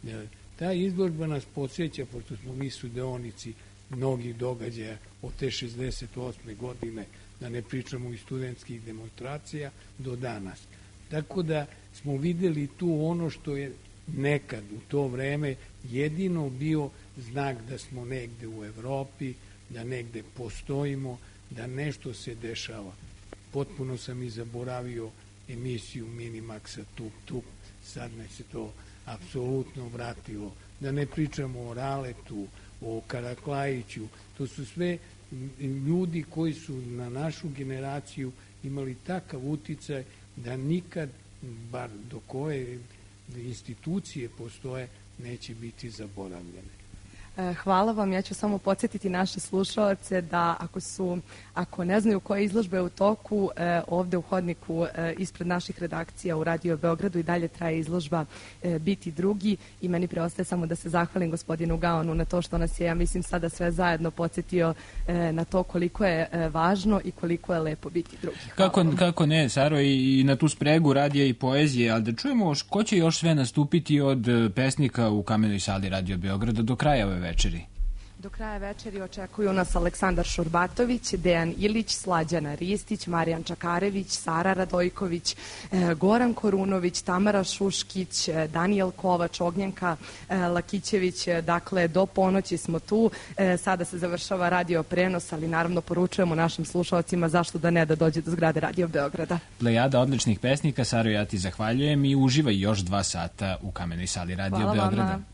Ta izložba nas podsjeća, pošto smo mi sudeonici mnogih događaja od te šezdeset osme godine, da ne pričamo i studentskih demonstracija, do danas. Tako da smo videli tu ono što je nekad u to vreme jedino bio znak da smo negde u Evropi, da negde postojimo, da nešto se dešava. Potpuno sam i zaboravio emisiju Minimaxa Tup Tup, sad me se to apsolutno vratilo. Da ne pričamo o Raletu, o Karaklajiću, to su sve ljudi koji su na našu generaciju imali takav uticaj da nikad, bar do koje institucije postoje, neće biti zaboravljene. Hvala vam. Ja ću samo podsjetiti naše slušalce da ako su, ako ne znaju koje izložbe u toku, ovde u hodniku ispred naših redakcija u Radio Beogradu i dalje traje izložba Biti drugi i meni preostaje samo da se zahvalim gospodinu Gaonu na to što nas je, ja mislim, sada sve zajedno podsjetio na to koliko je važno i koliko je lepo biti drugi. Kako, kako ne, Saro, i, i na tu spregu radija i poezije, ali da čujemo ko će još sve nastupiti od pesnika u Kamenoj sali Radio Beograda do kraja ove večeri. Do kraja večeri očekuju nas Aleksandar Šurbatović, Dejan Ilić, Slađana Ristić, Marijan Čakarević, Sara Radojković, Goran Korunović, Tamara Šuškić, Danijel Kovač, Ognjenka Lakićević. Dakle, do ponoći smo tu. Sada se završava radio prenos, ali naravno poručujemo našim slušalcima zašto da ne da dođe do zgrade Radio Beograda. Plejada odličnih pesnika. Saro, ja ti zahvaljujem i uživaj još dva sata u Kamenoj sali Radio Hvala Beograda. Vama.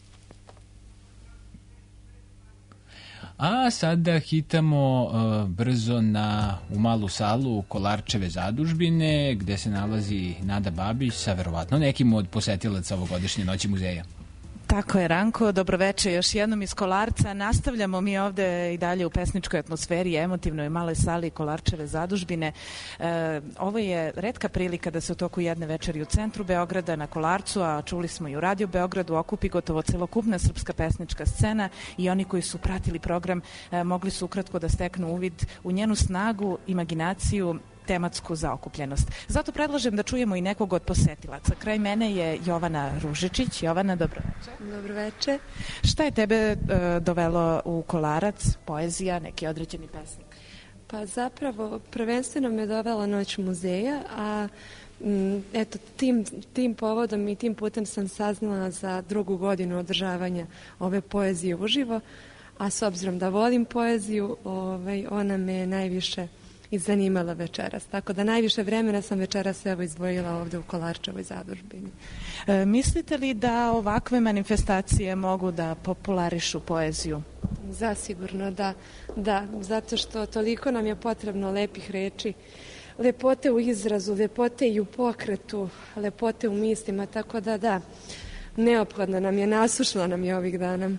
A sada hitamo uh, brzo na, u malu salu Kolarčeve zadužbine, gde se nalazi Nada Babić sa verovatno nekim od posetilaca ovogodišnje Noći muzeja. Tako je, Ranko, dobroveče još jednom iz Kolarca. Nastavljamo mi ovde i dalje u pesničkoj atmosferi, emotivnoj maloj sali Kolarčeve zadužbine. E, ovo je retka prilika da se u toku jedne večeri u centru Beograda na Kolarcu, a čuli smo i u Radio Beogradu, okupi gotovo celokupna srpska pesnička scena i oni koji su pratili program e, mogli su ukratko da steknu uvid u njenu snagu, imaginaciju, tematsku zaokupljenost. Zato predlažem da čujemo i nekog od posetilaca. Kraj mene je Jovana Ružičić. Jovana, dobroveče. Dobroveče. Šta je tebe uh, dovelo u Kolarac, poezija, neki određeni pesnik? Pa zapravo, prvenstveno me dovela Noć muzeja, a m, eto, tim, tim povodom i tim putem sam saznala za drugu godinu održavanja ove poezije uživo, a s obzirom da volim poeziju, ovaj, ona me najviše i zanimala večeras. Tako da najviše vremena sam večeras evo izdvojila ovde u Kolarčevoj zadužbini. E, mislite li da ovakve manifestacije mogu da popularišu poeziju? Zasigurno da, da, zato što toliko nam je potrebno lepih reči, lepote u izrazu, lepote i u pokretu, lepote u mislima, tako da da, neophodno nam je, nasušno nam je ovih dana.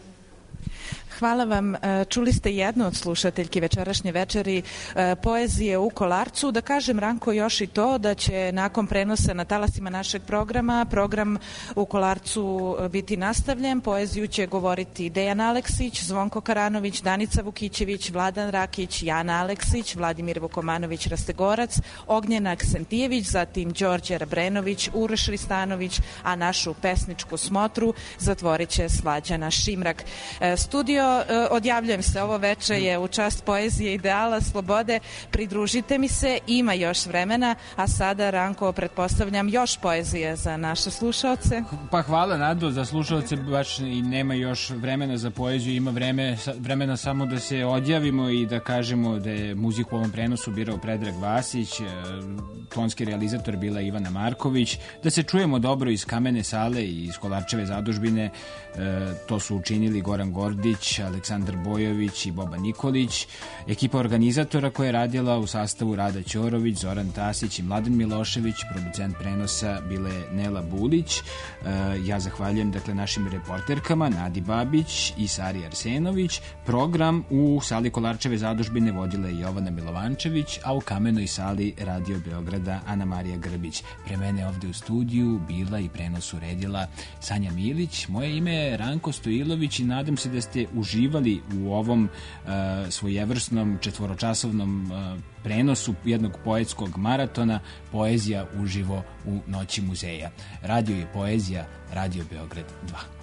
Hvala vam. Čuli ste jednu od slušateljki večerašnje večeri poezije u Kolarcu. Da kažem, Ranko, još i to da će nakon prenosa na talasima našeg programa program u Kolarcu biti nastavljen. Poeziju će govoriti Dejan Aleksić, Zvonko Karanović, Danica Vukićević, Vladan Rakić, Jana Aleksić, Vladimir Vukomanović Rastegorac, Ognjena Aksentijević, zatim Đorđe Rabrenović, Uroš Ristanović, a našu pesničku smotru zatvorit će Slađana Šimrak. Studio odjavljujem se, ovo veče je u čast poezije, ideala, slobode. Pridružite mi se, ima još vremena, a sada, Ranko, pretpostavljam još poezije za naše slušaoce. Pa hvala, Nado, za slušaoce baš i nema još vremena za poeziju, ima vreme, vremena samo da se odjavimo i da kažemo da je muziku u ovom prenosu birao Predrag Vasić, tonski realizator bila Ivana Marković, da se čujemo dobro iz Kamene sale i iz Kolarčeve zadužbine, to su učinili Goran Gordić, Aleksandar Bojović i Boba Nikolić, ekipa organizatora koja je radila u sastavu Rada Ćorović, Zoran Tasić i Mladen Milošević, producent prenosa bile Nela Bulić. Ja zahvaljujem dakle našim reporterkama Nadi Babić i Sari Arsenović. Program u sali Kolarčeve zadužbine vodila je Jovana Milovančević, a u Kamenoj sali Radio Beograda Ana Marija Grbić. Pre mene ovde u studiju bila i prenos uredila Sanja Milić. Moje ime je Ranko Stojilović i nadam se da ste uživali u ovom uh, svojevrsnom četvoročasovnom uh, prenosu jednog poetskog maratona Poezija uživo u Noći muzeja. Radio je poezija, Radio Beograd dva.